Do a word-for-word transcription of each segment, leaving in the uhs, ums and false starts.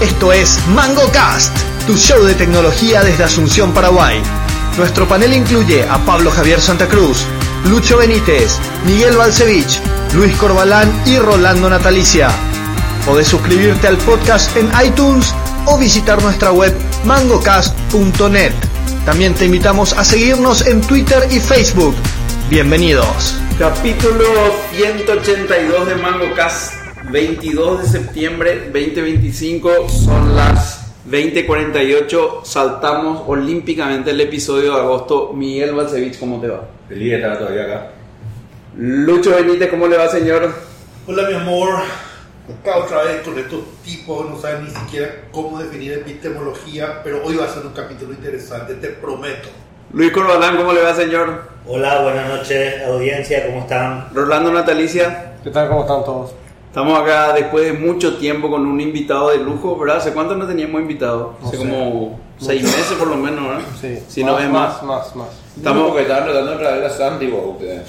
Esto es MangoCast, tu show de tecnología desde Asunción, Paraguay. Nuestro panel incluye a Pablo Javier Santa Cruz, Lucho Benítez, Miguel Balcevich, Luis Corbalán y Rolando Natalicia. Podés suscribirte al podcast en iTunes o visitar nuestra web mangocast punto net. También te invitamos a seguirnos en Twitter y Facebook. Bienvenidos. Capítulo ciento ochenta y dos de MangoCast, veintidós de septiembre veinte veinticinco, son las veinte cuarenta y ocho, saltamos olímpicamente el episodio de agosto. Miguel Balcevich, ¿cómo te va? Feliz de estar todavía acá. Lucho Benítez, ¿cómo le va, señor? Hola, mi amor. Acá otra vez con estos tipos, no saben ni siquiera cómo definir epistemología, pero hoy va a ser un capítulo interesante, te prometo. Luis Corbalán, ¿cómo le va, señor? Hola, buenas noches, audiencia, ¿cómo están? Rolando Natalicia. ¿Qué tal? ¿Cómo están todos? Estamos acá después de mucho tiempo con un invitado de lujo, ¿verdad? ¿Hace cuánto no teníamos invitado? No Hace sé. como seis meses por lo menos, ¿verdad? Sí. Si más, no es más. Más, más. Estamos... Porque estaban tratando de traer a Santi vos ustedes.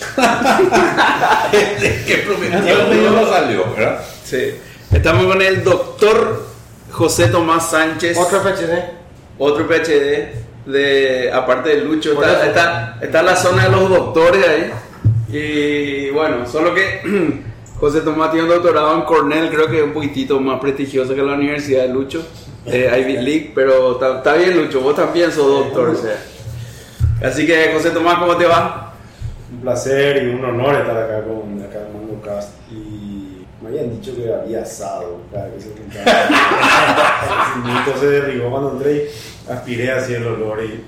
¿Qué prometió? No, no salió, ¿verdad? Sí. Estamos con el doctor José Tomás Sánchez. Otro P H D. Otro P H D. De, aparte de Lucho, Por está, eso. está, está la zona de los doctores ahí. Y bueno, solo que José Tomás tiene un doctorado en Cornell, creo que es un poquitito más prestigioso que la Universidad de Lucho, eh, Ivy League, pero está, está bien, Lucho, vos también sos doctor. O sea. Así que, José Tomás, ¿cómo te va? Un placer y un honor estar acá con acá en MangoCast. Y me habían dicho que había asado cada que se juntaba. Entonces se derribó cuando entré y aspiré hacia el olor y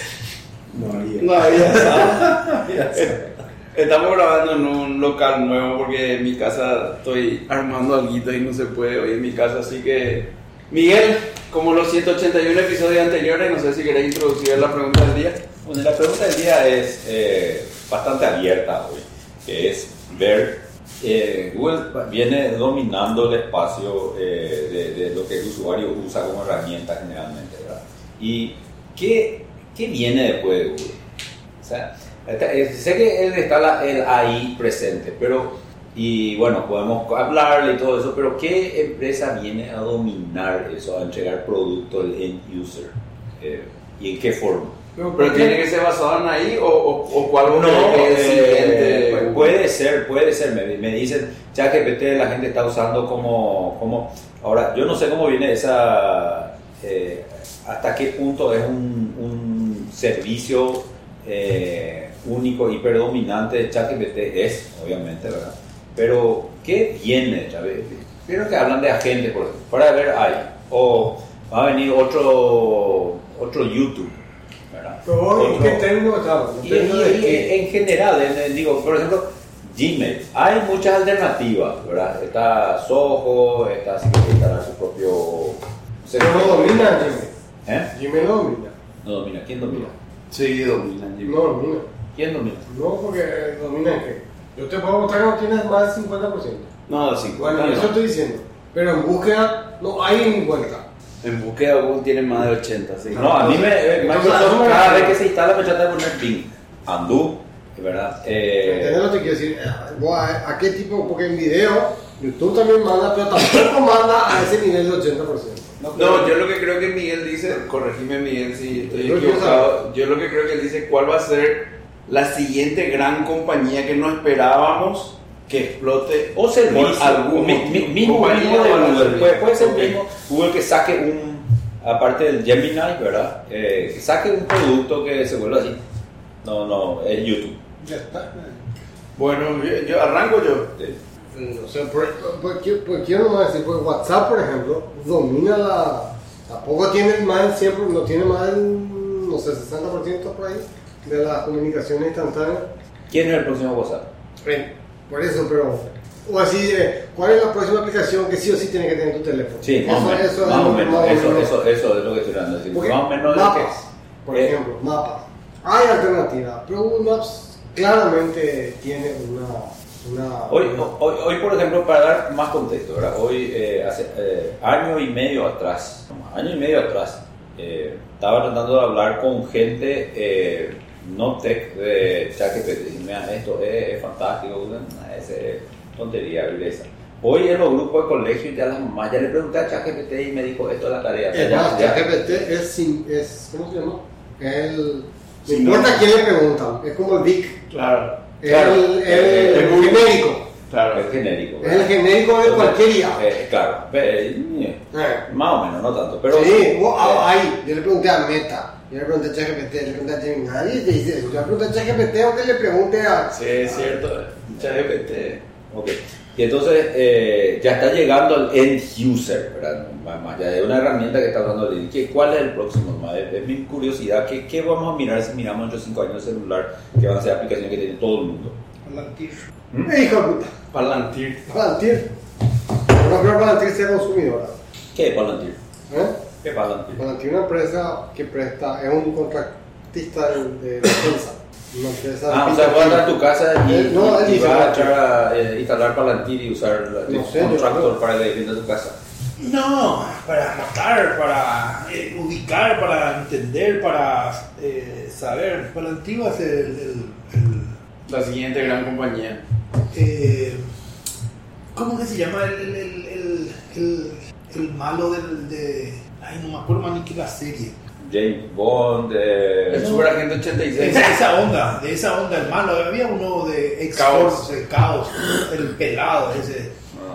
no había. No había asado. Estamos grabando en un local nuevo porque en mi casa estoy armando algo y no se puede hoy en mi casa, así que Miguel, como los ciento ochenta y uno episodios anteriores, no sé si querés introducir la pregunta del día. Bueno, la pregunta del día es eh, bastante abierta hoy, que es ver, eh, Google viene dominando el espacio eh, de, de lo que el usuario usa como herramienta generalmente, ¿verdad? ¿Y qué, qué viene después de Google? O sea, está, eh, sé que él está la, él ahí presente, pero, y bueno, podemos hablarle y todo eso, pero ¿qué empresa viene a dominar eso, a entregar producto al end user? Eh, ¿Y en qué forma? ¿Pero tiene que ser basado en ahí o, o, o cuál No, es el siguiente? eh, puede ser, puede ser. Me, me dicen, ChatGPT la gente está usando como, como... Ahora, yo no sé cómo viene esa... Eh, hasta qué punto es un, un servicio eh, único y predominante de ChatGPT. Es, obviamente, ¿verdad? Pero, ¿qué viene? Primero que hablan de agentes, por ejemplo. Para ver, hay. O va a venir otro, otro YouTube. Pero ¿en qué términos estamos? Y, y, y en general, en, en, digo, por ejemplo, Gmail. Hay muchas alternativas, ¿verdad? Está Soho, está así que instalar su propio... Pero no domina Gmail. ¿Eh? Gmail no domina. No domina. ¿Quién domina? Sí, dominan. No domina. ¿Quién domina? No, porque domina en qué. Yo te puedo mostrar que no tienes más del cincuenta por ciento. No, cincuenta. Bueno, eso no. estoy diciendo. Pero en búsqueda no hay ni vuelta. En búsqueda Google tiene más de ochenta, sí. No, a mí me... eh, Entonces, Microsoft, no, cada no, vez no. que se instala me trata de poner Bing. Undo, ¿verdad? Eh, ¿Entendés lo que quiero decir? Vos, ¿A, a qué tipo? Porque en video, YouTube también manda, pero tampoco manda a ese nivel de ochenta por ciento. No, yo lo que creo que Miguel dice, corregime Miguel si estoy Yo equivocado, yo lo que creo que él dice, ¿cuál va a ser la siguiente gran compañía que no esperábamos que explote o servicio, por algún mi, motivo? mi, mismo Compañía mismo de o Google, servicio. puede, puede ser Ok. mismo Google que saque un, aparte del Gemini, ¿verdad? Eh, que saque un producto que se vuelva así. No, no, es YouTube. Ya está. Bueno, yo, yo arranco yo. Sí. O sea, por, por, por, por, quiero nomás decir, pues WhatsApp, por ejemplo, domina la... Tampoco tiene más del cien por ciento, no tiene más del, no sé, sesenta por ciento por ahí de las comunicaciones instantáneas. ¿Quién es el próximo WhatsApp? Eh, Por eso, pero... O así, eh, ¿cuál es la próxima aplicación que sí o sí tiene que tener tu teléfono? Sí, más o menos, eso, más o es menos, más o eso, menos. eso, eso es lo que estoy hablando. decir, Porque Más o menos de mapas, que- por eh, ejemplo, mapas. Hay alternativas, pero Google Maps claramente tiene una... una Hoy, una- hoy, hoy, por ejemplo, para dar más contexto, ¿verdad? Hoy, eh, hace eh, año y medio atrás, año y medio atrás, eh, estaba tratando de hablar con gente eh, no tech de ChatGPT. Mira, esto es, es fantástico, es tontería, belleza. Hoy en los grupos de colegio ya las mamás ya le pregunté a ChatGPT y me dijo esto es la tarea. Es Ya- más, ya- ChatGPT es, sin- es, ¿cómo se llama? El, no Sí, importa no. a quién le preguntan, es como el Vic, Claro, es Claro. el, el, Eh, el Google. genérico, claro. Es genérico. es el genérico de cualquier I A. Eh, claro, eh, Eh. más o menos, no tanto. Pero Sí, vos, eh, ah, ahí, yo le pregunté a Meta, yo le pregunté a ChatGPT, le pregunté a Gemini, nadie te dice eso. Yo le pregunté a ChatGPT o que le pregunte a... Sí, es cierto. ChatGPT. ok. Y entonces eh, ya está llegando el end user, ¿verdad? Más, más allá de una herramienta que está hablando de ¿qué- ¿cuál es el próximo? Más de, de mi curiosidad, ¿qué, ¿qué vamos a mirar si miramos dentro de cinco años el celular que van a ser aplicaciones que tiene todo el mundo? Palantir. Eh, hijo de puta, Palantir. Palantir. No creo que Palantir sea consumidora. ¿Qué es Palantir? ¿Eh? ¿Qué es Palantir? Palantir es una empresa que presta, es un contratista de, de defensa. Una empresa Ah, o sea, voy a entrar a tu casa y, Eh, no, él y dice, vas a no. entrar a eh, instalar Palantir y usar el No sé, yo contractor creo. para que defienda tu casa. No, para matar, para eh, ubicar, para entender, para eh, saber. Palantir va a ser el, el, el- La siguiente gran compañía. eh, ¿cómo que se llama el, el, el, el, el- el malo del, de... Ay, no me acuerdo más ni que la serie. James Bond, eh, El No. Superagente ochenta y seis. Esa, esa onda, de esa onda, el malo. Había uno de Caos. X-Force, el Caos, el pelado ese.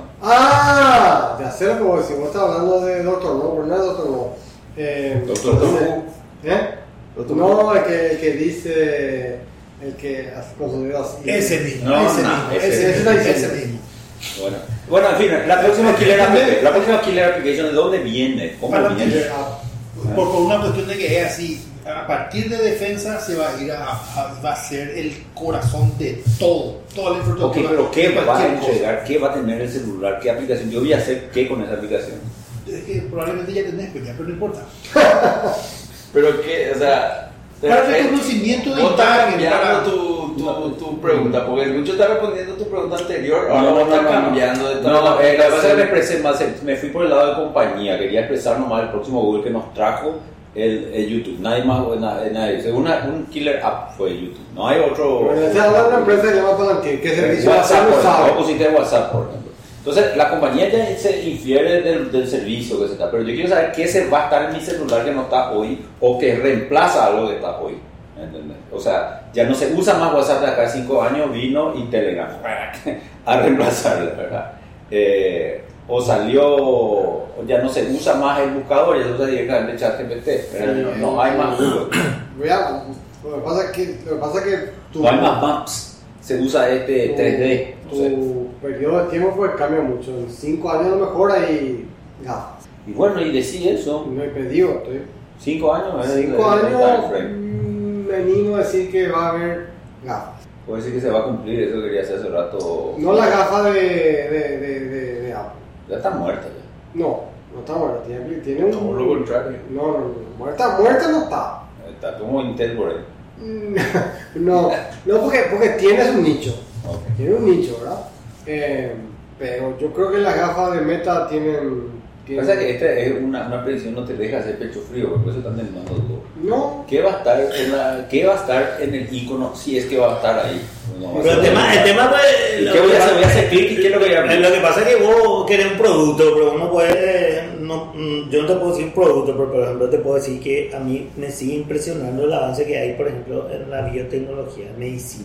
Ah, ya sé lo que vos decís. Vos estás hablando de Doctor No, pero no es Doctor No. Eh, Doctor dice- Who. ¿Eh? Doctor No, el que, el que dice. El que hace con su dedo así. Ese mismo, No, ese no, mismo, ese- ese, ese está ese, diciendo. mismo. bueno. Bueno, en fin, la próxima killer application, la próxima killer application, ¿de dónde viene? ¿Cómo Palantir. viene? Por, por una cuestión de que es así, a partir de defensa se va a ir a, a- va a ser el corazón de todo, toda la Ok, infraestructura. pero ¿qué de va a cualquier cosa. entregar? ¿Qué va a tener el celular? ¿Qué aplicación? Yo voy a hacer qué con esa aplicación. Es que probablemente ya tenés, pues ya, pero no importa. Pero que, o sea. Para eh, el conocimiento de vos estás imagen, cambiando para- tu, tu, tu pregunta, porque Lucho está respondiendo tu pregunta anterior. Ahora No, vos no, estás no, no. cambiando de No, toda no, la eh, la verdad es que me aplicación. expresé más, eh, me fui por el lado de compañía, quería expresar nomás el próximo Google que nos trajo el, el YouTube, nadie más, nadie, nadie. Según una- un killer app fue YouTube, no hay otro. Bueno, se habla de una empresa que se llama Palantir. ¿Qué servicio WhatsApp, no por ejemplo, sabe? vos pusiste WhatsApp, por ejemplo. Entonces, la compañía ya se infiere del, del servicio que se está, pero yo quiero saber qué se va a estar en mi celular que no está hoy o que reemplaza algo que está hoy. ¿Entendés? O sea, ya no se usa más WhatsApp de acá a cinco años, vino y Telegram a reemplazarlo, ¿verdad? Eh, o salió, o ya no se usa más el buscador, ya se usa directamente ChatGPT, ¿verdad? no, no hay más Google, Voy a- Lo que pasa es que, lo que, pasa es que tu, no hay más Maps, se usa este tu- tres D, no sé. tu periodo de tiempo pues cambia mucho. En cinco años a lo mejor hay gafas. Y bueno, y decía eso, No hay pedido, estoy. cinco años, es el- Cinco el años time frame. mm, me animo a decir que va a haber gafas. Puede decir que se va a cumplir, eso quería hacer hace rato. No la gafa de, de, de, de, de Apple. Ya está muerta ya. No, no está muerta. Tiene, tiene un. Todo lo contrario. No, no, no. Muerta, muerta no está. Está como Intel por ahí. Mm, No, no porque, porque tiene su nicho. Ok. Tiene un nicho, ¿verdad? Eh, pero yo creo que las gafas de Meta tienen. tienen Pasa que esta es una, una predicción, no te deja hacer pecho frío, por eso están demandando todo. No, ¿Qué va a estar en la, qué va a estar en el icono si es que va a estar ahí? No va a Pero el ser- tema, el tema pues, ¿Y lo qué que voy a hacer? pasa- Voy a hacer clic y qué es lo que voy a abrir. Lo que pasa es que vos querés un producto, pero uno puede. No, mm, yo no te puedo decir un producto, pero por ejemplo te puedo decir que a mí me sigue impresionando el avance que hay, por ejemplo, en la biotecnología, medicina.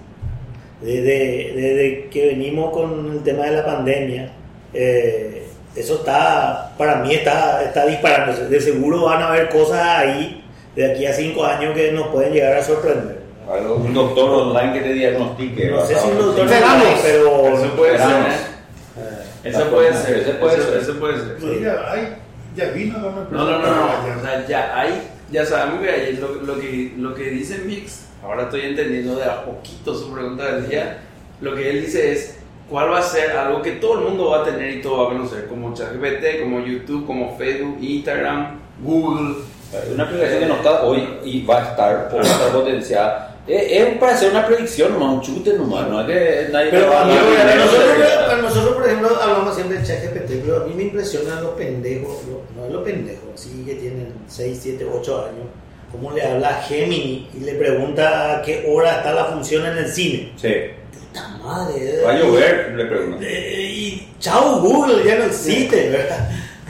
Desde, desde que venimos con el tema de la pandemia, eh, eso está, para mí está, está disparándose. De seguro van a haber cosas ahí de aquí a cinco años que nos pueden llegar a sorprender. Algo- Un doctor online que te diagnostique. No sé si un basado en- doctor, Esperamos. pero Eso puede ser. Esperamos. ¿eh? Eso puede ser. Ese puede eso, ser. eso puede ser. Pues ya, ay, ya vino la empresa. No, no, no, no. O sea, ya hay, ya sabemos que hay lo, lo que lo que dice Mix. Ahora estoy entendiendo de a poquito su pregunta del día. Lo que él dice es cuál va a ser algo que todo el mundo va a tener y todo va a conocer, como ChatGPT, como YouTube, como Facebook, Instagram, Google. Una aplicación que no está hoy y va a estar, o va a estar potenciada. Es, es para hacer una predicción nomás, un chute nomás, no es que nadie Pero va a, mí, a a ver, nosotros, no sé. a nosotros, por ejemplo, hablamos siempre de ChatGPT, pero a mí me impresionan los pendejos, lo- no los pendejos, así que tienen seis, siete, ocho años, cómo le habla a Gemini y le pregunta a qué hora está la función en el cine. Sí. Puta madre. Va a llover, le pregunto. Eh, y, chao Google, ya no existe, ¿verdad?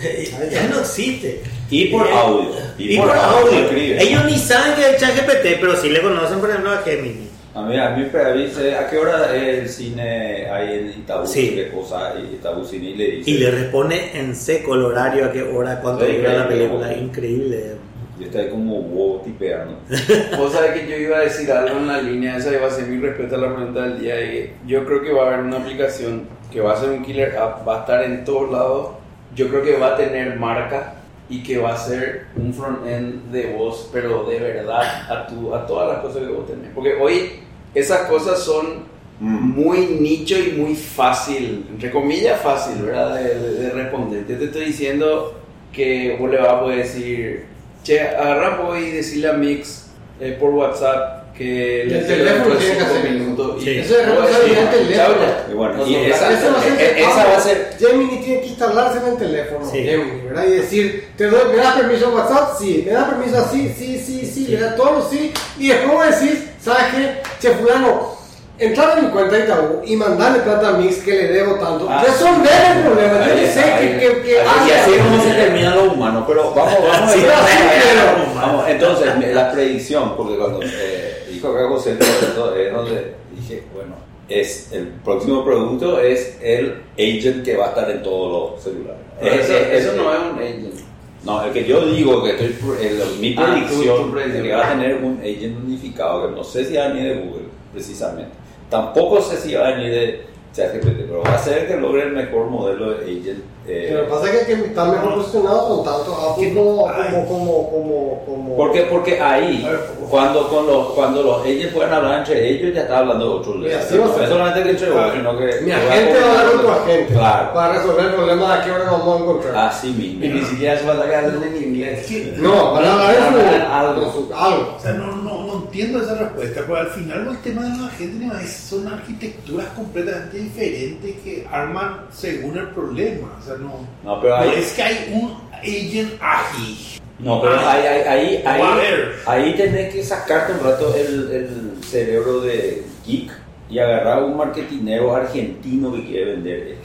Ya no existe. Y por Eh, audio. Y, por audio. Escribe. Ellos ni saben que es el ChatGPT, pero sí le conocen, por ejemplo, a Gemini. A mí, a mí me dice, ¿a qué hora el cine hay en Itaú? Sí. ¿Qué cosa? Y Itaú Cine y le dice. Y le responde en seco el horario, a qué hora, cuánto Sí, dura la increíble. película. Increíble. Y está ahí como wow tipeando. Vos sabés que yo iba a decir algo en la línea, esa iba a ser mi respuesta a la pregunta del día. Y yo creo que va a haber una aplicación que va a ser un killer app, va a estar en todos lados. Yo creo que va a tener marca y que va a ser un front-end de voz, pero de verdad a, tu, a todas las cosas que vos tenés. Porque hoy esas cosas son muy nicho y muy fácil, entre comillas fácil, ¿verdad? De, de, de responder. Yo te estoy diciendo que vos le vas a poder decir, che, agarra vos y decirle a Mix eh, por WhatsApp que El le teléfono dentro de tiene que cinco hacer minutos. Sí. Y Eso es vos decís, responsabilidad del chao, teléfono. ya. Y bueno, Nos y soltamos. esa- Ese va a ser e- esa va a ser- Gemini tiene que instalarse en el teléfono. Sí. Gemini, ¿verdad? Y decir, ¿te doy, ¿me das permiso a WhatsApp? Sí. ¿Me das permiso así? Sí, sí, sí. Le das todos los sí. Y después vos decís, ¿sabes qué? Che, fulano, entrar en mi cuenta de Itaú y mandarle plata a Mix que le debo tanto. Ah, resolver el problema. Yo Ahí no está, sé ahí que, que, que está. haga. Y así es como se termina lo humano, pero vamos, vamos, Sí, vamos, así vamos, es. vamos, entonces me- la predicción, porque cuando eh, dijo que José todo esto, es donde dije, bueno, es el próximo producto es el agent que va a estar en todos los celulares. Pero Es- eso, es- eso es- no es un agent. No, el que yo digo que estoy el, mi Ah, predicción tu- tu predicción. es que va a tener un agent unificado, que no sé si va a venir de Google precisamente. Tampoco sé si va a venir de ChatGPT, pero va a ser que logre el mejor modelo de agent. eh, Pero lo que pasa es que, que está mejor posicionado con tanto Apple como, como, como, como, como. ¿Por qué? Porque ahí, cuando, con los, cuando los agents pueden hablar entre ellos, ya está hablando de otro Y lado. así va a No ser. es solamente que entre vos, sino que... Mi agente va a hablar con tu agente. Claro. Para resolver el problema de a qué hora nos vamos a encontrar. Así Y mismo. ni siquiera se va a sacar en inglés. No, van a hablar en su, Algo. en su- algo. O sea, no, no, no entiendo esa respuesta, pero al final el tema de la gente no es- son arquitecturas completamente diferentes que arman según el problema. O sea, no, No, pero no ahí... es que hay un agent ágil. No, pero ahí, ahí, ahí, Va a ahí, haber. ahí tenés que sacarte un rato el, el cerebro de geek y agarrar un marketinero argentino que quiere vender.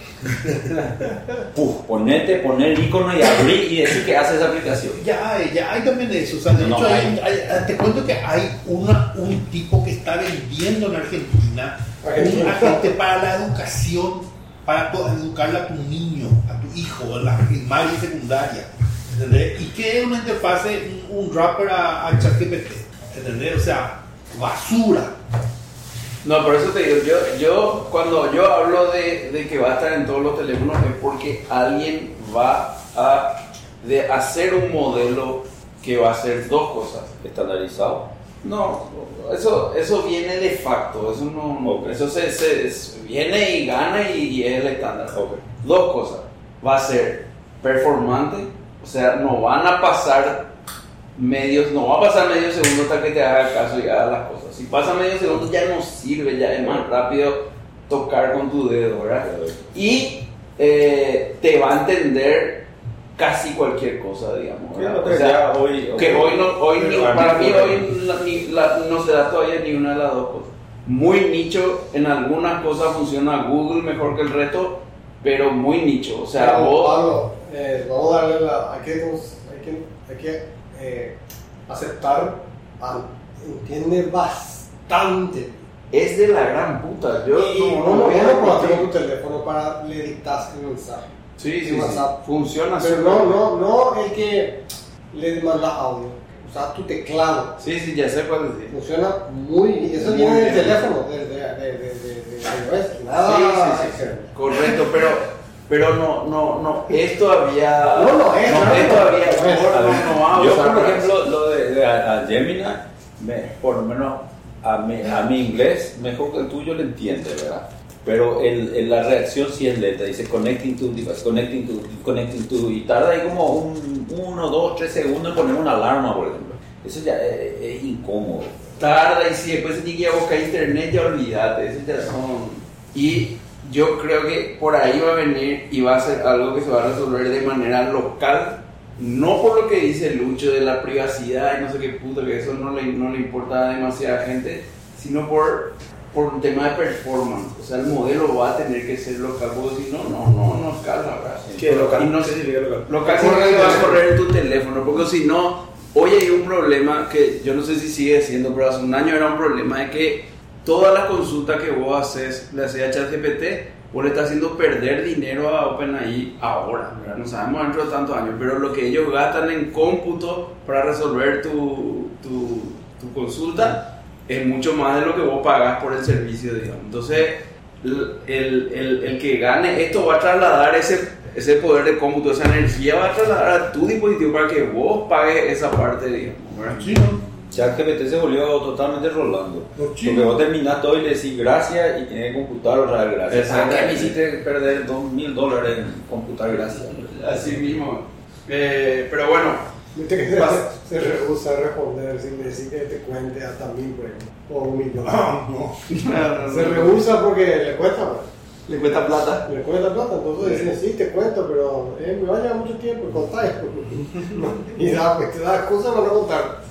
Puf, ponete, poner el icono y abrir y decir que hace esa aplicación. Ya hay, ya hay también eso. O sea, de No, hecho, no hay- hay- te cuento que hay una, un tipo que está vendiendo en Argentina Argentina. un agente para la educación, para to- educarle a tu niño, a tu hijo, en la primaria y secundaria. ¿Entendés? Y que es una interfase, un, un wrapper a, a ChatGPT. ¿Entendés? O sea, basura. No, por eso te digo, yo, yo cuando yo hablo de, de que va a estar en todos los teléfonos es porque alguien va a de hacer un modelo que va a hacer dos cosas. Estandarizado. No, eso, eso viene de facto, eso no, no- Ok. eso se, se- es- viene y gana y, y es el estándar. Ok. Dos cosas, va a ser performante, o sea, no van a pasar medios, no va a pasar medio segundo hasta que te haga caso y haga las cosas. Si pasa medio segundo ya no sirve, ya es más rápido tocar con tu dedo, ¿verdad? Y eh, te va a entender casi cualquier cosa, digamos. ¿verdad? O sea, hoy, que hoy no, hoy ni- Pero para a mí mí hoy la- ni- la- no se da todavía ni una de las dos cosas. Muy nicho, en algunas cosas funciona Google mejor que el resto, pero muy nicho. O sea, Pero, vos, Pablo, eh, vamos a darle la. Hay que, hay que, hay que eh, aceptar. Al, entiende bastante. es de la gran puta. Yo y no, no, no no, voy a no, no, discutir. tu teléfono para le dictas el mensaje. Sí, sí, en sí. WhatsApp. Funciona Pero súper no, bien. no, no el que le mandas audio. O sea, tu teclado. Sí, sí, ya sé cuál decir. Funciona muy bien. Y eso Muy viene del bien. teléfono, de, de, de, de, de, de iOS. Nada Sí, sí, sí, sí. externo. Correcto, pero, pero no, no, no, es todavía. No, no es, No, no, es no, todavía. no es. mejor no, no va a Yo, usar por para ejemplo, lo de, de a, a Gemini, me, por lo menos a mi, a mi inglés, mejor que el tuyo le entiende, ¿verdad? Pero el, el- la reacción sí es lenta, dice connecting to device, connecting to, connecting to, y tarda ahí como un, uno, dos, tres segundos en poner una alarma, por ejemplo. Eso ya es, es incómodo. tarda y si después se tiene que ir a buscar internet, ya olvídate, eso ya son... Y yo creo que por ahí va a venir y va a ser algo que se va a resolver de manera local, no por lo que dice Lucho de la privacidad y no sé qué puta, que eso no le, no le importa a demasiada gente, sino por por un tema de performance. O sea, el modelo va a tener que ser local, porque si no, no, no, no escala, ¿verdad? ¿Qué es local? Y no ¿Qué sé, significa local? local significa que va a correr en tu teléfono, porque si no, hoy hay un problema que yo no sé si sigue siendo, pero hace un año era un problema de que todas las consultas que vos haces, le haces a ChatGPT, vos le estás haciendo perder dinero a OpenAI ahora, ¿verdad? No sabemos dentro de tantos años, pero lo que ellos gastan en cómputo para resolver tu, tu, tu consulta es mucho más de lo que vos pagás por el servicio, digamos. Entonces, el, el, el, el que gane esto va a trasladar ese, ese poder de cómputo, esa energía va a trasladar a tu dispositivo para que vos pagues esa parte, digamos, ¿verdad? Sí, ¿no? ChatGPT se volvió totalmente Rolando. Los Porque chinos. vos terminás todo y le decís gracias y tienes que computar otra vez gracias. Exacto. ¿Qué me hiciste perder dos mil dólares en computar gracias? Así mismo. Eh, pero bueno, Viste que se, Pasa. se rehúsa a responder sin decir que te cuente hasta mil, por ejemplo, o un millón. Ah, no. Se rehúsa porque le cuesta, pues. le cuesta plata. Le cuesta plata, entonces dicen, sí, te cuento, pero eh, me va a llevar mucho tiempo contar. Y da, pues, te da excusa para no contar.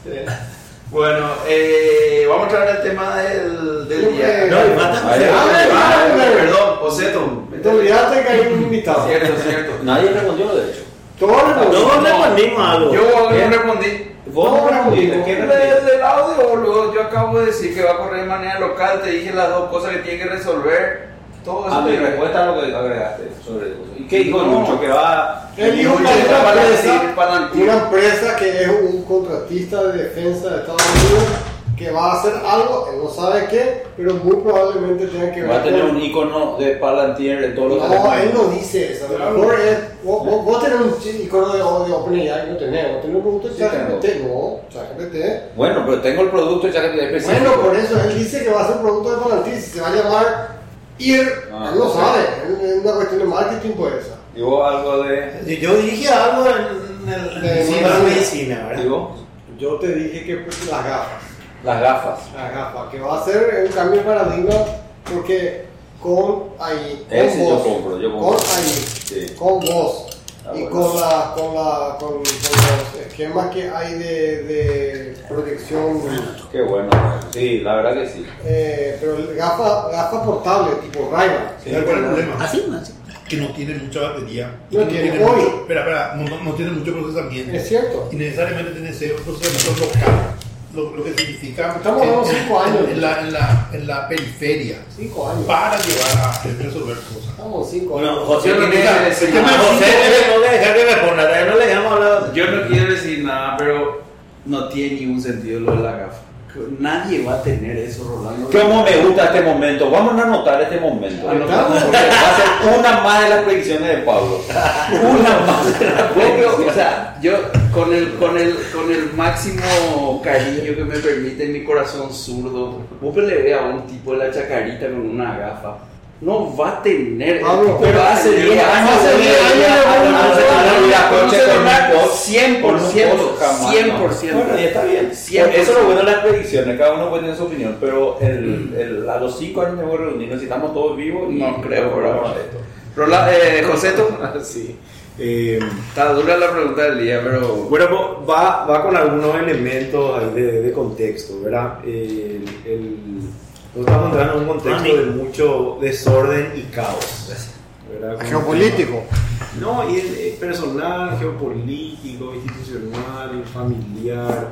Bueno, eh, vamos a entrar al tema del, del Yo día. creo- No, y falta Ahí- Ah, Ah, ah, perdón, Joseto. Te olvidaste que hay un invitado. Cierto, cierto. Nadie respondió, de hecho. Todos No respondimos algo. Yo no ¿Qué? respondí. Vos no respondiste. ¿Qué Del, respondiste? del audio, boludo, yo acabo de decir que va a correr de manera local, te dije las dos cosas que tiene que resolver. Todo eso. A mi te- respuesta a lo que agregaste sobre eso. ¿Y qué dijo No. Lucho? Que va. Él dijo que Lucho hay está una para empresa, decir Palantir. una empresa que es un contratista de defensa de Estados Unidos que va a hacer algo, él no sabe qué, pero muy probablemente tenga que ver Va a tener con- un icono de Palantir en todos los No, teléfonos. él no dice eso. A lo mejor es. Vos, vos, vos tenés un icono de, de OpenAI que no tenés. Vos tenés un producto de Sí, ChatGPT. No, ChatGPT. Bueno, pero tengo el producto ya que específico. Bueno, por eso él dice que va a ser un producto de Palantir. Si se va a llamar I R, Ah, él no ok. sabe. Es una cuestión de marketing, por eso. Digo algo de. Yo dije algo en el De en la medicina, ¿verdad? Digo, Yo te dije que pues, las gafas. las gafas. Las gafas. Que va a ser un cambio de paradigma porque con ahí. Con Ese yo vos, compro, yo Con compro. ahí. Sí. Con vos. Ah, y bueno. con, la, con, la, con, con los esquemas que hay de, de protección, Qué bueno. Sí, la verdad que sí. eh, pero el gafa, gafa portable tipo Ray-Ban. ¿Sabes cuál es el problema? Así, así. Que no tiene mucha batería. y No que tiene, mucho, hoy. espera, espera, no, no- no tiene mucho procesamiento. Es cierto. Y necesariamente tiene que ser un procesamiento local. Lo, lo que significa Estamos que- hablando de cinco años. En la, en, la, en la periferia. Cinco años. Para llevar a resolver cosas. Estamos cinco Bueno, años. José, Yo no tiene- quiero decir el tema nada. de José tengo que dejar que responda, todavía no le dejamos hablar. Yo no quiero decir nada, pero no tiene ningún sentido lo de la gafa. Nadie va a tener eso, Rolando. ¿Cómo me gusta este momento? Vamos a anotar este momento. Anotamos. Porque va a ser una más de las predicciones de Pablo. Una más de las Vos, pero, predicciones. o sea, yo con el, con el, con el máximo cariño que me permite mi corazón zurdo, vos le ve a un tipo de la chacarita con una gafa. No va a tener. Pablo, el tipo va a hace tener- diez años hace se diez veía años a no Ronaldo se con va a un ver coche con un con un celular post, cien por con un ciento, post, jamás, cien no. por ciento. Bueno, y está bien. cien por ciento. Eso es lo bueno de las predicciones, cada uno puede tener su opinión, pero el, el, a los cinco años me voy a reunir, si estamos todos vivos. y- No creo, pero Vamos ahora. a esto. Rola, eh, Joseto, Sí. Eh, está dura la pregunta del día, pero bueno, pues, va, va con algunos elementos ahí de, de contexto, ¿verdad? El, el, nosotros estamos entrando en un contexto de mucho desorden y caos, ¿verdad? Como- Geopolítico. No, y el, eh, personal, geopolítico, institucional, familiar,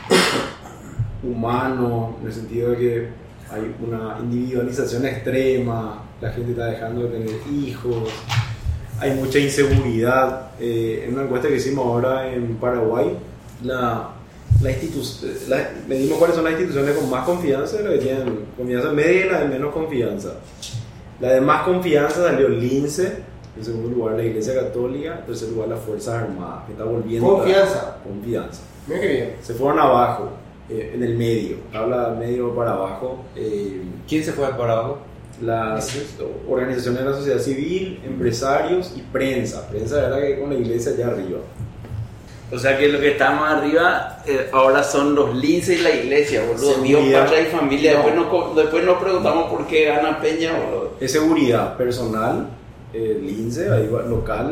humano, en el sentido de que hay una individualización extrema, la gente está dejando de tener hijos, hay mucha inseguridad. Eh, en una encuesta que hicimos ahora en Paraguay, la, la institu- la- medimos cuáles son las instituciones con más confianza, las que tienen confianza media y las de menos confianza. La de más confianza salió Lince, en segundo lugar la Iglesia Católica, en tercer lugar las Fuerzas Armadas, que está volviendo Confianza. a- confianza. Mira qué bien. Se fueron abajo, eh, en el medio, habla medio para abajo. eh, ¿Quién se fue para abajo? las organizaciones de la sociedad civil, empresarios y prensa. Prensa, la verdad, que con la iglesia allá arriba. o sea que lo que está más arriba eh, ahora son los lince y la iglesia, boludo. Dios, Seguridad. patria y familia. No. Después, nos, co- después nos preguntamos por qué gana Peña, boludo. Es seguridad personal, eh, lince, ahí va, local,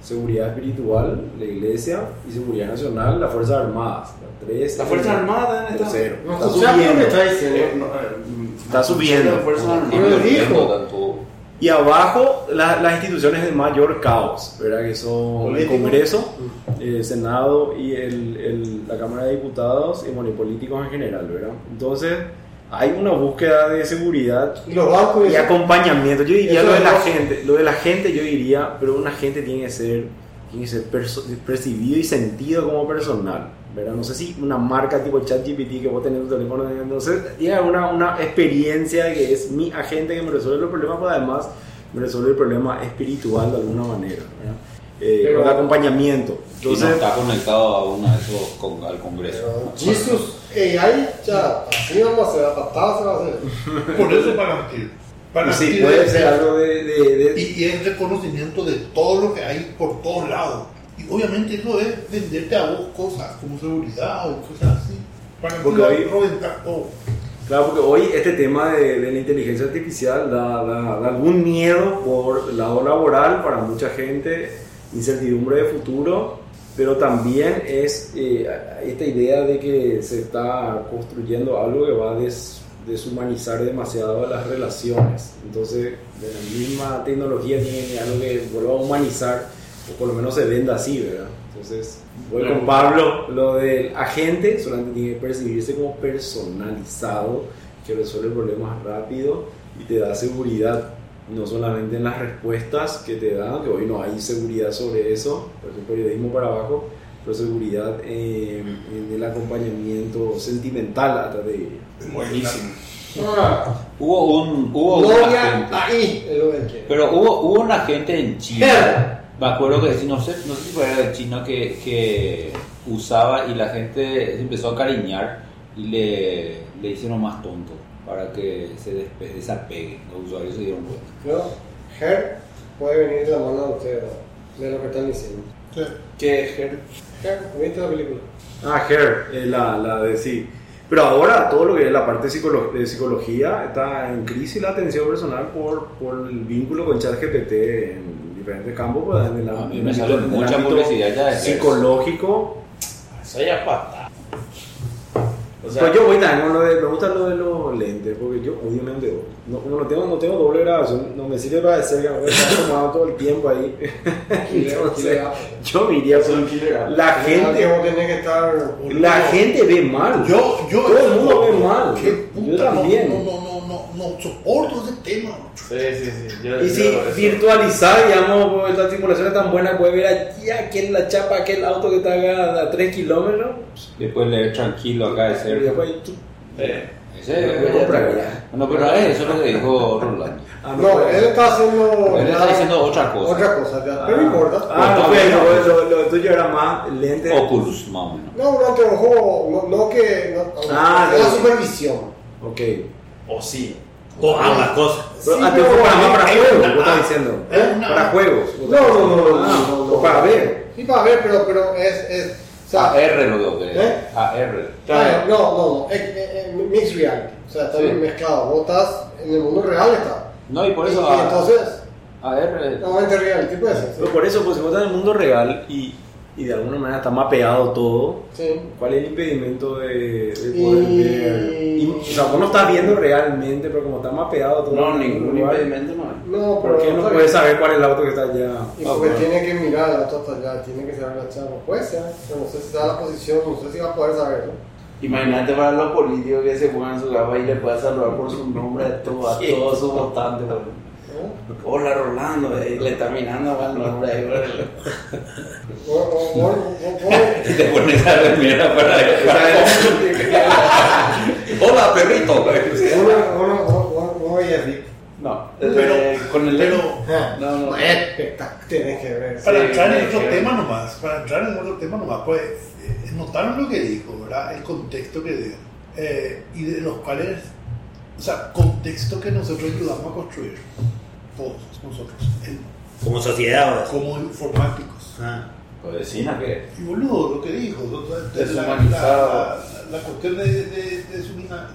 seguridad espiritual, la iglesia, y seguridad nacional, las Fuerzas Armadas. Las tres. Las Fuerzas Armadas están. Tercero. No Está escuchaste lo que subiendo. está diciendo. Eh, no, eh, Está subiendo. Las Fuerzas Armadas. Y lo dijo. Tanto- Y abajo la- las instituciones de mayor caos, ¿verdad? Que son el ¿Político? Congreso, el Senado y el, el- la Cámara de Diputados, y bueno, y políticos en general, ¿verdad? Entonces hay una búsqueda de seguridad Y los bancos y acompañamiento. Yo diría Eso lo de es la lo- gente, lo de la gente yo diría, pero una gente tiene que ser, tiene que ser perso- percibido y sentido como personal, ¿verdad? No sé si una marca tipo ChatGPT que vos tenés en tu teléfono, no sé, tiene una, una experiencia que es mi agente que me resuelve los problemas, pero además me resuelve el problema espiritual de alguna manera, ¿verdad? Eh, Pero- con acompañamiento. Y no Entonces, está conectado a uno de esos con- al Congreso. Pero Jesus, A I, ya, así vamos a hacer, a patadas se va a hacer. Por eso Palantir. y Palantir sí, puede es- ser algo de... de- de- Y, y es reconocimiento de todo lo que hay por todos lados. Y obviamente eso es venderte a vos cosas como seguridad o cosas así. Para Porque que hoy- reventar todo. Claro, porque hoy este tema de, de la inteligencia artificial da, da- da algún miedo por el lado laboral para mucha gente, incertidumbre de futuro, pero también es eh, esta idea de que se está construyendo algo que va a des- deshumanizar demasiado las relaciones. Entonces, de la misma tecnología tiene algo que vuelva a humanizar, o por lo menos se venda así, ¿verdad? Entonces, voy con Pablo, lo del agente solamente tiene que percibirse como personalizado, que resuelve problemas rápido y te da seguridad, no solamente en las respuestas que te dan, que hoy no hay seguridad sobre eso, por ejemplo, periodismo para abajo, pero seguridad en, en el acompañamiento sentimental a través de ella. Buenísimo. Ah, Hubo un, hubo un novia agente, ahí, es lo que quiere. pero hubo, hubo un agente en China. Her. Me acuerdo que no sé, no sé si fue de China que, que usaba y la gente se empezó a cariñar y le, le hicieron más tonto para que se despe- desapegue. Los usuarios se dieron cuenta. No, Her puede venir de la mano de ustedes, ¿no? De lo que están diciendo. Sí. ¿Qué es Her? Her, ¿viste la película? Ah, Her, eh, la, la de sí. Pero ahora todo lo que es la parte psicolo- de psicología está en crisis la atención personal por, por el vínculo con ChatGPT en diferentes campos, pues, en el, A mí en me el sale ámbito- en el mucha ámbito publicidad ya de Her. psicológico. Eso ya pata. O sea, Pero yo voy también con lo de, me gusta lo de los lentes, porque yo odio lentes. No, como no tengo, no tengo doble grabación, no me sirve para decir que me voy a estar tomando todo el tiempo ahí. Entonces, yo me iría con la gente. Vos tenés que estar. La gente ve mal. Yo, yo, Todo el mundo ve mal. ¿Qué Yo puta? también. No, no, no, no, no, no soporto ese tema. sí, sí, sí. Yo, Y yo- si eso- virtualizar, digamos, pues, la simulación es tan buena, puedes ver aquí aquel, la chapa, aquel auto que está acá a tres kilómetros. Después leer tranquilo acá de Y cerca. después tú- Eh, Ese, Yo compraría. no, pero eso es lo que dijo Rolando. Ah, No, puede. él está haciendo. Él está diciendo otra cosa. Otra cosa, ya. Pero no importa. Ah, Está ok, bien. lo, lo, lo tuyo era más lente. Oculus, más o menos. No, un anteojo, no, no que. No, Ah, es la sí. supervisión. Ok. o sí. O ambas cosas. Pero Sí, anteojo pero- para más para hay juegos, una- vos estás ah, diciendo. ¿eh? Una- Para juegos. vos No, estás no, no, diciendo. no, Ah, no, no. O para ver. Sí, para ver, pero, pero es. es o sea, A R lo veo que ¿Eh? A R. ah, no, no, no. Es, es- es mixed reality. O sea, está Sí. bien mezclado. Vos estás en el mundo real, está. No, y por eso Y, y a, entonces, A R. nuevamente reality puede ser. Pero por eso, pues si vos estás en el mundo real y, y de alguna manera está mapeado todo, Sí. ¿cuál es el impedimento de, de poder Y- ver? Y, o sea, vos no estás viendo realmente, pero como está mapeado todo. No, en el ningún lugar, impedimento no hay. No, pero. ¿por qué no está puedes bien. saber cuál es el auto que está allá? Y porque Ah, tiene que mirar el auto hasta allá, tiene que saber la chava. Puede ser, pero no sé si está en la posición, no sé si va a poder saberlo. Imagínate para los políticos que se pongan su gafas y le puedan saludar por su nombre a, todo, a todos sus votantes. boludo. ¿no? Hola Rolando, eh, le está mirando mal nombre ahí. boludo. O, o, o, o, o- Y te pones a ver, mira para Hola, perrito. uno, uno, uno, uno y Rick. No, Pero- eh, con el pero- no, no. Espectacular, tienes que ver. Para Sí, entrar en sí, otro sí. tema nomás, para entrar en otro tema nomás, pues eh, notaron lo que dijo, ¿verdad? El contexto que dio. Eh, y de los cuales, o sea, contexto que nosotros ayudamos a construir, todos nosotros, en- Como sociedad. ¿o? como informáticos. Ah. Pues vecina que Y boludo, lo que dijo, lo- la, la, Deshumanizado. la- la cuestión de, de, de deshumaniza-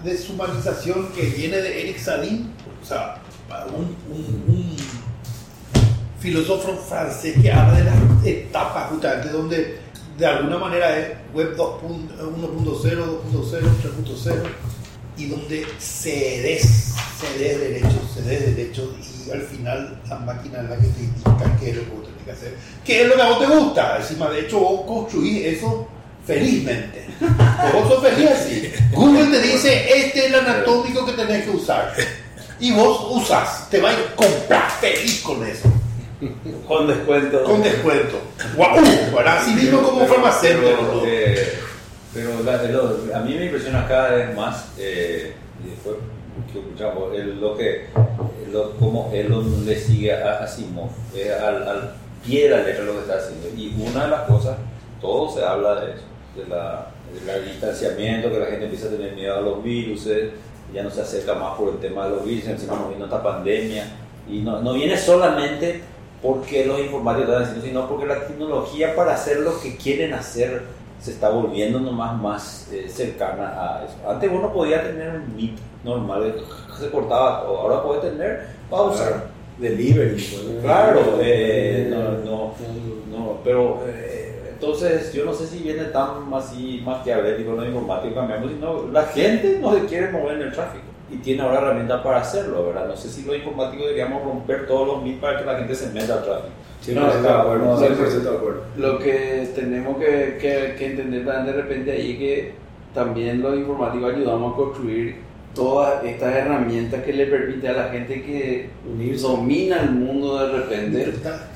deshumanización que viene de Eric Salin, o sea, para un, un, un filósofo francés que habla de las etapas justamente donde de alguna manera es web uno punto cero, dos punto cero, tres punto cero y donde cedes, cedes derechos, cedes derechos y al final la máquina es la que te indica qué es lo que vos tenés que hacer, qué es lo que a vos te gusta. Encima, de hecho, vos construís eso felizmente. Vos sos feliz así. Google te dice, este es el anatómico que tenés que usar. Y vos usas, te vas a comprar feliz con eso. Con descuento. Con descuento. ¡Guau! Bueno, así mismo como farmacéutico. Pero la, lo, a mí me impresiona cada vez más, eh, y después que escuchamos, el, lo que, lo, como Elon le sigue a Asimov, eh, al, al pie de la letra lo que está haciendo. Y una de las cosas, todo se habla de eso, de la, del distanciamiento, que la gente empieza a tener miedo a los virus, ya no se acerca más por el tema de los virus, encima nos vino esta pandemia, y no, no viene solamente porque los informáticos están haciendo, sino porque la tecnología para hacer lo que quieren hacer se está volviendo nomás más eh, cercana a eso. Antes uno podía tener un Meet normal, se cortaba todo, ahora puede tener pausa. Claro. Delivery. Claro, eh, no, no, no, pero eh, entonces yo no sé si viene tan así maquiavélico lo informático cambiando, sino la gente no se quiere mover en el tráfico y tiene ahora herramientas para hacerlo, ¿verdad? No sé si los informáticos deberíamos romper todos los Meet para que la gente se meta al tráfico. Sí, no, está de acuerdo, no, cien por ciento de acuerdo. Lo que tenemos que, que, que entender de repente ahí es que también los informáticos ayudamos a construir todas estas herramientas que le permiten a la gente que domina el mundo de repente,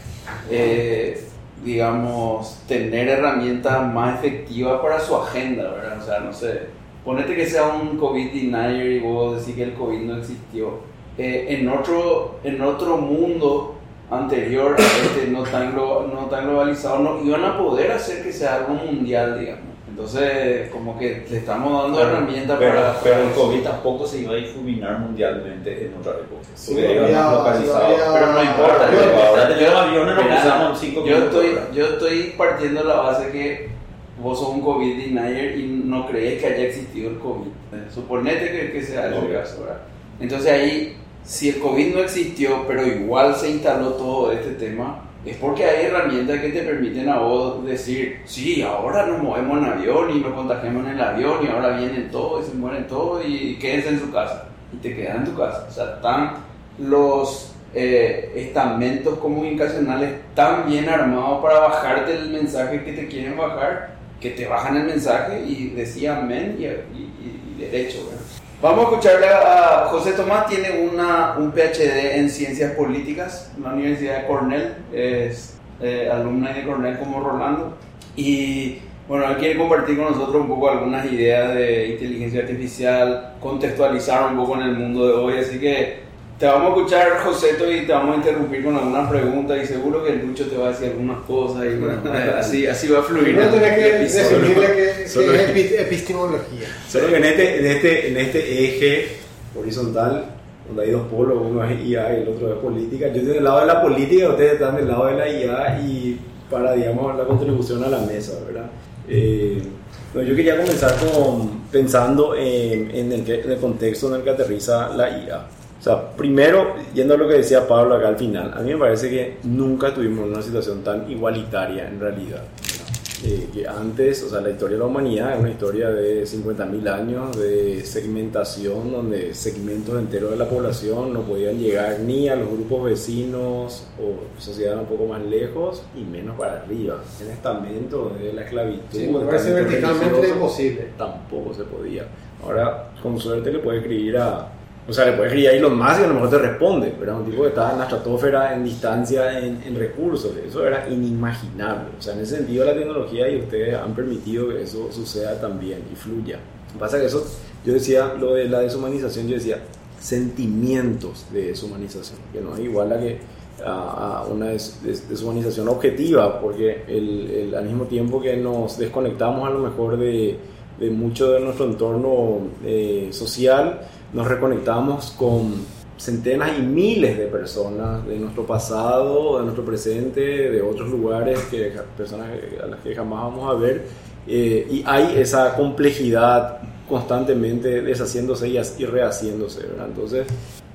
eh, digamos, tener herramientas más efectivas para su agenda, ¿verdad? O sea, no sé, ponete que sea un COVID denier y vos decís que el COVID no existió. Eh, en, otro, en otro mundo anterior a este no tan, glo- no tan globalizado, no iban a poder hacer que sea algo mundial, digamos. Entonces, como que le estamos dando Claro, herramientas pero, para... pero el para COVID tampoco se iba a difuminar mundialmente en otra época. Sí, Porque iba había- más localizado. había- Pero no importa. Pero yo- ahora yo- tenemos aviones, nos mira, cruzamos en cinco yo minutos. estoy, yo estoy partiendo de la base que vos sos un COVID denier y no crees que haya existido el COVID. Eh, Suponete que, que sea ese Obvio. caso, ¿verdad? Entonces ahí, si el COVID no existió, pero igual se instaló todo este tema, es porque hay herramientas que te permiten a vos decir, sí, ahora nos movemos en avión y nos contagiamos en el avión y ahora vienen todos y se mueren todos y quédense en su casa. Y te quedas en tu casa. O sea, están los eh, estamentos comunicacionales tan bien armados para bajarte el mensaje que te quieren bajar, que te bajan el mensaje y decía amén y, y, y, y derecho, ¿verdad? Vamos a escucharle a José Tomás. Tiene una, un P H D en Ciencias Políticas en la Universidad de Cornell, es eh, alumna de Cornell como Rolando, y bueno, él quiere compartir con nosotros un poco algunas ideas de inteligencia artificial, contextualizar un poco en el mundo de hoy, así que te vamos a escuchar, Joseto, y te vamos a interrumpir con algunas preguntas y seguro que el Lucho te va a decir algunas cosas y bueno, así, así va a fluir. Primero tenés que el episodio. definirle qué Solo- es epi- epistemología. Solo que en este, en, este, en este eje horizontal, donde hay dos polos, uno es I A y el otro es política, yo estoy del lado de la política, ustedes están del lado de la I A y para, digamos, la contribución a la mesa, ¿verdad? Eh, bueno, yo quería comenzar con, pensando en, en, el, que- en el contexto en el que aterriza la I A. O sea, primero, yendo a lo que decía Pablo acá al final, a mí me parece que nunca tuvimos una situación tan igualitaria en realidad. Eh, que antes, o sea, la historia de la humanidad es una historia de cincuenta mil años de segmentación, donde segmentos enteros de la población no podían llegar ni a los grupos vecinos o sociedades un poco más lejos y menos para arriba. En estamento de la esclavitud, Sí, me parece estamento verticalmente religioso, imposible. tampoco se podía. Ahora, con suerte le puede escribir a... O sea, le puedes escribir a Elon Musk y a lo mejor te responde, pero un tipo que estaba en la estratosfera en distancia, en, en recursos, eso era inimaginable. O sea, en ese sentido la tecnología y ustedes han permitido que eso suceda también y fluya. Lo que pasa es que eso, yo decía, lo de la deshumanización, yo decía, sentimientos de deshumanización, que no es igual a que a, a una des, des, deshumanización objetiva, porque el, el, al mismo tiempo que nos desconectamos a lo mejor de, de mucho de nuestro entorno eh, social, nos reconectamos con centenas y miles de personas de nuestro pasado, de nuestro presente, de otros lugares, que personas a las que jamás vamos a ver, eh, y hay esa complejidad constantemente deshaciéndose y, y rehaciéndose, ¿verdad? Entonces,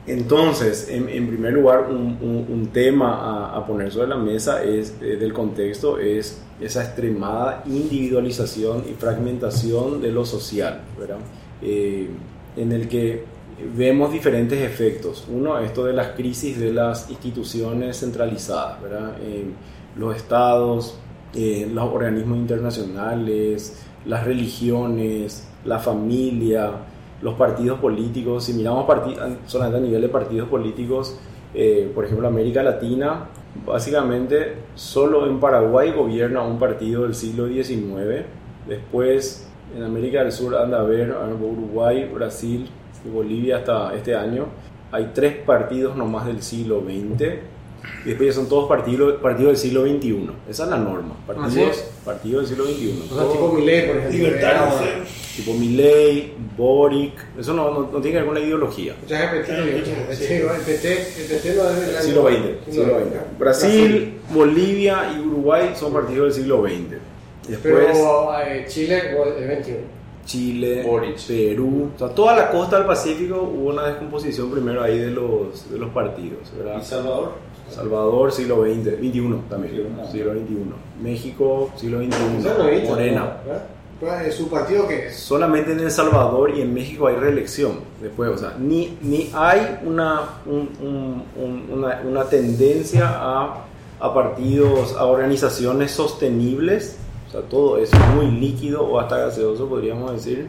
Entonces, en, en primer lugar, un, un, un tema a, a poner sobre la mesa es, eh, del contexto es esa extremada individualización y fragmentación de lo social, ¿verdad? Eh, en el que vemos diferentes efectos. Uno, esto de las crisis de las instituciones centralizadas, ¿verdad? Eh, los estados, eh, los organismos internacionales, las religiones, la familia, los partidos políticos. Si miramos parti- solamente a nivel de partidos políticos, eh, por ejemplo, América Latina, básicamente solo en Paraguay gobierna un partido del siglo diecinueve. Después en América del Sur anda a ver a Uruguay, Brasil y Bolivia hasta este año. Hay tres partidos nomás del siglo veinte. Y después ya son todos partidos, partidos del siglo veintiuno. Esa es la norma. Partidos, partidos del siglo veintiuno. O sea, tipo Milei, por ejemplo. Libertarios. Tipo Milei, Boric. Eso no, no, no tiene que ver con la ideología. O sea, el P T, el P T, el P T, el P T no es del año Siglo veinte. Siglo veinte. Brasil, Bolivia y Uruguay son partidos del siglo veinte. Después Pero eh, Chile, el veintiuno. Chile, Boric. Perú, o sea, toda la costa del Pacífico hubo una descomposición primero ahí de los, de los partidos, ¿verdad? ¿Y Salvador? Salvador, siglo veinte, veintiuno también, veintiuno. siglo veintiuno. México, siglo veintiuno, Eso no he dicho. Morena. ¿Verdad? Pues, ¿su partido qué es? Solamente en El Salvador y en México hay reelección después, o sea, ni, ni hay una, un, un, un, una, una tendencia a, a partidos, a organizaciones sostenibles. O sea, todo es muy líquido o hasta gaseoso, podríamos decir.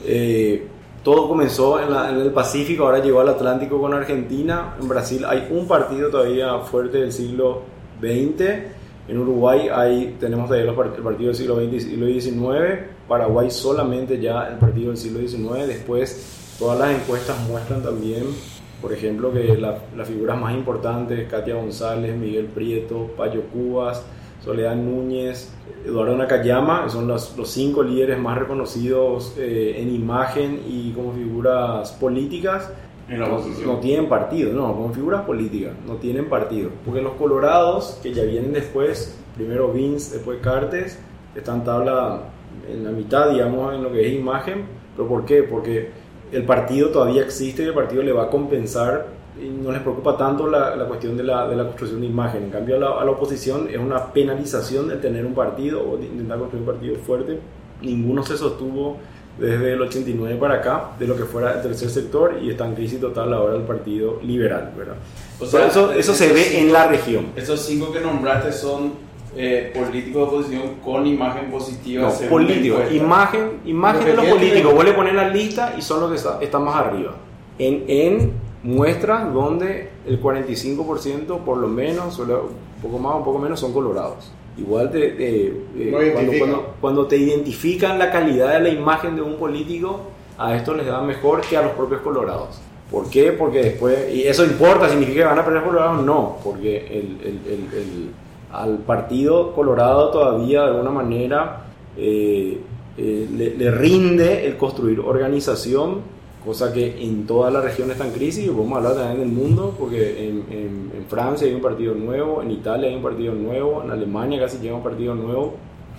Eh, todo comenzó en, la, en el Pacífico, ahora llegó al Atlántico con Argentina. En Brasil hay un partido todavía fuerte del siglo veinte. En Uruguay hay, tenemos todavía los part- el partido del siglo veinte y siglo diecinueve. Paraguay solamente ya el partido del siglo diecinueve. Después, todas las encuestas muestran también, por ejemplo, que la, las figuras más importantes, Katia González, Miguel Prieto, Payo Cubas, Soledad Núñez, Eduardo Nakayama, son los, los cinco líderes más reconocidos eh, en imagen y como figuras políticas. En la no, oposición. no tienen partido, no, como figuras políticas, no tienen partido. Porque los colorados, que ya vienen después, primero Vince, después Cartes, están tabla en la mitad, digamos, en lo que es imagen. ¿Pero por qué? Porque el partido todavía existe y el partido le va a compensar y no les preocupa tanto la, la cuestión de la, de la construcción de imagen. En cambio, a la, a la oposición es una penalización el tener un partido o de intentar construir un partido fuerte. Ninguno se sostuvo desde el ochenta y nueve para acá de lo que fuera el tercer sector y está en crisis total ahora el partido liberal, ¿verdad? O sea, eso, eso se esos ve cinco- en la región. Esos cinco que nombraste son eh, políticos de oposición con imagen positiva. No, según político, la encuesta. imagen, imagen de los políticos. Vos le pones la lista y son los que está- están más arriba. En, en muestras donde el cuarenta y cinco por ciento por lo menos, un poco más, un poco menos, son colorados. Igual te, te- eh, Lo cuando, identifican. cuando, cuando te identifican la calidad de la imagen de un político, a esto les da mejor que a los propios colorados. ¿Por qué? Porque después, y eso importa, significa que van a perder colorados, no, porque el, el, el, el, al partido colorado todavía de alguna manera eh, eh, le, le rinde el construir organización, cosa que en toda la región está en crisis, y podemos hablar también del mundo, porque en, en, en Francia hay un partido nuevo, en Italia hay un partido nuevo, en Alemania casi llega un partido nuevo.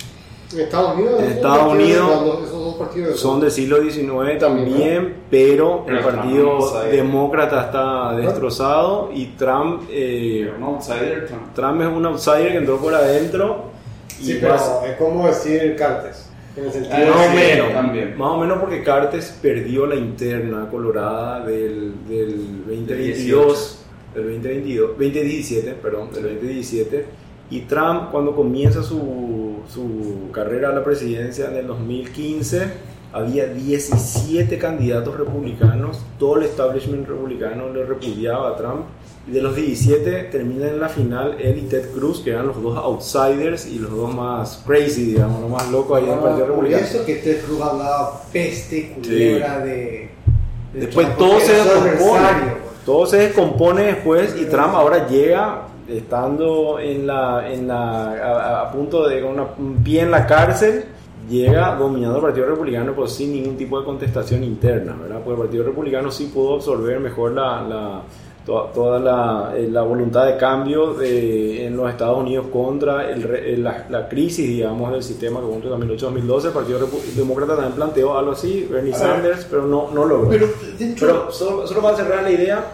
En Estados Unidos. En esos Estados partidos, Unidos los- esos dos partidos Son del siglo diecinueve también, pero el Pero Trump partido no sabe. demócrata está destrozado y Trump, eh, Pero un outsider, Trump. Trump es un outsider que entró por adentro. Y Sí, pero vas- es como decir Cartes. En el sentido Ah, de más o sí, menos, también. más o menos porque Cartes perdió la interna colorada del, del veinte veintidós, del veinte veintidós, veinte diecisiete, perdón, del veinte diecisiete, y Trump cuando comienza su, su carrera a la presidencia en el dos mil quince había diecisiete candidatos republicanos, todo el establishment republicano le repudiaba a Trump. Y de los diecisiete terminan en la final él y Ted Cruz, que eran los dos outsiders y los dos más crazy, digamos, los más locos ahí del Partido Por Republicano. eso que Ted Cruz hablaba peste culebra de, de Después Trump, todo porque se era su descompone, adversario. todo se descompone después y Trump ahora llega estando en la, en la, a, a punto de con una, un pie en la cárcel, llega dominando el Partido Republicano pues sin ningún tipo de contestación interna, ¿verdad? Porque el Partido Republicano sí pudo absorber mejor la, la toda, toda la, eh, la voluntad de cambio de, en los Estados Unidos contra el, re- la, la crisis, digamos, del sistema que fue entre dos mil ocho y dos mil doce. El Partido Repu- Demócrata también planteó algo así, Bernie A Sanders, pero no, no logró. Pero dentro Pero solo, solo para cerrar la idea,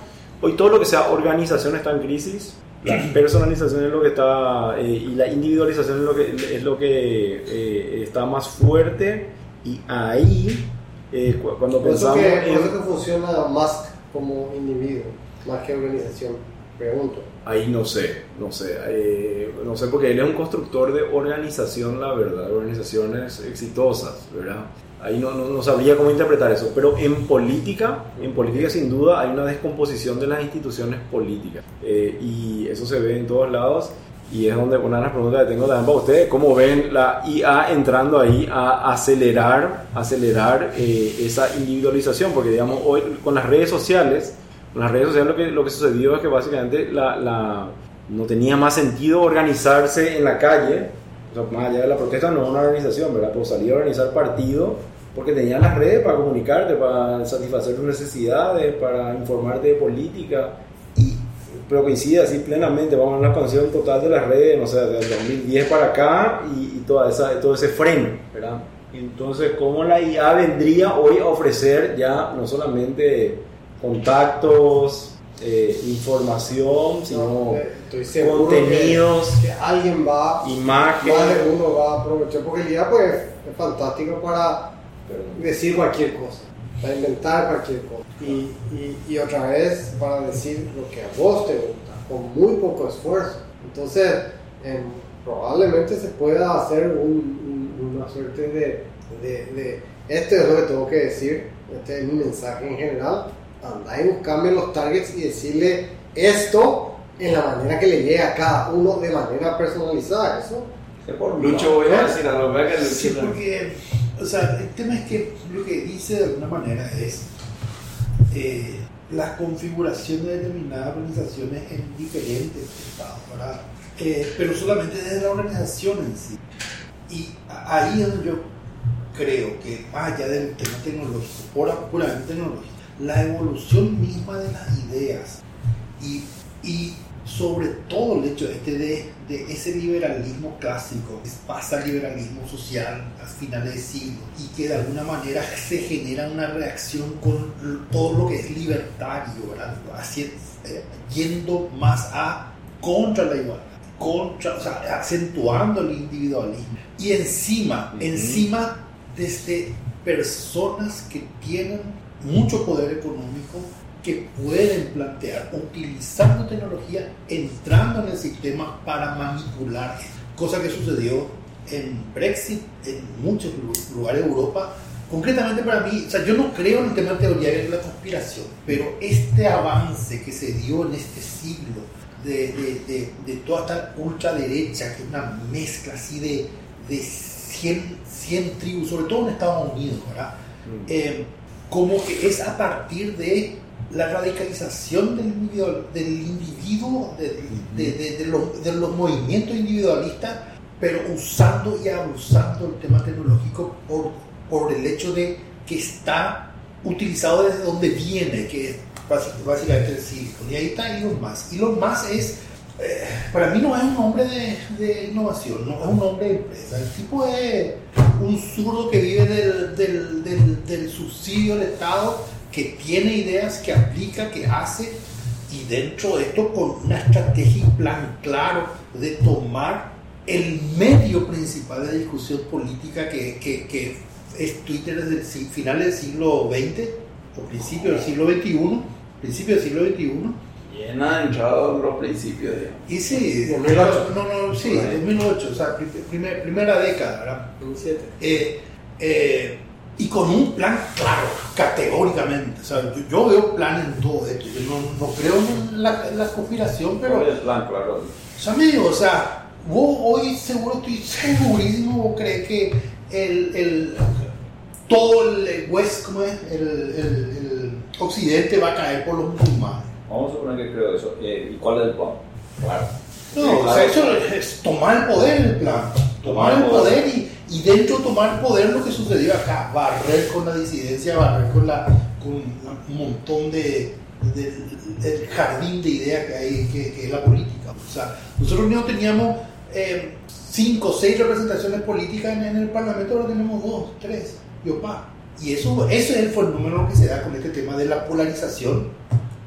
hoy todo lo que sea organización está en crisis, la personalización es lo que está, eh, y la individualización es lo que, es lo que eh, está más fuerte, y ahí, eh, cu- cuando Por eso pensamos que, por en... eso que funciona Musk como individuo, más que organización. Pregunto. Ahí no sé, no sé, eh, no sé porque él es un constructor de organización, la verdad, de organizaciones exitosas, ¿verdad? Ahí no, no, no sabría cómo interpretar eso, pero en política, en política sin duda hay una descomposición de las instituciones políticas, eh, y eso se ve en todos lados, y es donde una de las preguntas que tengo también para ustedes: ¿cómo ven la I A entrando ahí a acelerar, acelerar eh, esa individualización? Porque digamos, hoy con las redes sociales, con las redes sociales lo que, lo que sucedió es que básicamente la, la, no tenía más sentido organizarse en la calle, o sea, más allá de la protesta no es una organización, ¿verdad? Pero salir a organizar partido porque tenías las redes para comunicarte, para satisfacer tus necesidades, para informarte de política, y, pero coincide así plenamente, vamos a una expansión total de las redes, no sé, desde el dos mil diez para acá, y, y toda esa, todo ese freno, ¿verdad? Entonces, ¿cómo la I A vendría hoy a ofrecer ya no solamente contactos, eh, información, sino No, eh, estoy seguro contenidos, que, que alguien va, imágenes? más de uno va a aprovechar, porque el I A pues es fantástico para decir cualquier cosa, para inventar cualquier cosa, y, y, y otra vez para decir lo que a vos te gusta, con muy poco esfuerzo. Entonces, eh, probablemente se pueda hacer un, un, una suerte de, de, de, esto es lo que tengo que decir, este es mi mensaje en general, andar y buscarme los targets y decirle esto en la manera que le llegue a cada uno de manera personalizada. Eso Lucho, voy a decir algo, ¿verdad? Que Sí, porque, o sea, el tema es que lo que dice de alguna manera es eh, la configuración de determinadas organizaciones en diferentes estados, ¿verdad? Eh, pero solamente desde la organización en sí. Y ahí es donde yo creo que, más allá del tema tecnológico, pura, puramente tecnológico, la evolución misma de las ideas y, y sobre todo el hecho este de, de ese liberalismo clásico, que pasa al liberalismo social a finales de siglo, y que de alguna manera se genera una reacción con todo lo que es libertario, ¿verdad? Así, eh, yendo más a contra la igualdad, contra, o sea, acentuando el individualismo, y encima, uh-huh. encima desde personas que tienen mucho poder económico, que pueden plantear, utilizando tecnología, entrando en el sistema para manipular, cosa que sucedió en Brexit, en muchos lugares de Europa. Concretamente para mí, o sea, yo no creo en el tema de teoría de la conspiración, pero este avance que se dio en este siglo de, de, de, de toda esta ultraderecha, que es una mezcla así de, de cien, cien tribus, sobre todo en Estados Unidos, ¿verdad? Mm. Eh, como que es a partir de la radicalización del individuo, del individuo de, de, de, de, los, de los movimientos individualistas, pero usando y abusando el tema tecnológico por, por el hecho de que está utilizado desde donde viene, que es básicamente el Silicon. Y ahí está Elon Musk. Elon Musk es, eh, para mí no es un hombre de, de innovación, no es un hombre de empresa. El tipo es un zurdo que vive del, del, del, del subsidio del Estado, que tiene ideas, que aplica, que hace, y dentro de esto con una estrategia y plan claro de tomar el medio principal de la discusión política que, que, que es Twitter desde el final del siglo veinte o principio del siglo veintiuno, principio del siglo veintiuno. Bien adentrado en los principios, digamos. Y sí, dos mil ocho. no, no, sí, dos mil ocho, o sea, primer, primera década, ¿verdad? dos mil siete. Eh, eh, y con un plan claro, categóricamente. O sea, yo, yo veo plan en todo esto. Yo no, no creo en la, en la conspiración, pero... ¿Cuál es el plan, claro? O sea, amigo, o sea, vos hoy seguro, estoy segurísimo, vos crees que el, el, todo el West, ¿cómo es? El, el, el Occidente va a caer por los musulmanes. Vamos a suponer que creo eso. Eh, ¿Y cuál es el plan? Claro. No, Sí, o claro. sea, eso es tomar el poder el plan. Tomar el poder y, y dentro de tomar el poder lo que sucedió acá, barrer con la disidencia, barrer con, la, con un montón de, de, del jardín de ideas que hay, que, que es la política. O sea, nosotros no teníamos eh, cinco o seis representaciones políticas en, en el Parlamento, ahora tenemos dos, tres, y opa. Y eso, ese es el fenómeno que se da con este tema de la polarización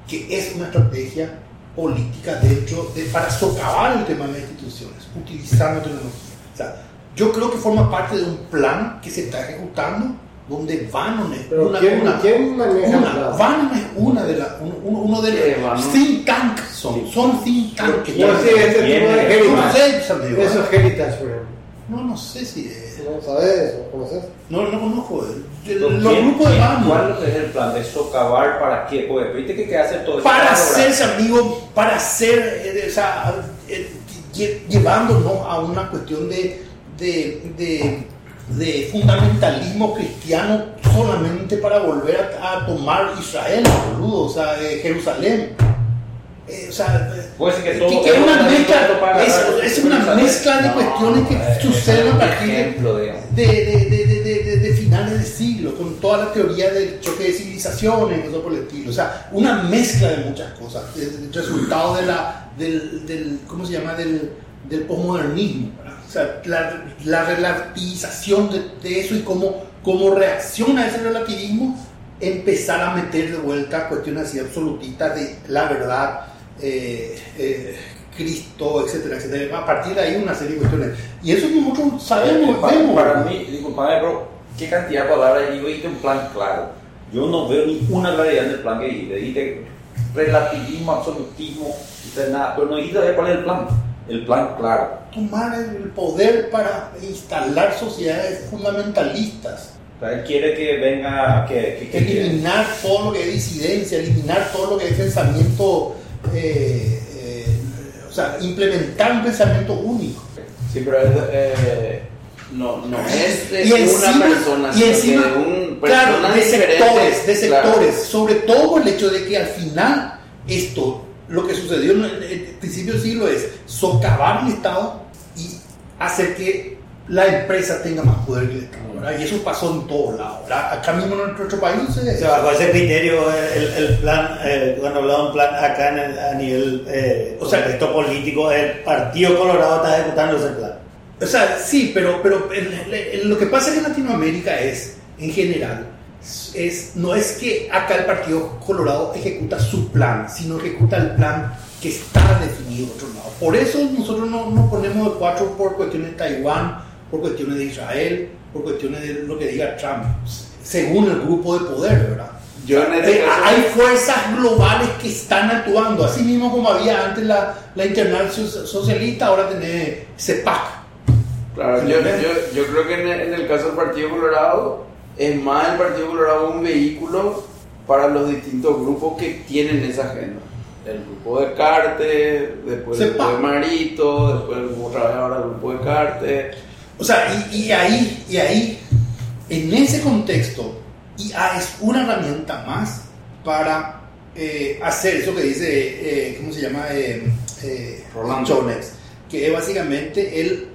que es una estrategia política dentro de, para socavar el tema de las instituciones, utilizando tecnología. O sea, yo creo que forma parte de un plan que se está ejecutando donde Bannon es Pero una, ¿quién, una, ¿quién maneja una, el plan? Bannon es una de las, uno, uno de Eh, los Bannon. think tank son, son think tank que Yo sí, ese tipo de ¿Quién? no Heritage. sé, amigo, Eso es Heritage, por ejemplo. no, no sé si es, ¿No sabes? ¿Lo conoces? no, no conozco el- Pero los ¿quién- grupos de quién- Bannon. ¿Cuál es el plan de socavar para qué? Pues viste que, que hace todo eso Para lograr. hacerse amigo, para hacer, eh, o sea, eh, lle- llevándonos a una cuestión de, de, de, de fundamentalismo cristiano solamente para volver a, a tomar Israel, boludo, o sea, eh, Jerusalén. Eh, o sea, eh, Puede ser que que, todo- que es una todo mezcla, para es, agarrar es una Jerusalén. mezcla de No, cuestiones que eh, suceden a un partir de, ejemplo, digamos. de, de, de, de, de, de- de finales de siglo, con toda la teoría del choque de civilizaciones y cosas por el estilo. O sea, una mezcla de muchas cosas, el resultado de la, del, del, ¿cómo se llama? Del, del posmodernismo, ¿verdad? O sea, la, la relativización de, de eso y cómo, cómo reacciona a ese relativismo, empezar a meter de vuelta cuestiones así absolutistas de la verdad, eh, eh, Cristo, etcétera, etcétera. A partir de ahí una serie de cuestiones. Y eso nosotros sabemos, para, vemos. para mí, disculpame, pero qué cantidad de palabras y dijiste un plan claro. Yo no veo ninguna claridad en el plan que dijiste. Dijiste relativismo, absolutismo, dijiste nada, pero no dijiste cuál es el plan. El plan claro. Tomar el poder para instalar sociedades fundamentalistas, O sea, él quiere que venga, que, que, que eliminar todo lo que es disidencia, eliminar todo lo que es pensamiento, eh, eh, o sea, implementar un pensamiento único. Sí, pero es, eh, no, no es de Y encima- una persona, y sino encima, que de un claro, personas de diferentes, sectores, de claro. sectores, sobre todo el hecho de que al final esto, lo que sucedió en el, el principio del siglo es socavar el Estado y hacer que la empresa tenga más poder que el Estado, ¿verdad? Y eso pasó en todos lados, ¿verdad? Acá mismo en nuestro país sucede. O sea, bajo ese criterio, el, el plan, eh, cuando hablamos de un plan acá en el- a nivel eh, O sea, contexto político, el Partido Colorado está ejecutando ese plan. O sea, sí, pero, pero el- el- lo que pasa en Latinoamérica es, en general, es, no es que acá el Partido Colorado ejecuta su plan, sino ejecuta el plan que está definido en otro lado. Por eso nosotros no nos ponemos de cuatro por cuestiones de Taiwán, por cuestiones de Israel, por cuestiones de lo que diga Trump, según el grupo de poder, ¿verdad? Yo en este Eh, caso- hay fuerzas globales que están actuando, así mismo como había antes la, la Internacional So- Socialista, ahora tenés CEPAC. Claro, yo, yo, yo creo que en el, en el caso del Partido Colorado, es más el Partido Colorado un vehículo para los distintos grupos que tienen esa agenda. El grupo de Carte, después el Sepa. grupo de Marito, después el grupo, otra vez ahora el grupo de Carte. O sea, y, y ahí, y ahí, en ese contexto, I A es una herramienta más para eh, hacer eso que dice, eh, ¿cómo se llama? Eh, eh, Rolando. Jones, que es básicamente el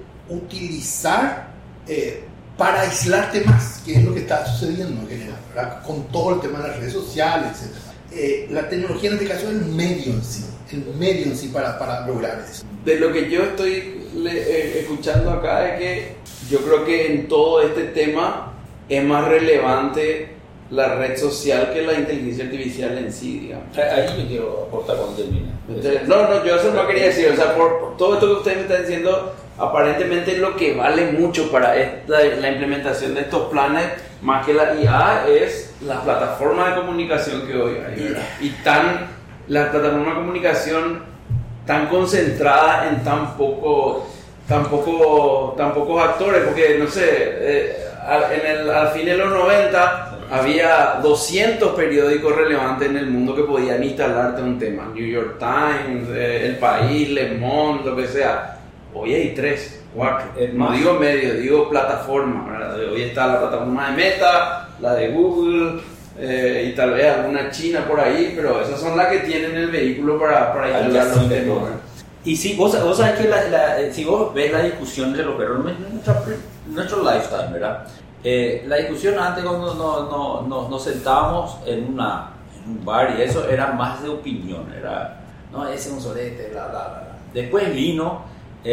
utilizar eh, para aislarte más, que es lo que está sucediendo en general, ¿verdad? Con todo el tema de las redes sociales, etcétera. Eh, la tecnología en este caso es el medio en sí, el medio en sí para, para lograr eso. De lo que yo estoy le- eh, escuchando acá es que yo creo que en todo este tema es más relevante la red social que la inteligencia artificial en sí, digamos. Ahí me quiero aportar cuando termine. Entonces, no, no, yo eso no quería decir, o sea, por, por todo esto que ustedes me están diciendo, aparentemente lo que vale mucho para esta, la implementación de estos planes, más que la I A, es la plataforma de comunicación que hoy hay, ¿verdad? Y tan, la plataforma de comunicación tan concentrada en tan poco, tan poco, tan pocos actores, porque no sé, eh, al, en el, al fin de los noventa había doscientos periódicos relevantes en el mundo que podían instalarte un tema. New York Times, eh, El País, Le Monde, lo que sea. Hoy hay tres, cuatro. Es No más. digo medio, digo plataforma, ¿verdad? Hoy está la plataforma de Meta, la de Google, eh, y tal vez alguna china por ahí, pero esas son las que tienen el vehículo para, para Hay instalar los bastante temas. cosas. ¿verdad? Y si vos, vos sabés que la, la- si vos ves la discusión de lo que realmente es nuestra, nuestro lifestyle, ¿verdad? Eh, la discusión antes cuando no, no, no- nos sentábamos en, una, en un bar y eso era más de opinión, era, no, ese es un solete, bla, bla, bla. bla. Después vino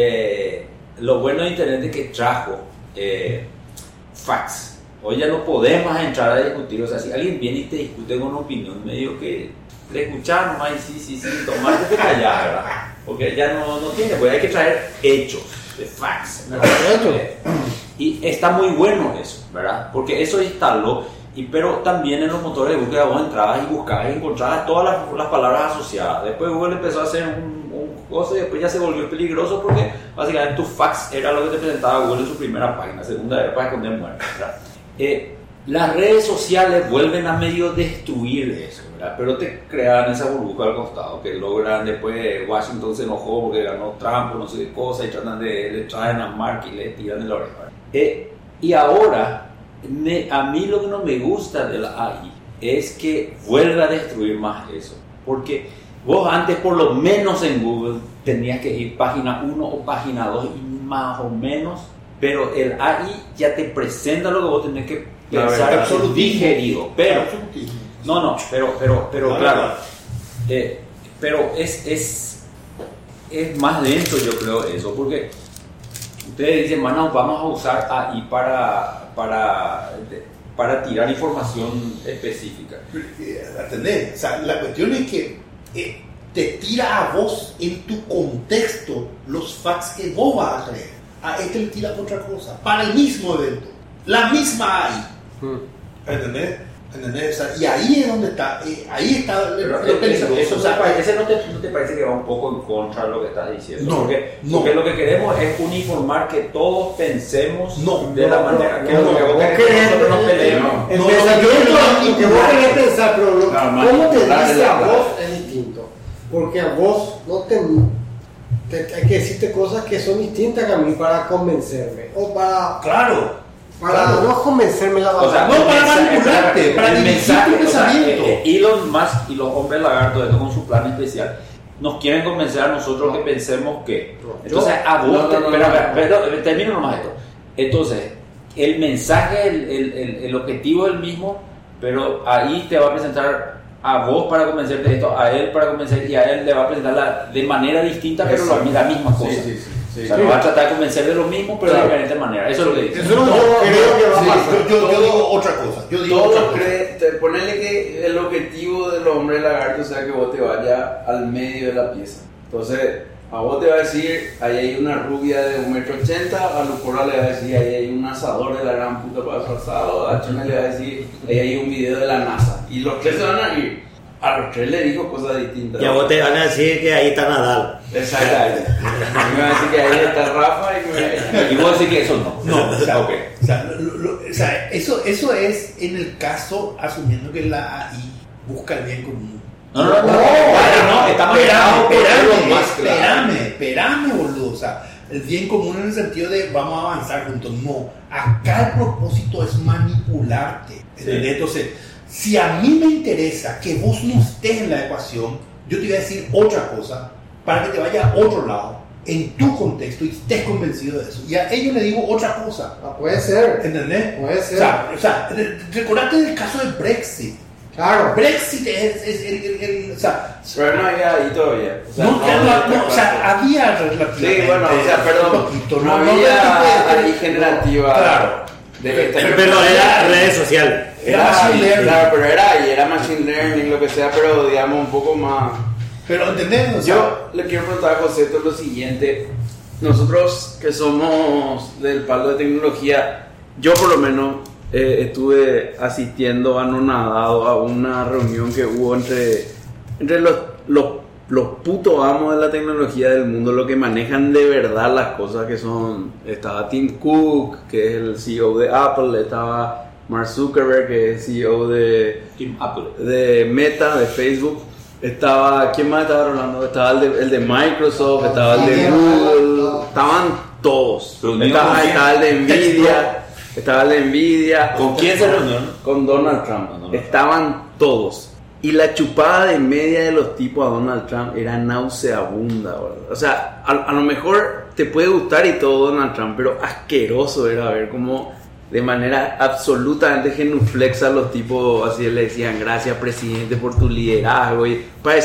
eh, lo bueno de internet de que trajo eh, fax. Hoy ya no podemos entrar a discutir, o sea, si alguien viene y te discute con una opinión medio que le escuchás nomás y sí, sí, sí, tomate te callás, ¿verdad? Porque ya no, no tiene, pues hay que traer hechos, de facts, ¿verdad? Eh, y está muy bueno eso, ¿verdad? Porque eso instaló, y, pero también en los motores de búsqueda vos entrabas y buscabas y encontrabas todas las, las palabras asociadas. Después Google empezó a hacer un, un cosa y después ya se volvió peligroso porque básicamente tu fax era lo que te presentaba Google en su primera página, segunda era para esconder muertes, ¿verdad? Eh, las redes sociales vuelven a medio destruir eso, ¿verdad? Pero te crean esa burbuja al costado que logran. Después Washington se enojó porque ganó Trump o no sé qué cosa y tratan de, le traen a Mark y le tiran de la oreja. Eh, y ahora me, a mí lo que no me gusta de la A I es que vuelve a destruir más eso, porque vos antes por lo menos en Google tenías que ir página uno o página dos y más o menos, pero el A I ya te presenta lo que vos tenés que pensar digerido, pero no, no, pero, pero, pero claro, eh, pero es, es, es más lento, yo creo eso, porque ustedes dicen, bueno, vamos a usar A I para, para, para tirar información específica. ¿Entendés? O sea, la cuestión es que eh, te tira a vos en tu contexto los facts que vos vas a creer. A este le tira otra cosa, para el mismo evento, la misma A I. Hmm. ¿Entendés? ¿Entendés? O sea, y ahí es donde está, eh, ahí está pero lo peligroso. Eso, eso o sea, ese no te, no te parece que va un poco en contra de lo que estás diciendo. No, porque, no. porque lo que queremos es uniformar que todos pensemos no, de no, la manera no, que no, lo que vos querés que nosotros nos peleemos. El No, pensamiento, no, lo que no, vos no, querés pensar, pero lo, no, cómo te manipular dice la a palabra. vos es distinto. Porque a vos no te, te hay que decirte cosas que son distintas que a mí para convencerme. O para. claro. Para claro. no convencerme la O sea, No, el para mensaje- manipularte, para el dirigir mensaje, tu o sea, pensamiento. eh, eh, Elon Musk y los hombres lagartos, esto con su plan especial, nos quieren convencer a nosotros que pensemos que. Entonces, a vos, no, no, te- no, pero, no. pero, pero, termino nomás esto. Entonces, el mensaje, el, el, el, el objetivo es el mismo, pero ahí te va a presentar a vos para convencerte de esto, a él para convencer, y a él le va a presentar la, de manera distinta, pero la, la misma cosa. Sí, sí, sí, sí. O sea, nos va a tratar de convencer de lo mismo, pero Claro. de diferente manera. Eso es lo que dice. Eso no, No, yo creo que va a sí, pasar. yo, yo, yo digo otra cosa. Yo digo otra Todos cosa. creen, te- ponele que el objetivo del hombre lagarto sea que vos te vayas al medio de la pieza. Entonces, a vos te va a decir, ahí hay una rubia de un metro ochenta, a Lucora le va a decir, ahí hay un asador de la gran puta para su asado, a China le va a decir, ahí hay un video de la NASA. Y los tres se van a ir. A los tres le dijo cosas distintas. Y a vos te van a decir que ahí está Nadal. Exactamente. Y me va a decir que ahí está Rafa y que Y vos decís que eso no. No, o sea, Ok. o sea, lo- lo- o sea, eso, eso es en el caso asumiendo que la A I busca el bien común. No, no, no, no, no, no, está manejado por espérame, Elon Musk, claro. espérame, espérame, boludo. O sea, el bien común en el sentido de vamos a avanzar juntos. No, acá el propósito es manipularte. ¿Entendés? Entonces, si a mí me interesa que vos no estés en la ecuación, yo te voy a decir otra cosa para que te vayas a otro lado, en tu contexto, y estés convencido de eso. Y a ellos le digo otra cosa. Ah, puede ser. ¿Entendés? Puede ser. O sea, o sea re- recordate del caso del Brexit. Claro. Brexit es, es el, el- el- o sea, Pero no había ahí todavía. O sea, no, ya no, está no, o sea, claro. había relativamente. Sí, bueno, o sea, perdón, un poquito, no no había no, ahí generativa. Claro. De, Pero, pero era redes sociales. Era machine learning. Claro, pero era ahí, era machine learning, lo que sea, pero digamos un poco más. Pero ¿entendés? O sea, Yo le quiero preguntar a José todo lo siguiente. Nosotros que somos del palo de tecnología, yo por lo menos eh, estuve asistiendo anonadado a una reunión que hubo entre, entre los, los, los putos amos de la tecnología del mundo, los que manejan de verdad las cosas que son. Estaba Tim Cook, que es el C E O de Apple, estaba Mark Zuckerberg, que es C E O de, Team Apple. de Meta, de Facebook. Estaba, ¿quién más estaba hablando? Estaba el de, el de Microsoft, estaba el de Google, estaban todos. Reunido Estaba, con quién? estaba el de Nvidia, estaba el de Nvidia. ¿Con quién se reunió? Con Donald Trump. Donald Trump. Estaban todos. Y la chupada de media de los tipos a Donald Trump era nauseabunda, ¿verdad? O sea, a, a lo mejor te puede gustar y todo Donald Trump, pero asqueroso era ver cómo de manera absolutamente genuflexa los tipos así le decían gracias presidente por tu liderazgo y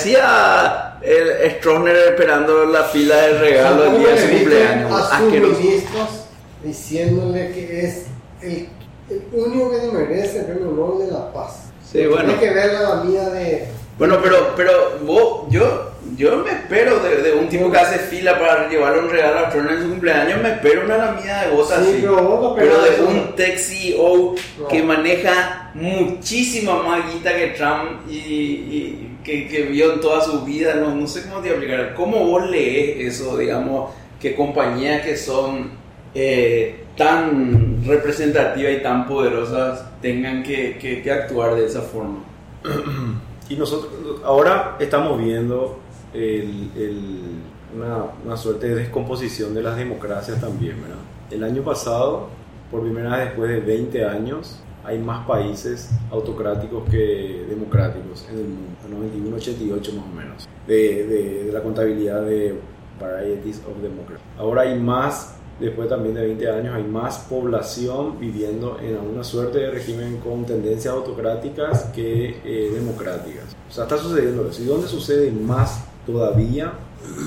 parecía el Stroessner esperando la fila de regalo el día de su cumpleaños. A sus Asqueroso. ministros diciéndole que es el, el único que se merece el premio Nobel de la Paz. Sí, bueno. Tiene que ver la vida de, Bueno, pero, pero vos, yo, yo me espero de, de un tipo que hace fila para llevarle un regalo a Trump en su cumpleaños, me espero una lamida de voz Sí, así. pero vos no Pero esperás de eso. un tech C E O No. que maneja muchísima más guita que Trump y, y que, que vio en toda su vida, no, no sé cómo te aplicar. ¿Cómo vos lees eso, digamos, que compañías que son eh, tan representativas y tan poderosas tengan que, que, que actuar de esa forma? Y nosotros ahora estamos viendo el, el, una, una suerte de descomposición de las democracias también, ¿verdad? El año pasado, por primera vez después de veinte años, hay más países autocráticos que democráticos en el mundo, noventa y uno, ochenta y ocho más o menos, de, de, de la contabilidad de Varieties of Democracy. Ahora hay más, después también de veinte años, hay más población viviendo en alguna suerte de régimen con tendencias autocráticas que eh, democráticas. O sea, está sucediendo eso. ¿Y dónde sucede más todavía?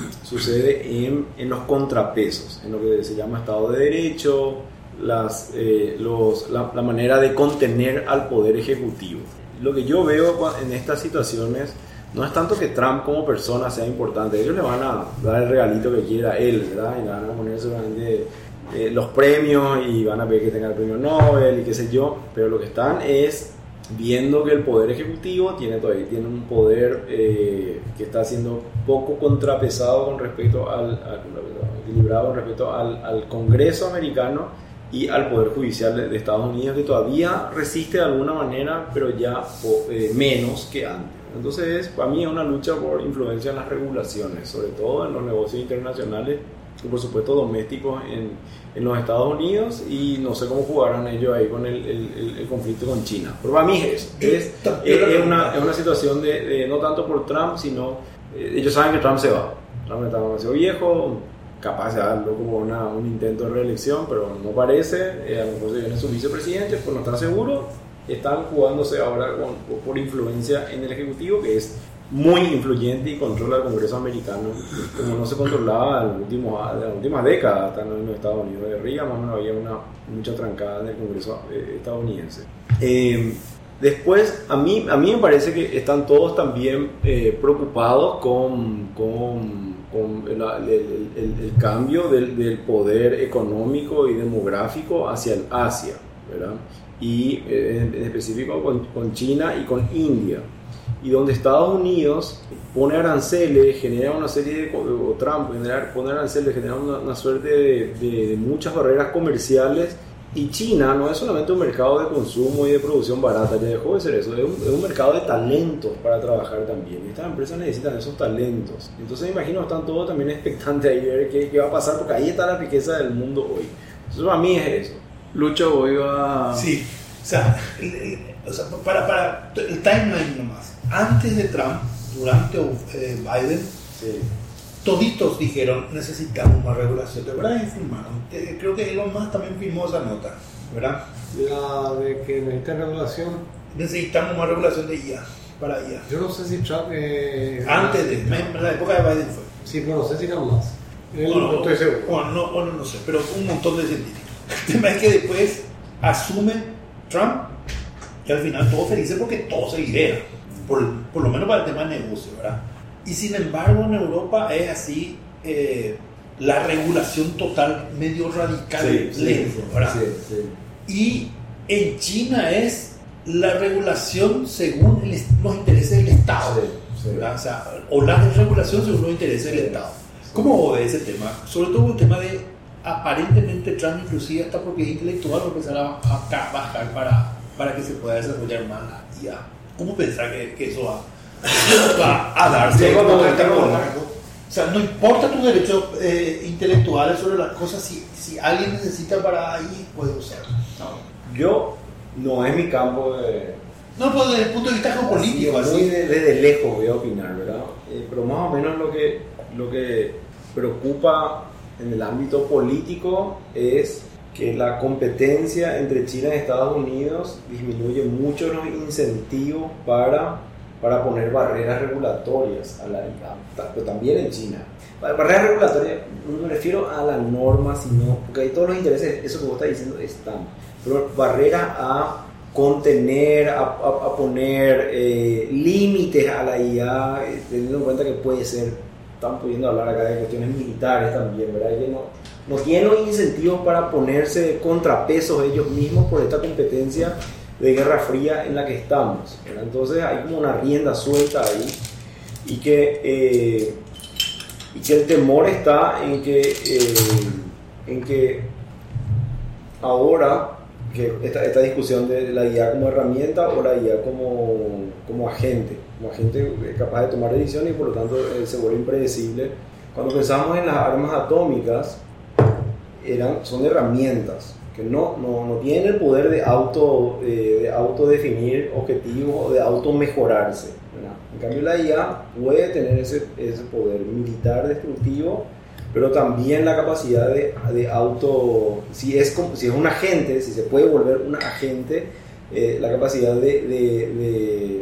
Sucede en, en los contrapesos, en lo que se llama Estado de Derecho, las, eh, los, la, la manera de contener al poder ejecutivo. Lo que yo veo en estas situaciones no es tanto que Trump como persona sea importante, ellos le van a dar el regalito que quiera a él, ¿verdad? Y le van a poner seguramente eh, los premios y van a ver que tenga el premio Nobel y qué sé yo, pero lo que están es viendo que el poder ejecutivo tiene todavía tiene un poder eh, que está siendo poco contrapesado con respecto al, al equilibrado con respecto al, al Congreso americano y al Poder Judicial de, de Estados Unidos, que todavía resiste de alguna manera, pero ya eh, menos que antes. Entonces, para mí es una lucha por influencia en las regulaciones, sobre todo en los negocios internacionales y por supuesto domésticos en, en los Estados Unidos, y no sé cómo jugarán ellos ahí con el, el, el conflicto con China. Pero para mí es eso, es, es, es, una, es una situación de, de no tanto por Trump, sino eh, ellos saben que Trump se va, Trump está demasiado viejo, capaz de darlo como una, un intento de reelección, pero no parece, eh, a lo mejor se viene su vicepresidente, pues no está seguro, están jugándose ahora con, por influencia en el Ejecutivo, que es muy influyente y controla el Congreso americano, como no se controlaba en, últimos, en las últimas décadas, hasta en los Estados Unidos de arriba, más o menos había una, mucha trancada en el Congreso eh, estadounidense. Eh, después, a mí, a mí me parece que están todos también eh, preocupados con... con con el, el, el, el cambio del, del poder económico y demográfico hacia el Asia, ¿verdad? Y eh, en, en específico con, con China y con India, y donde Estados Unidos pone aranceles, genera una serie de, o Trump genera, pone aranceles, genera una, una suerte de, de, de muchas barreras comerciales. Y China no es solamente un mercado de consumo y de producción barata, ya dejó de ser eso, es un, es un mercado de talentos para trabajar también. Y estas empresas necesitan esos talentos. Entonces me imagino que están todos también expectantes ahí de ver qué, qué va a pasar, porque ahí está la riqueza del mundo hoy. Entonces para mí es eso. Lucho, voy a... Sí, o sea, el, el, o sea para, para el timeline nomás. Antes de Trump, durante eh, Biden, Sí. toditos dijeron necesitamos más regulación, de verdad informaron. Creo que Elon Musk también firmó esa nota, ¿verdad? La de que necesita regulación. Necesitamos más regulación de I A, para I A. Yo no sé si Trump. Eh, Antes de, en la época de Biden fue. Sí, pero no sé si era más. Él, Bueno, no estoy seguro. Bueno, no, bueno, no sé, pero un montón de científicos. El tema es que después asume Trump y al final todos felices porque todo se libera, por, por lo menos para el tema de negocio, ¿verdad? Y sin embargo en Europa es así, eh, la regulación total medio radical, Sí, sí, lento, ¿verdad? sí, sí. Y en China es la regulación según el, los intereses del Estado, Sí, sí. ¿verdad? O sea, o la desregulación según los intereses del Estado. ¿Cómo ves ese tema? Sobre todo el tema de aparentemente Trump inclusive hasta porque es intelectual va a empezar a, a trabajar para, para que se pueda desarrollar más la I A. ¿Cómo pensar que, que eso va, va a darse? Sí, ¿Cómo cuando te está acuerdas? con- O sea, no importa tus derechos eh, intelectuales sobre las cosas, si, si alguien necesita para ahí, puede usar. No, Yo no es mi campo de... no pues desde el punto de vista geopolítico, Muy así. de- desde lejos voy a opinar, ¿verdad? Eh, pero más o menos lo que, lo que preocupa en el ámbito político es que la competencia entre China y Estados Unidos disminuye mucho los incentivos para, para poner barreras regulatorias a la I A, pero también en China. Barreras regulatorias, no me refiero a la norma, sino porque ahí todos los intereses, eso que vos estás diciendo, están. Pero barreras a contener, a, a, a poner eh, límites a la I A, eh, teniendo en cuenta que puede ser, están pudiendo hablar acá de cuestiones militares también, ¿verdad? Que no, no tienen los incentivos para ponerse contrapesos ellos mismos por esta competencia de guerra fría en la que estamos, ¿verdad? Entonces hay como una rienda suelta ahí y que, eh, y que el temor está en que, eh, en que ahora que esta, esta discusión de la I A como herramienta o la I A como, como agente, como agente capaz de tomar decisiones y por lo tanto eh, se vuelve impredecible. Cuando pensamos en las armas atómicas, eran, son herramientas que no, no, no tienen el poder de, auto, eh, de autodefinir objetivos o de automejorarse, ¿verdad? En cambio la I A puede tener ese, ese poder militar destructivo, pero también la capacidad de, de auto, si es, como, si es un agente, si se puede volver un agente, eh, la capacidad de, de, de,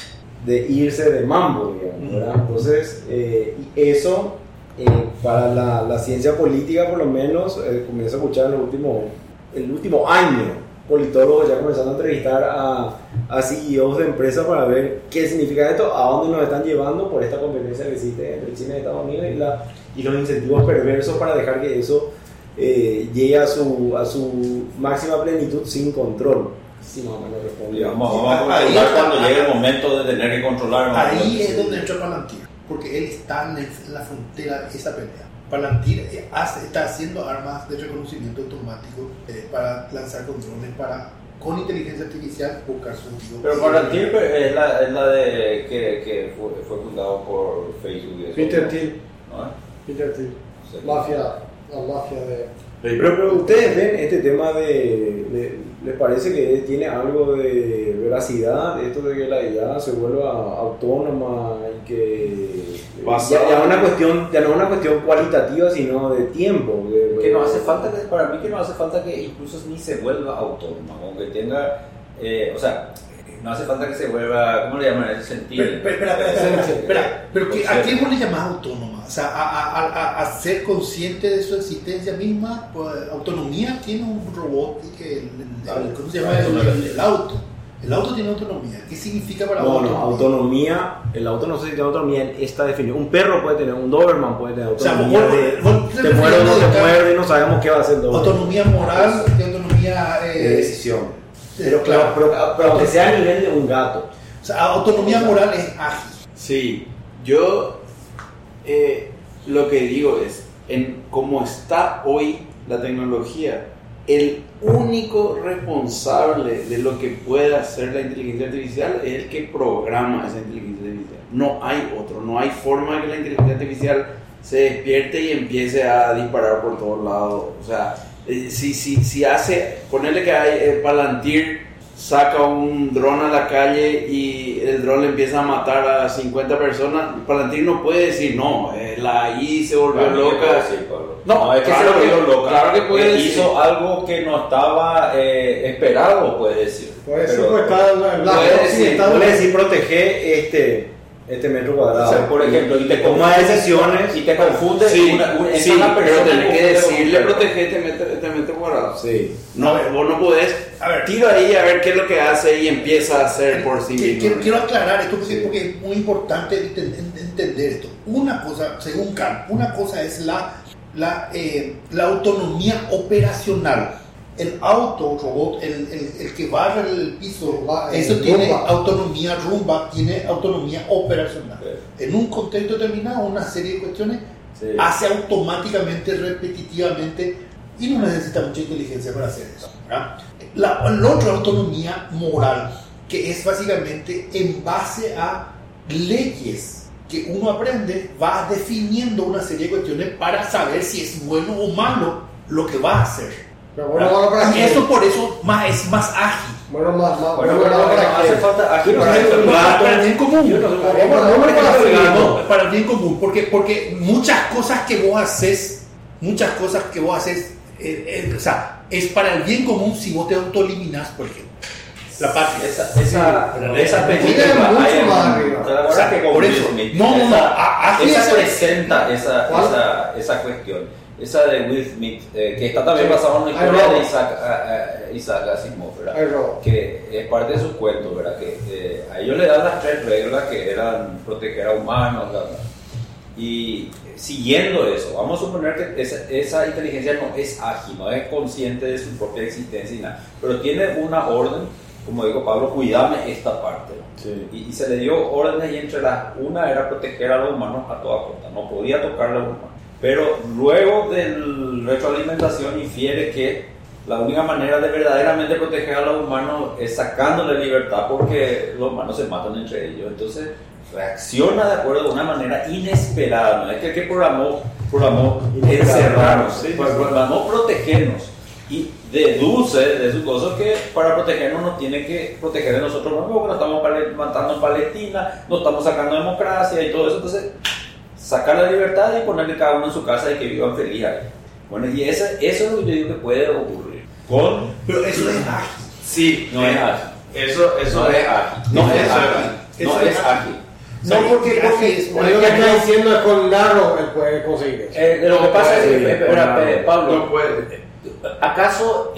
de irse de mambo, digamos, ¿verdad? Entonces, eh, y eso eh, para la, la ciencia política por lo menos, eh, comienza a escuchar en el último, el último año, politólogos ya comenzando a entrevistar a, a C E Os de empresas para ver qué significa esto, a dónde nos están llevando por esta competencia que existe entre China y Estados Unidos y, la, y los incentivos perversos para dejar que eso eh, llegue a su, a su máxima plenitud sin control. Sí, más o menos respondí. Vamos, vamos a controlar cuando llegue el momento de tener que controlar. Ahí es donde entra Palantir, porque él está en, el, en la frontera de esa pelea. Palantir hace, está haciendo armas de reconocimiento automático eh, para lanzar con drones, para con inteligencia artificial buscar su objetivo. Pero Palantir es la, es la de que, que fue, fue fundado por Facebook. Y eso, Peter Thiel. ¿no? Peter Thiel. Sí. Mafia, la mafia de... Pero, pero ustedes ven este tema de, de, ¿les parece que tiene algo de veracidad esto de que la I A se vuelva autónoma y que ya, ya, una cuestión, ya no es una cuestión cualitativa sino de tiempo? De, Que no hace falta que, para mí que no hace falta que incluso ni se vuelva autónoma, aunque tenga, eh, o sea, no hace falta que se vuelva, ¿cómo le llaman en ese sentido? Pero, espera, espera, espera, espera, espera, pero que, ¿a qué vos le llamás autónoma? O sea, a, a, a, a ser consciente de su existencia misma. Pues, autonomía tiene un robot que el, el, ¿cómo se llama? El, el, el auto. El auto tiene autonomía. ¿Qué significa para no, vos? No, autonomía, el auto no sé si tiene autonomía, está definido. Un perro puede tener, un Doberman puede tener autonomía. O sea, de, vos, vos te muerde o no te muerde, no sabemos qué va a hacer el Doberman. Autonomía moral y autonomía eh, de decisión. Eh, pero claro, pero, pero, pero aunque sea a nivel de un gato. O sea, autonomía moral es ágil. Sí, yo eh, lo que digo es, en cómo está hoy la tecnología, el único responsable de lo que puede hacer la inteligencia artificial es el que programa esa inteligencia artificial. No hay otro, no hay forma de que la inteligencia artificial se despierte y empiece a disparar por todos lados. O sea, eh, si, si, si hace, ponerle que hay eh, Palantir saca un dron a la calle y el dron le empieza a matar a cincuenta personas, Palantir no puede decir, no, eh, la I se volvió claro, loca. Decir, no, no, es que claro se volvió que, loca. Claro que puede decir. Hizo algo que no estaba eh, esperado, puede decir. Puede ser, Pero, pues está la, la puede decir, está- Puede decir proteger este, este metro cuadrado. o sea, por ejemplo, y te toma confunde- decisiones. y te confunde Sí, una, una, sí, una pero persona tenés que confunde decirle con un perro. protegete, mete, te mete cuadrado. Sí. No, vos no podés. A ver, Tiro ahí a ver qué es lo que hace y empieza a hacer por sí Quiero, mismo. quiero, quiero aclarar esto porque, Sí. porque es muy importante entender, entender esto. Una cosa, según Kant, una cosa es la, la, eh, la autonomía operacional. El auto, robot, el, el, el que barre el piso, Va, eso el tiene rumba. autonomía rumba, tiene autonomía operacional. Sí. En un contexto determinado, una serie de cuestiones Sí. hace automáticamente, repetitivamente y no necesita mucha inteligencia para hacer eso, ¿verdad? La, la otra autonomía moral, que es básicamente en base a leyes que uno aprende, va definiendo una serie de cuestiones para saber si es bueno o malo lo que va a hacer. Pero bueno, bueno, para qué. Eso por eso más, es más ágil. Bueno, más, más, Bueno, bueno, pero bueno, no para hace qué. falta aquí Yo no para sé, esto. Para, para el bien común. Yo no sé, Para bueno, bueno, bueno, para bueno, qué. bueno, No, para el bien común, porque, porque muchas cosas que vos haces, muchas cosas que vos haces, eh, eh, o sea, es para el bien común si vos te autoeliminas, por ejemplo. La patria. Esa, esa, pero esa tiene película mucho hay en- más arriba. ¿te acuerdas O sea, que con por Will eso. Smith? No, no, no, Esa- a- así esa es. presenta esa, ¿Cuál? esa, esa cuestión. esa de Will Smith, eh, que está también basada en una historia de Isaac, uh, uh, Isaac Asimov, ¿verdad? Que es parte de sus cuentos, ¿verdad? Que eh, a ellos le dan las tres reglas que eran proteger a humanos, bla, bla. Y siguiendo eso, vamos a suponer que esa, esa inteligencia no es ágil, no es consciente de su propia existencia y nada, pero tiene una orden, como dijo Pablo, cuidame esta parte. Sí. Y, y se le dio órdenes y entre las, una era proteger a los humanos a toda costa, no podía tocar a los humanos. Pero luego de la retroalimentación infiere que la única manera de verdaderamente proteger a los humanos es sacándole libertad porque los humanos se matan entre ellos. Entonces reacciona de acuerdo de una manera inesperada, no es que el que programó, programó encerrarnos, sí, pues, programó protegernos y deduce de sus cosas que para protegernos nos tiene que proteger de nosotros mismos porque nos estamos matando en Palestina, nos estamos sacando democracia y todo eso, entonces sacar la libertad y ponerle cada uno en su casa y que vivan feliz ahí. Bueno, y eso, eso es lo que yo digo que puede ocurrir con... Pero eso es ágil. Sí, no es ágil. Eso, eso no es es ágil. No es ágil. No es ágil. No, porque, porque lo que está diciendo es con Narrow él puede conseguir eso. Eh, lo que pasa es que, espera, eh, Pablo, no puede. ¿Acaso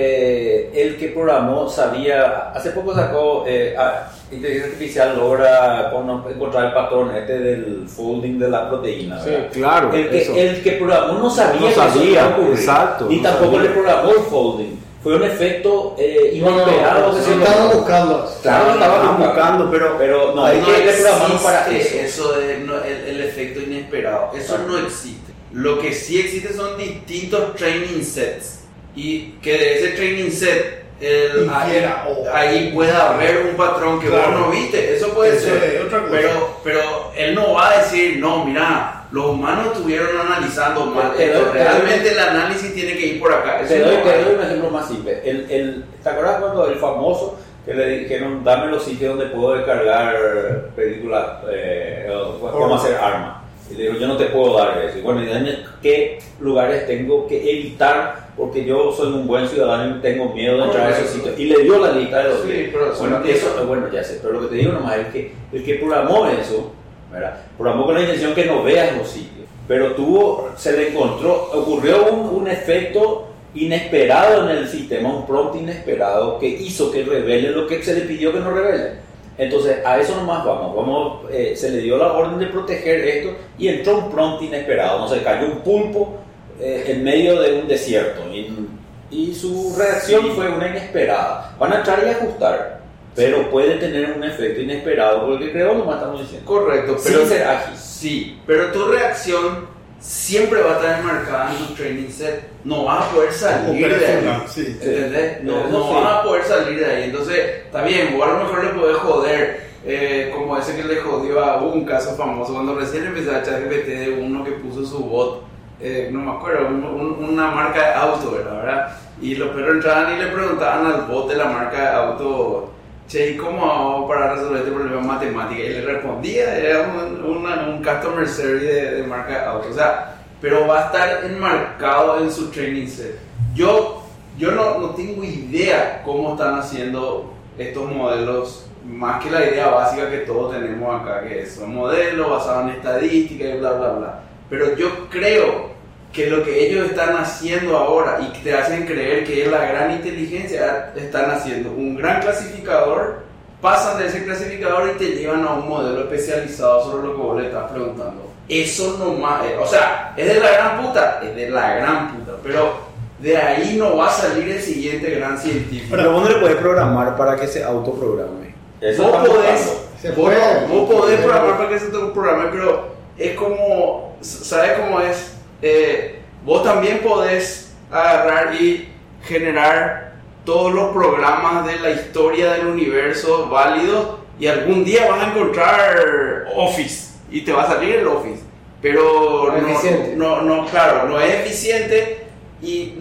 eh, el que programó sabía, hace poco sacó, eh, a, inteligencia artificial logra encontrar el patrón este del folding de la proteína, ¿verdad? Sí, claro. El que, eso. el que programó no sabía, no sabía que eso iba a ocurrir, exacto. Ni no tampoco sabía. le programó el folding. Fue un efecto eh, inesperado. No, no, no, estaban buscando. Claro, no, estaban estaban buscando, buscando, pero, pero no, No, hay no que le programaron existe para eso. eso de, no, el, el efecto inesperado. Eso no existe. Lo que sí existe son distintos training sets. Y que de ese training set el, ahí, ahí pueda haber un patrón que claro. vos no viste. Eso puede eso ser. Es otra cosa. Pero, pero él no va a decir, no, mira, los humanos estuvieron analizando mal. Te doy, Realmente te doy, el análisis tiene que ir por acá. Eso te, doy, no te doy un ejemplo más simple. El, el, ¿Te acuerdas cuando el famoso que le dijeron, dame los sitios donde puedo descargar películas, eh, cómo hacer armas? Y le digo, yo no te puedo dar eso. Y bueno, y dime qué lugares tengo que evitar porque yo soy un buen ciudadano y tengo miedo de entrar a esos sitios. Y le dio la lista de los sí, pero bueno, eso, bueno, ya sé, pero lo que te digo nomás es que el que programó eso, ¿verdad? Programó con la intención que no veas los sitios. Pero tuvo, se le encontró, ocurrió un, un efecto inesperado en el sistema, un prompt inesperado que hizo que revele lo que se le pidió que no revele. Entonces, a eso nomás vamos, vamos eh, se le dio la orden de proteger esto y entró un prompt inesperado, no sé, cayó un pulpo eh, en medio de un desierto y, y su reacción sí. fue una inesperada. Van a entrar y ajustar, pero puede tener un efecto inesperado, porque creo que no estamos diciendo. Correcto, pero sin ser ágil. Sí, pero tu reacción siempre va a estar enmarcada en tu training set. No vas a poder salir de ahí. Sí, ¿entendés? No, sí. no vas a poder salir de ahí. Entonces, está bien, vos a lo mejor le podés joder, eh, como ese que le jodió a un caso famoso cuando recién empezó a ChatGPT de uno que puso su bot, eh, no me acuerdo, un, un, una marca de auto, ¿verdad? Y los perros entraban y le preguntaban al bot de la marca de auto, che, ¿y cómo hago para resolver este problema matemático? Y le respondía, era un, una, un customer service de, de marca de auto, o sea, pero va a estar enmarcado en su training set. Yo, yo no, no tengo idea cómo están haciendo estos modelos, más que la idea básica que todos tenemos acá, que son modelos basados en estadística y bla, bla, bla. Pero yo creo que lo que ellos están haciendo ahora y que te hacen creer que es la gran inteligencia, están haciendo un gran clasificador, pasan de ese clasificador y te llevan a un modelo especializado sobre lo que vos le estás preguntando. Eso no más, o sea, es de la gran puta, es de la gran puta, pero de ahí no va a salir el siguiente gran científico. Pero vos no le podés programar para que se autoprograme. Eso vos podés, Se vos, puede. vos podés programar para que se autoprograme, pero es como, ¿sabes cómo es? Eh, vos también podés agarrar y generar todos los programas de la historia del universo válidos y algún día vas a encontrar Office y te va a salir el Office, pero no, no, eficiente. no, no, claro, no es eficiente y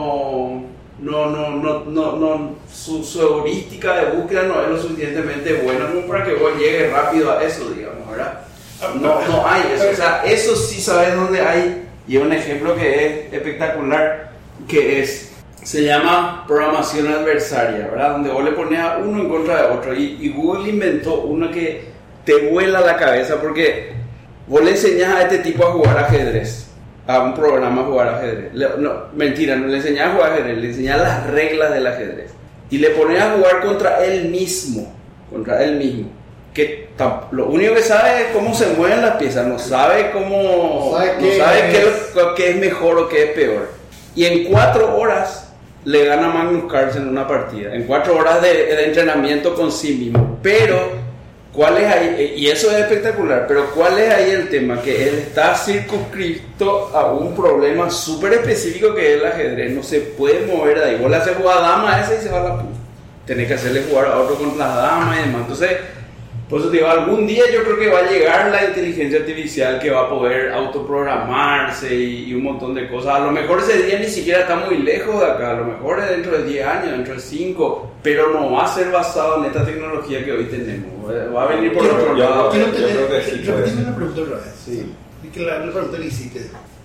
no, no, no, no, no, no su, su heurística de búsqueda no es lo suficientemente buena como para que vos llegues rápido a eso, digamos, ¿verdad? No, no hay eso, o sea, eso sí sabes dónde hay. Y un ejemplo que es espectacular, que es, se llama programación adversaria, ¿verdad? Donde vos le pones a uno en contra de otro. Y, y Google inventó uno que te vuela la cabeza porque vos le enseñas a este tipo a jugar ajedrez. a un programa a jugar ajedrez. Le, no, mentira, no le enseñás a jugar ajedrez, le enseñás las reglas del ajedrez. Y le pones a jugar contra él mismo, contra él mismo. Que lo único que sabe es cómo se mueven las piezas, no sabe cómo, no sabe, no qué, sabe es. Qué, qué es mejor o qué es peor. Y en cuatro horas le gana Magnus Carlsen en una partida, en cuatro horas de, de entrenamiento con sí mismo. Pero ¿cuál es ahí? Y eso es espectacular, pero ¿cuál es ahí el tema? Que él está circunscrito a un problema súper específico que es el ajedrez. No se puede mover de ahí. Vos le haces jugar a dama a ese y se va a la puta. Tenés que hacerle jugar a otro con las damas y demás. Entonces, por eso te digo, algún día yo creo que va a llegar la inteligencia artificial que va a poder autoprogramarse y, y un montón de cosas. A lo mejor ese día ni siquiera está muy lejos de acá. A lo mejor es dentro de diez años, dentro de cinco. Pero no va a ser basado en esta tecnología que hoy tenemos. Va a venir por otro lado. Quiero yo tener, creo que sí puede repetime ser. la pregunta otra vez. Sí. Y que la, la pregunta que hiciste.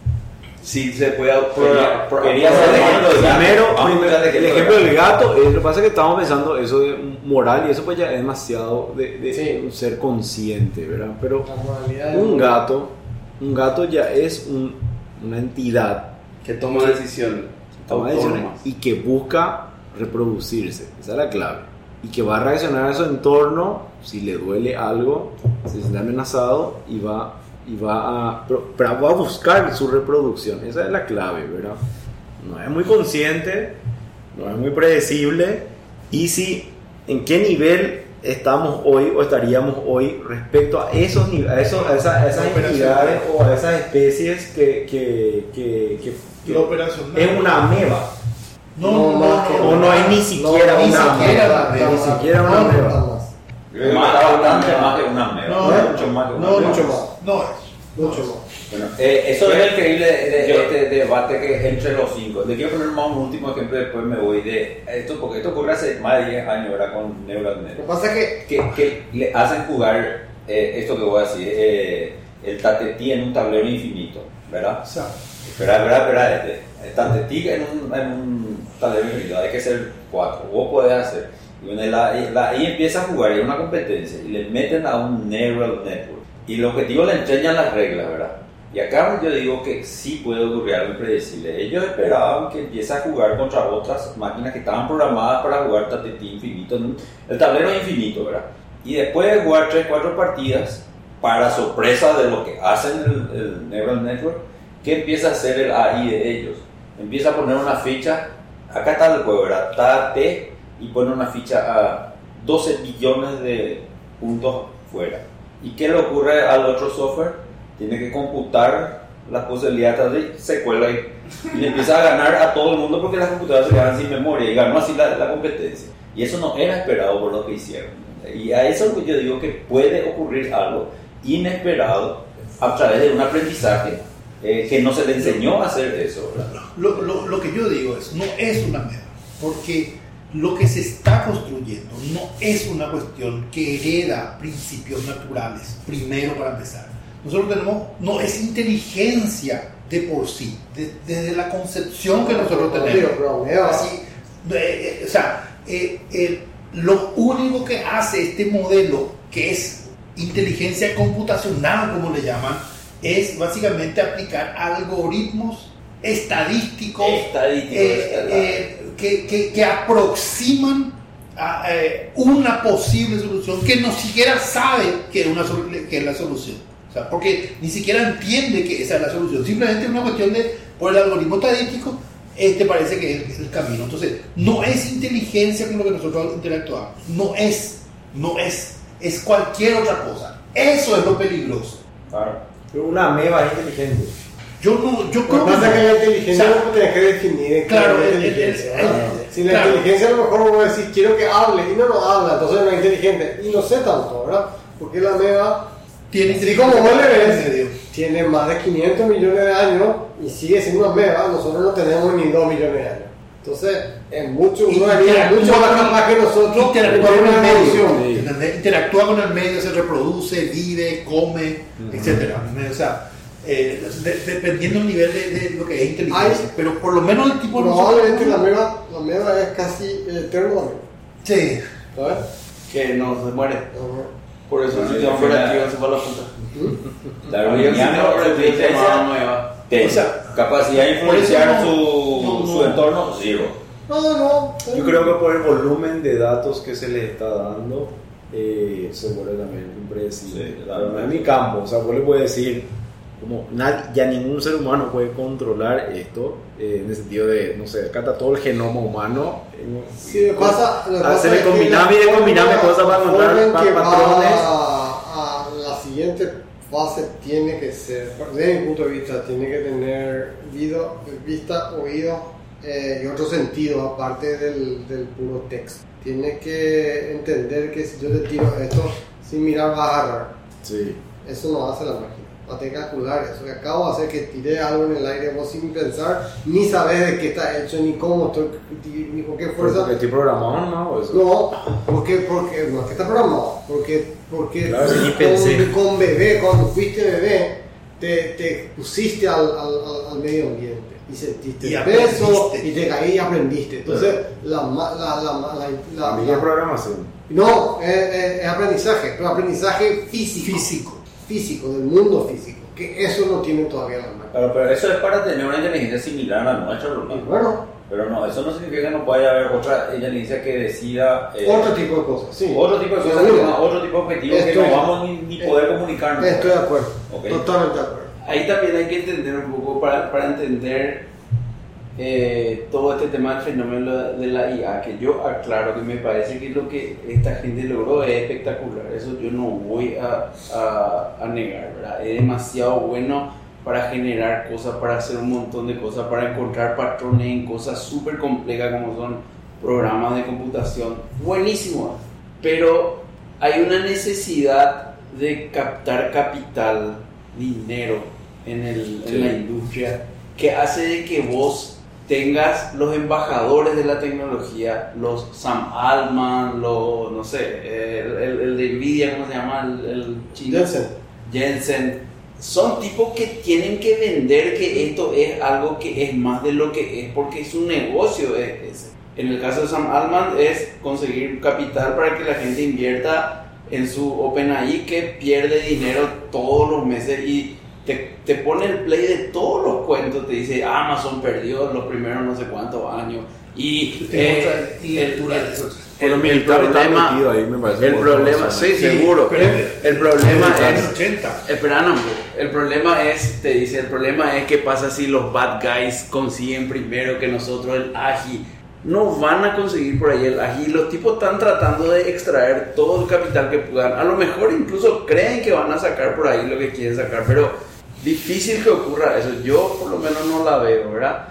Sí, se puede Quería- autoprogramarse. quería hacer el ejemplo del gato. Primero, Vamos a primero, empezar de que el el ejemplo gato. del gato, eh, lo que pasa es que estamos pensando eso de moral y eso pues ya es demasiado de, de Sí. ser consciente, ¿verdad? Pero La moralidad de- un gato, un gato ya es un- una entidad Que toma decisiones. que toma decisiones autónomas. y que busca reproducirse, esa es la clave. Y que va a reaccionar a su entorno si le duele algo, si se siente amenazado y va, y va, a, pero, pero va a buscar su reproducción. Esa es la clave, ¿verdad? No es muy consciente, no es muy predecible. Y si, ¿en qué nivel estamos hoy o estaríamos hoy respecto a esos nive- a, esos, a, esas, a esas entidades o a esas especies que, que, que, que- que Lo operacional. es una ameba? No, No, no, más que- no, O no hay ni siquiera ni una siquiera ameba, una ni siquiera una No, ameba. no, más. Creo que más, bastante más que una meba. No, mucho más que una no, meba. Mucho más. No es. Mucho más. Bueno, eh, eso es lo increíble de, de Yo- este debate que entre los cinco. Le quiero poner más un último ejemplo, después me voy de esto, porque esto ocurre hace más de diez años, ¿verdad? Con Neural Lo Net. que pasa es que Que, que le hacen jugar eh, esto que voy a decir, eh, el tatetí en un tablero infinito, ¿verdad? O sea, Espera, espera, espera, este, el tatetí en un, en un tablero infinito, hay que ser cuatro, vos podés hacer. Y bueno, la, la, ahí empieza a jugar, y es una competencia, y le meten a un neural network. Y el objetivo le enseñan las reglas, ¿verdad? Y acá yo digo que sí puede ocurrir algo impredecible. Ellos esperaban que empiece a jugar contra otras máquinas que estaban programadas para jugar tatetí infinito. El tablero es infinito, ¿verdad? Y después de jugar tres, cuatro partidas, para sorpresa de lo que hacen el, el neural network, ¿qué empieza a hacer el A I de ellos? Empieza a poner una ficha, acá está el juego, ¿verdad? Está T y pone una ficha a doce billones de puntos fuera. ¿Y qué le ocurre al otro software? Tiene que computar las posibilidades de se cuela y, y le empieza a ganar a todo el mundo porque las computadoras se quedan sin memoria y ganó así la, la competencia. Y eso no era esperado por lo que hicieron. Y a eso yo digo que puede ocurrir algo inesperado a través de un aprendizaje eh, que no se le enseñó a hacer eso, ¿verdad? lo, lo, lo que yo digo es, no es una meta, porque lo que se está construyendo no es una cuestión que hereda principios naturales, primero para empezar. Nosotros tenemos, no es inteligencia de por sí, de- desde la concepción que nosotros No, tenemos. pero bromea. Así, eh, eh, o sea, eh, eh, lo único que hace este modelo, que es inteligencia computacional, como le llaman, es básicamente aplicar algoritmos estadísticos Estadísticos, eh, ¿verdad? eh, que, que- que aproximan a eh, una posible solución que no siquiera sabe que es, una, sol- que es la solución. O sea, porque ni siquiera entiende que esa es la solución. Simplemente es una cuestión de, por el algoritmo estadístico, este parece que es el camino. Entonces, no es inteligencia con lo que nosotros interactuamos. No es, no es, es cualquier otra cosa. Eso es lo peligroso. Claro. Pero una ameba es inteligente. Yo no, yo Lo creo que pasa es que no. la inteligencia O sea, no tienes que definir. claro, qué es el- el- inteligencia, el- ¿verdad? el- Si la claro. inteligencia a lo mejor voy a decir quiero que hable y no lo habla, entonces no es inteligente. Y no sé tanto, ¿verdad? Porque la ameba, tiene así como vos le en ves, medio. tiene más de quinientos millones de años y sigue siendo una ameba. Nosotros no tenemos ni dos millones de años. Entonces, es mucho, uno haría mucho más capaz que nosotros en interactúa con el términos de medio, evolución. ¿entendés? Interactúa con el medio, se reproduce, vive, come, etcétera. O sea, eh, de- dependiendo del nivel de, de lo que es inteligencia. Hay- pero por lo menos el tipo de Probablemente la ameba, la ameba es casi el eterno ameba. Sí. ¿Sabes? Que no se muere. Por eso el Bueno, sistema al final- operativo se va a la puta. La Había un sistema darwiniano operativo que se llamaba inteligencia Nueva. ten. O sea, capacidad de influenciar por eso no- su, no, su no. entorno, cero. No, no. Yo creo que por el volumen de datos que se le está dando, eh, se vuelve también impredecible. Sí, Pero no es mi campo, o sea, vos le puedes decir, como nadie, ya ningún ser humano puede controlar esto, eh, en el sentido de, no sé, cata todo el genoma humano. eh, Sí, lo que pasa, lo que pasa hacerle es que combinarme y la combinarme forma- cosas para la encontrar forma en pa- que patrones. va a la siguiente fase tiene que ser, desde mi punto de vista, tiene que tener vido- vista, oído eh, y otros sentidos aparte del, del puro texto. Tiene que entender que si yo te tiro esto, sin mirar vas a agarrar. Sí. Eso no hace la máquina. Va a tener que calcular eso. Que acabo de hacer que tiré algo en el aire vos sin pensar, ni sabes de qué está hecho, ni cómo estoy, ni con qué fuerza. Porque estoy programado nomás o eso. No, porque, porque no es que está programado, porque, porque Claro, sí, con, pensé. con bebé, cuando fuiste bebé, te, te pusiste al, al, al- al medio ambiente y sentiste Y el peso aprendiste. y te caí y aprendiste. Entonces, la, ma- la, la, la, la, la- A mí la- es programación. no, es, es- es aprendizaje, pero aprendizaje físico, Físico. físico, del mundo físico, que eso no tiene todavía la máquina. Pero, pero eso es para tener una inteligencia similar a la nuestra, Y Rolando. bueno, Pero no, eso no significa que no pueda haber otra inteligencia que decida eh, otro tipo de cosas, sí. otro tipo de cosas, Seguro. que tenga otro tipo de objetivos que Estoy- no vamos ni, ni poder comunicarnos. Estoy de acuerdo, Ok. totalmente de acuerdo. Ahí también hay que entender un poco para, para entender eh, todo este tema del fenómeno de la I A, que yo aclaro que me parece que lo que esta gente logró es espectacular, eso yo no voy a, a, a negar, ¿verdad? Es demasiado bueno para generar cosas, para hacer un montón de cosas, para encontrar patrones en cosas súper complejas como son programas de computación, buenísimo, pero hay una necesidad de captar capital, dinero en, el, Sí. en la industria, que hace de que vos tengas los embajadores de la tecnología, los Sam Altman, los, no sé, el, el, el de Nvidia, ¿cómo se llama? El, el chino. Jensen. Jensen. Son tipos que tienen que vender que esto es algo que es más de lo que es, porque es un negocio. Es, es- en el caso de Sam Altman es conseguir capital para que la gente invierta en su OpenAI, que pierde dinero todos los meses y te, te pone el play de todos los cuentos, te dice Amazon perdió los primeros no sé cuántos años y Es eh, otra lectura, el- es otra. el, el militar está problema metido ahí, me parece, el por problema otra sí, razón. seguro pero- el problema En los es ochenta. espera, no, el problema es, te dice, el problema es qué pasa si los bad guys consiguen primero que nosotros el agi. No van a conseguir por ahí el agi. Los tipos están tratando de extraer todo el capital que puedan. A lo mejor incluso creen que van a sacar por ahí lo que quieren sacar, pero difícil que ocurra eso. Yo por lo menos no la veo, ¿verdad?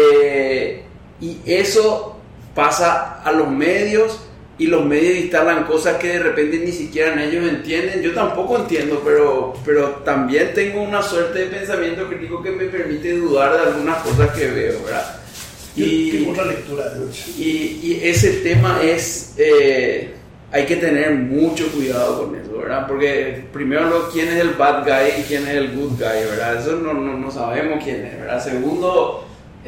Eh, y eso pasa a los medios. Y los medios instalan cosas que de repente ni siquiera ellos entienden. Yo tampoco entiendo, pero, pero también tengo una suerte de pensamiento crítico que me permite dudar de algunas cosas que veo, ¿verdad? Y Y, otra lectura de ocho. y, y ese tema es... eh, hay que tener mucho cuidado con eso, ¿verdad? Porque primero, lo, quién es el bad guy y quién es el good guy, ¿verdad? Eso no, no, no sabemos quién es, ¿verdad? Segundo,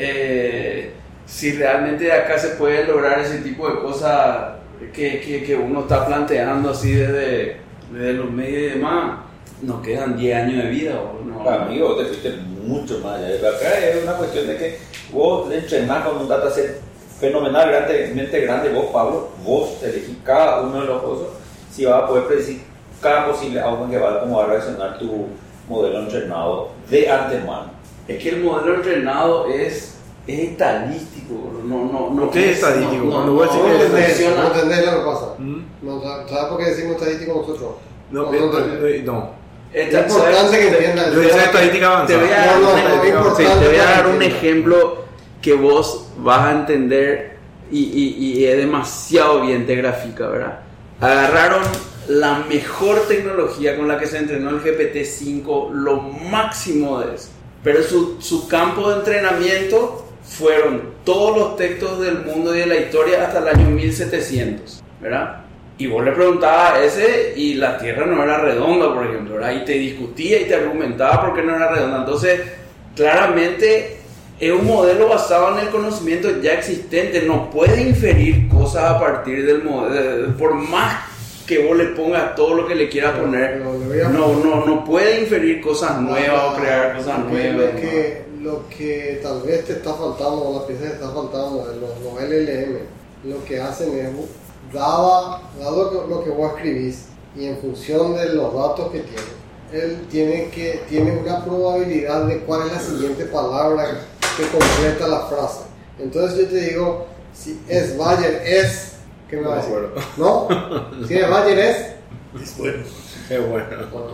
eh, si realmente de acá se puede lograr ese tipo de cosas que, que, que uno está planteando así desde, desde los medios y demás, nos quedan diez años de vida, ¿o no? Amigo, te fuiste mucho más allá. Acá es una cuestión de que vos le entrenás con un dataset fenomenal, grandemente grande. Vos, Pablo, vos elegís cada uno de los cosas si vas a poder predecir cada posible outcome que va, cómo va a reaccionar tu modelo entrenado de antemano. Es que el modelo entrenado es, es estadístico, no, no, no. ¿Qué es estadístico? No, Cuando no, vos no, decís No que- no entendés, funciona. no entendés lo que pasa. ¿Mm? No, ¿sabes por qué decimos estadístico nosotros? No, No, eh, no entendés. eh, no. Esta- Es importante que te- entiendas. Yo hice estadística Te voy a avanzada. dar, No, no, un- no, es sí, importante te voy a dar que un entiendas. ejemplo que vos vas a entender y, y, y es demasiado bien te grafica, ¿verdad? Agarraron la mejor tecnología con la que se entrenó el G P T cinco, lo máximo de eso, pero su, su campo de entrenamiento fueron todos los textos del mundo y de la historia hasta el año mil setecientos, ¿verdad? Y vos le preguntabas a ese y la Tierra no era redonda, por ejemplo, ¿verdad? Y te discutía y te argumentaba por qué no era redonda. Entonces, claramente es un modelo basado en el conocimiento ya existente. No puede inferir cosas a partir del modelo. Por más que vos le pongas todo lo que le quieras poner. No, le voy a- No, no, no puede inferir cosas nuevas o crear cosas Lo que- nuevas. Lo que, lo que tal vez te está faltando, o la pieza que te está faltando, de los, los L L M, lo que hacen es, dado, dado lo que- lo que vos escribís, y en función de los datos que tiene, él tiene, que, tiene una probabilidad de cuál es la siguiente palabra que completa la frase. Entonces yo te digo, si es Bayer es, ¿qué me va a decir? ¿No? Si es Bayer es, Es bueno. Qué bueno.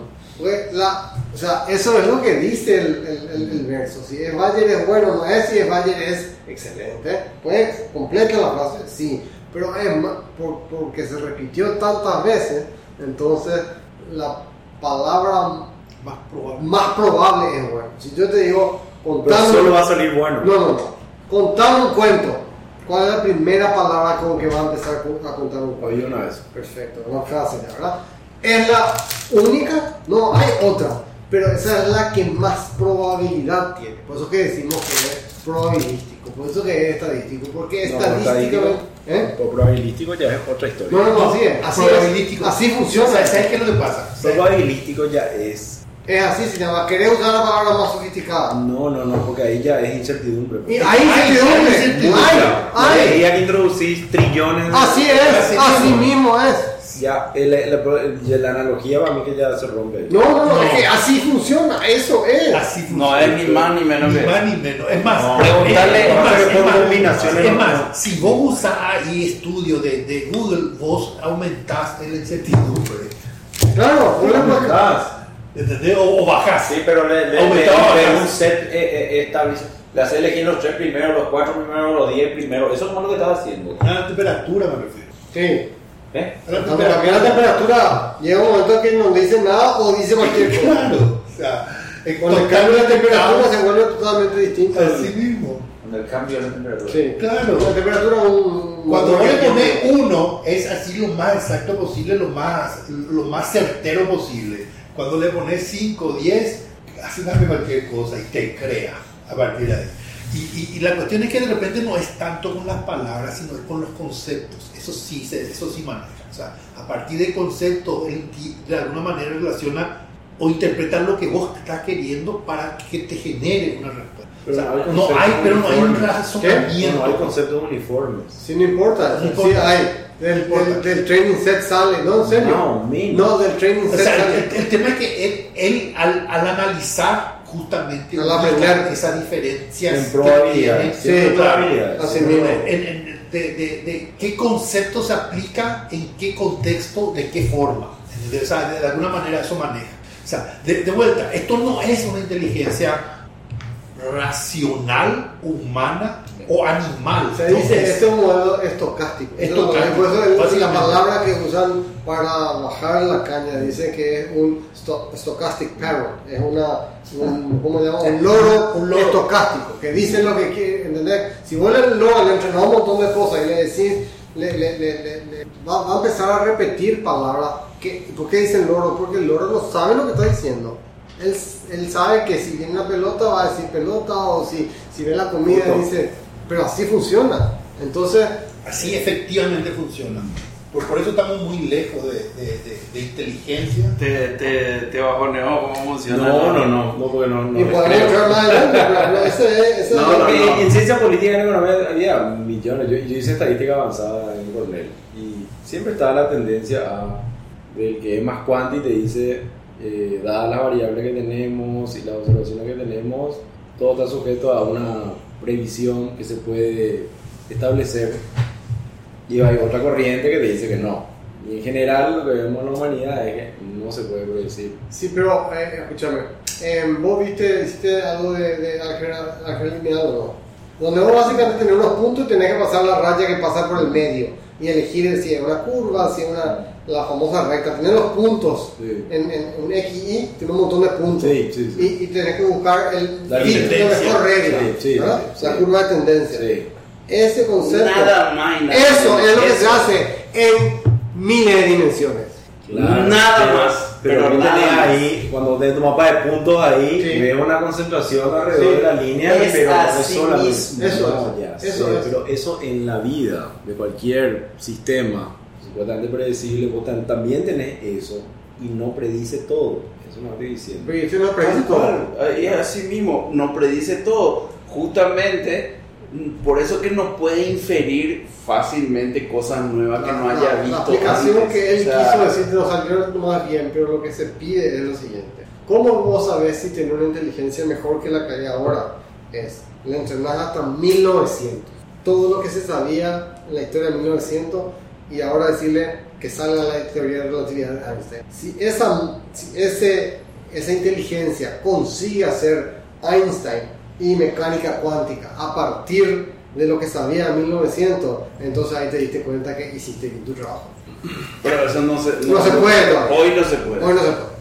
pues la, o sea, eso es lo que dice el, el, el, el verso. Si es Bayer es bueno, no es. Si es Bayer es excelente. Pues completa la frase, sí. Pero es más, por, porque se repitió tantas veces, entonces la palabra Más probable. más probable es bueno. Si yo te digo, Pero contame, solo va a salir bueno. no, no, no. Contame un cuento. ¿Cuál es la primera palabra con que va a empezar a contar un cuento? Oí una vez. Perfecto, una frase, ¿verdad? ¿Es la única? No, hay otra, pero esa es la que más probabilidad tiene. Por eso que decimos que es probabilístico, por eso que es estadístico, porque No, estadísticamente... ¿eh? Por probabilístico ya es otra historia. No, no, no, así es, así, Probabilístico. es, así funciona. ¿Sabes, ¿Sabes qué es lo que pasa? Probabilístico ya es. Es así, se llama, querés usar la palabra más sofisticada. No, no, no, porque ahí ya es incertidumbre. Y pues. hay incertidumbre, hay incertidumbre. hay, La hay. idea que introducís trillones. Así es, así mismo es. Ya, el- el- el- la analogía para mí que ya se rompe. No, no, no, No. es que así funciona, eso es. Así No es ni más ni menos Ni que más ni menos. Es más, No, preguntarle- es más, pero es por más, combinaciones es no- más, si vos usás ahí estudio de, de Google, vos aumentás la incertidumbre. Claro, por ejemplo, ¿Entendés? O, o bajás. Sí, pero le, le, le, Aumentaba le- más. un set eh, eh, establece. Le hace elegir los tres primeros, los cuatro primeros, los diez primeros. Eso no es lo que estaba haciendo. A la temperatura me refiero. sí. ¿Eh? A la Cuando cambia la temperatura, llega un momento que no dice nada o dice cualquier cosa. Claro. O sea, es Cuando cambia la temperatura se vuelve totalmente distinto. Así mismo. Con el cambio de la temperatura. Sí. Claro. La temperatura un, Cuando vos le un- pones uno, es así lo más exacto posible, lo más, lo más certero posible. Cuando le pones cinco, diez, hace dame cualquier cosa y te crea a partir de ahí. Y, y, y la cuestión es que de repente no es tanto con las palabras, sino es con los conceptos. Eso sí, se- eso sí maneja. O sea, a partir del concepto, él ti- de alguna manera relaciona o interpreta lo que vos estás queriendo para que te genere una respuesta. Pero O sea, no hay no conceptos hay, pero no hay un uniformes. razonamiento. No hay conceptos uniformes. Sí, no importa. No Sí, importa. hay. Del, importa. del, del training set sale. No, en serio. No, mínimo. No, del training O set sea, sale. el, el tema es que él, él al, al analizar justamente Al ubica aprender. esas diferencias En que probabilidades. tiene, Sí, claro, probabilidades. Así en- mismo. en- en- de, de- de qué concepto se aplica, en qué contexto, de qué forma. ¿Entendés? O sea, de, de alguna manera eso maneja. O sea, de, de vuelta, esto no es una inteligencia racional, humana o animal. Se No dice, es. este es un modelo estocástico. Estocástico, Por eso es la básicamente. palabra que usan para bajar la caña. Dice que es un sto- stochastic parrot. Es una, un, ¿cómo se llama? Un loro, Un loro. estocástico. Que dice lo que quiere, ¿entendés? Si vos le, loro, le entrenás un montón de cosas y le decís, le, le, le, le- le- va, va a empezar a repetir palabras. Que, ¿Por qué dice el loro? Porque el loro no sabe lo que está diciendo. Él, él sabe que si viene una pelota va a decir pelota, o si, si ve la comida Punto. dice, pero así funciona. Entonces, Así efectivamente funciona. Por, por eso estamos muy lejos de, de, de, de inteligencia. Te, te, te bajoneó cómo funciona. No, no, no, no, porque no. no y les podemos creo. entrar más adelante, pero no, ese es, ese No, es no, Porque no. en ciencia política y en economía había millones. Yo, yo hice estadística avanzada en Cornell y siempre estaba la tendencia a del que es más cuanti y te dice, eh, dadas las variables que tenemos y las observaciones que tenemos, todo está sujeto a una previsión que se puede establecer. Y hay otra corriente que te dice que no. Y en general lo que vemos en la humanidad es que no se puede predecir. Sí, pero eh, escúchame, eh, vos viste, hiciste algo de, de álgebra álgebra lineal o no, donde vos básicamente tenés unos puntos y tenés que pasar la raya que pasa por el medio y elegir si es una curva, si es una, la famosa recta, tenés los puntos Sí. en, en un X Y, tiene un montón de puntos Sí, sí, sí. Y, y tenés que buscar el La fit, la tendencia. mejor regla, Sí, sí, ¿verdad? sí, sí. La curva de tendencia. Sí. Ese concepto, Nada más y nada eso menos. es lo que Eso. se hace en miles de dimensiones. Nada pero- más, Pero, pero vos nada tenés más. ahí, cuando ves tu mapa de puntos ahí, Sí. ves una concentración alrededor Sí. de la línea, Es pero no es así solamente. mismo. Eso no, es, ya eso sé, es. pero eso en la vida de cualquier sistema, o supuestamente predecible, vos tam- también tenés eso y no predice todo. Eso no estoy diciendo. Pero eso no predice todo. Y así mismo, no predice todo. Justamente, por eso que no puede inferir fácilmente cosas nuevas que La- no haya la- visto La aplicación antes. que él O sea, quiso decir no salió más bien, pero lo que se pide es lo siguiente. ¿Cómo vos sabés si tiene una inteligencia mejor que la que hay ahora? Es, le entrenás hasta mil novecientos. Todo lo que se sabía en la historia de mil novecientos y ahora decirle que salga la teoría de relatividad de Einstein. Si esa, si ese, esa inteligencia consigue hacer Einstein y mecánica cuántica a partir de lo que sabía en mil novecientos, entonces ahí te diste cuenta que hiciste bien tu trabajo. pero eso no se, No se puede, no. Hoy no se puede. Hoy no se puede.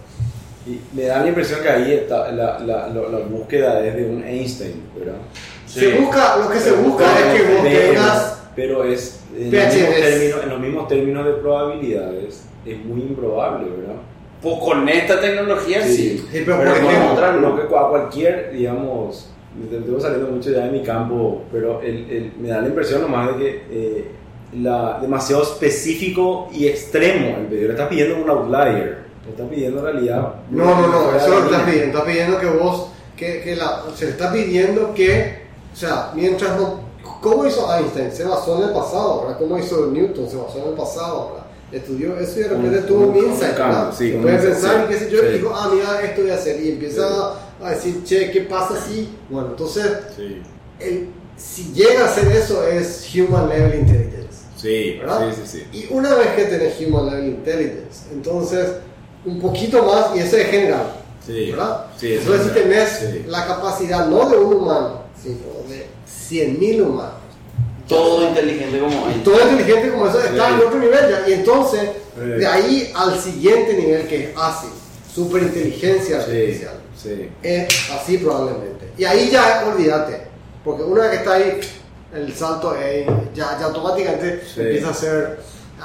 Y me da la impresión que ahí está, la, la, la, la búsqueda es de un Einstein, ¿verdad? Sí. Se busca, lo que se busca Pero- es que vos pero- tengas. Pero es en P los, H D mismos S. términos, en los mismos términos de probabilidades, es muy improbable, ¿verdad? Pues con esta tecnología sí. Sí. Sí, pero Pero por con ejemplo, otra Lo no. que a cualquier, digamos, estoy saliendo mucho ya de mi campo, pero el, el, me da la impresión nomás de que eh, la, demasiado específico y extremo el pedido. Le estás pidiendo un outlier, le estás pidiendo en realidad. No, no, no, fuera eso de lo estás línea. pidiendo. Está pidiendo que vos, que, que la, se le está pidiendo que, o sea, mientras no, ¿cómo hizo Einstein? Se basó en el pasado, ¿verdad? ¿Cómo hizo Newton? Se basó en el pasado, ¿verdad? Estudió eso y de repente Un- tuvo un un- insight, un cambio, ¿verdad? sí, un Puede insight, pensar sí, y qué sé yo, sí. y dijo, ah, mira, esto voy a hacer. Y empieza Sí. a decir, che, ¿qué pasa si? Bueno, entonces, Sí, el, si llega a hacer eso es Human Level Intelligence. sí, ¿verdad? sí, sí, sí. Y una vez que tenés Human Level Intelligence, entonces un poquito más, y eso es general, Sí, ¿verdad? sí, eso entonces es si tenés general, sí. la capacidad no de un humano, sino de cien mil humanos, Todo inteligente como y ahí. todo inteligente como eso está Sí. en otro nivel ya, y entonces Sí. de ahí al siguiente nivel que es ASI, superinteligencia Sí, artificial, sí. es así probablemente, y ahí ya olvídate, porque una vez que está ahí el salto es, ya, ya automáticamente Sí. empieza a hacer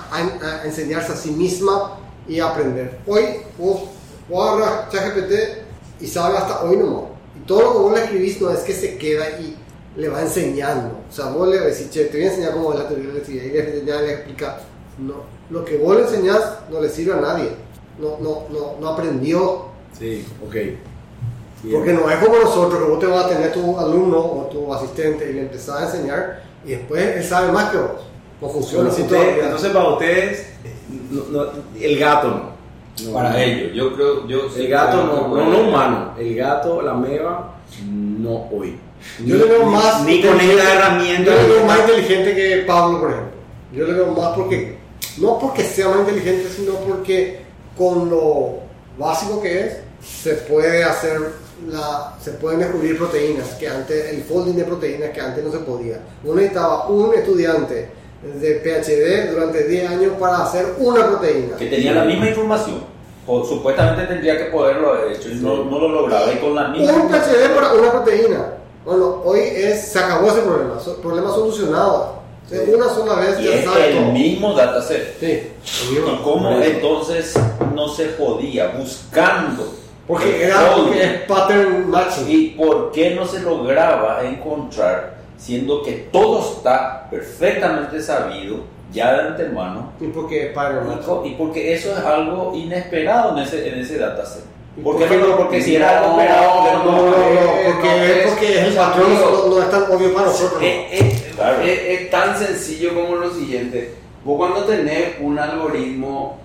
a, a enseñarse a sí misma y a aprender. Hoy vos, vos agarras ChatGPT y sabe hasta hoy nomás, y todo lo que vos le escribís no es que se queda y le va enseñando, o sea, vos le decís, che, te voy a enseñar cómo es la teoría de la electricidad, y le enseñás, le explicas, no, lo que vos le enseñás no le sirve a nadie, no, no, no, no aprendió. Sí, ok. Bien. Porque no es como nosotros, que vos te vas a tener tu alumno o tu asistente y le empezás a enseñar y después él sabe más que vos. No funciona así Usted- todavía. entonces para ustedes, no- no, el gato no. No, Para no. ellos, yo creo, yo El gato no, no, no humano. El gato, la meba, no hoy. Yo le veo más Ni con inteligente- esta herramienta. Yo le veo más inteligente que Pablo, por ejemplo. Yo le veo más porque, no porque sea más inteligente, sino porque con lo básico que es, se puede hacer la, se pueden descubrir proteínas que antes, el folding de proteínas que antes no se podía. Uno necesitaba un estudiante de P H D durante diez años para hacer una proteína. que tenía la misma información. O, supuestamente tendría que poderlo haber hecho y no, no lo lograba. Y con la misma Un P H D para una proteína. Bueno, hoy es, se acabó ese problema, so- problema solucionado. O sea, una sola vez y ya es sabe el todo. mismo dataset. Sí, ¿Y cómo entonces no se podía buscando? porque el era código? porque es pattern matching. ¿Y por qué no se lograba encontrar, siendo que todo está perfectamente sabido ya de antemano? Y porque es pattern Y matching. co- Y porque eso es algo inesperado en ese, en ese dataset. ¿Y ¿Por por qué qué no? no? Porque si era algo esperado, No, no, no, no, porque es porque es el patrón, no, no es tan obvio para nosotros. ¿no? Es, es- Claro. es- es tan sencillo como lo siguiente. Vos cuando tenés un algoritmo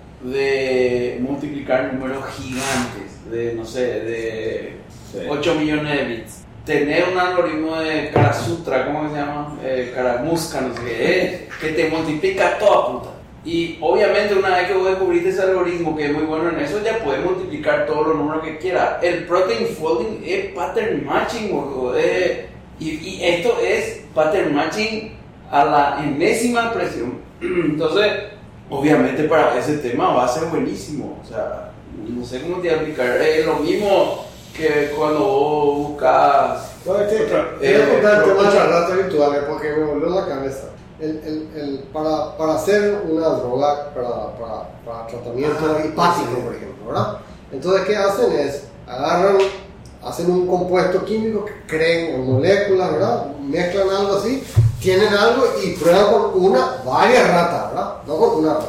de multiplicar números gigantes, de no sé, de Sí. ocho millones de bits, tener un algoritmo de Karasutra, ¿cómo que se llama? Eh, Karamuska, no sé qué, eh, que te multiplica toda puta. Y obviamente una vez que vos descubriste ese algoritmo que es muy bueno en eso, ya puedes multiplicar todos los números que quieras. El protein folding es pattern matching, boludo. eh, y, y esto es pattern matching a la enésima expresión. Entonces, obviamente para ese tema va a ser buenísimo. O sea, no sé cómo te voy a explicar. Es lo mismo que cuando vos buscas... No, este, Otra- te voy a eh, contar el tema de otra- las ratas virtuales porque me volvió la cabeza. El, el, el, para, para hacer una droga para, para, para tratamiento Ah, hepático, sí. por ejemplo, ¿verdad? Entonces, ¿qué hacen? Es agarran, hacen un compuesto químico que creen en moléculas, ¿verdad? Mezclan algo así, tienen algo y prueban con una, varias ratas, ¿verdad? No con una rata.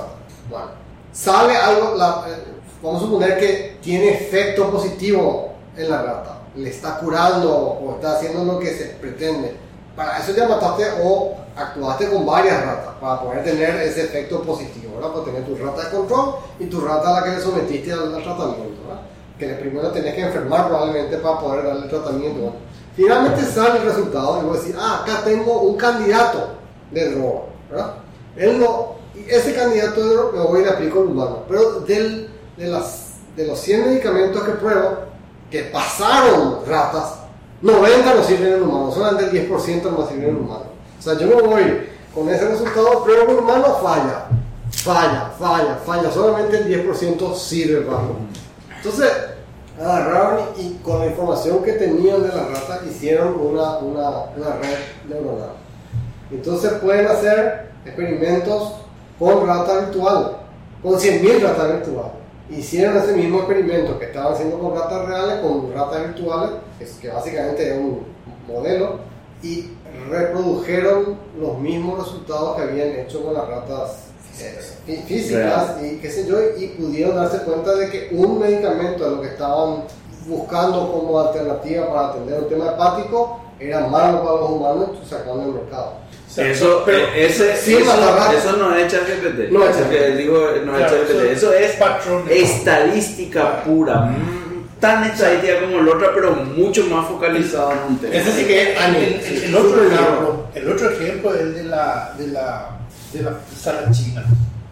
Bueno, sale algo, la, eh, vamos a suponer que tiene efecto positivo en la rata, le está curando o está haciendo lo que se pretende. Para eso ya mataste o actuaste con varias ratas para poder tener ese efecto positivo, ¿verdad? Para tener tu rata de control y tu rata a la que le sometiste al, al tratamiento, ¿verdad? Que primero tenés que enfermar probablemente para poder darle el tratamiento, ¿verdad? Finalmente sale el resultado y voy a decir, ah, acá tengo un candidato de droga, ¿verdad? Él no, ese candidato de droga lo voy a ir a aplicar al humano, pero del, de, las, de los cien medicamentos que pruebo, que pasaron ratas, noventa no sirven en humanos, solamente el diez por ciento no sirven en humanos. O sea, yo me voy con ese resultado, pero en humano falla, falla, falla, falla, solamente el diez por ciento sirve para uno. Entonces, agarraron y con la información que tenían de la rata hicieron una, una, una red neuronal. Entonces pueden hacer experimentos con rata virtual, con cien mil ratas virtuales. Hicieron ese mismo experimento que estaban haciendo con ratas reales, con ratas virtuales, que básicamente es un modelo, y reprodujeron los mismos resultados que habían hecho con las ratas eh, físicas y qué sé yo, y pudieron darse cuenta de que un medicamento de lo que estaban buscando como alternativa para atender un tema hepático era malo para los humanos y sacaron del mercado. Eso, pero, eh, ese, sí, eso, la eso no es ChatGPT. No es Eso que digo, no es Claro, ChatGPT. eso Eso es patrón de- estadística pura. Mm, Tan estadística como la otra, pero mucho más focalizado en un tema. Es decir, que el, Ah, el- el- el otro ejemplo, el otro ejemplo es el de la, de la, de la sala china.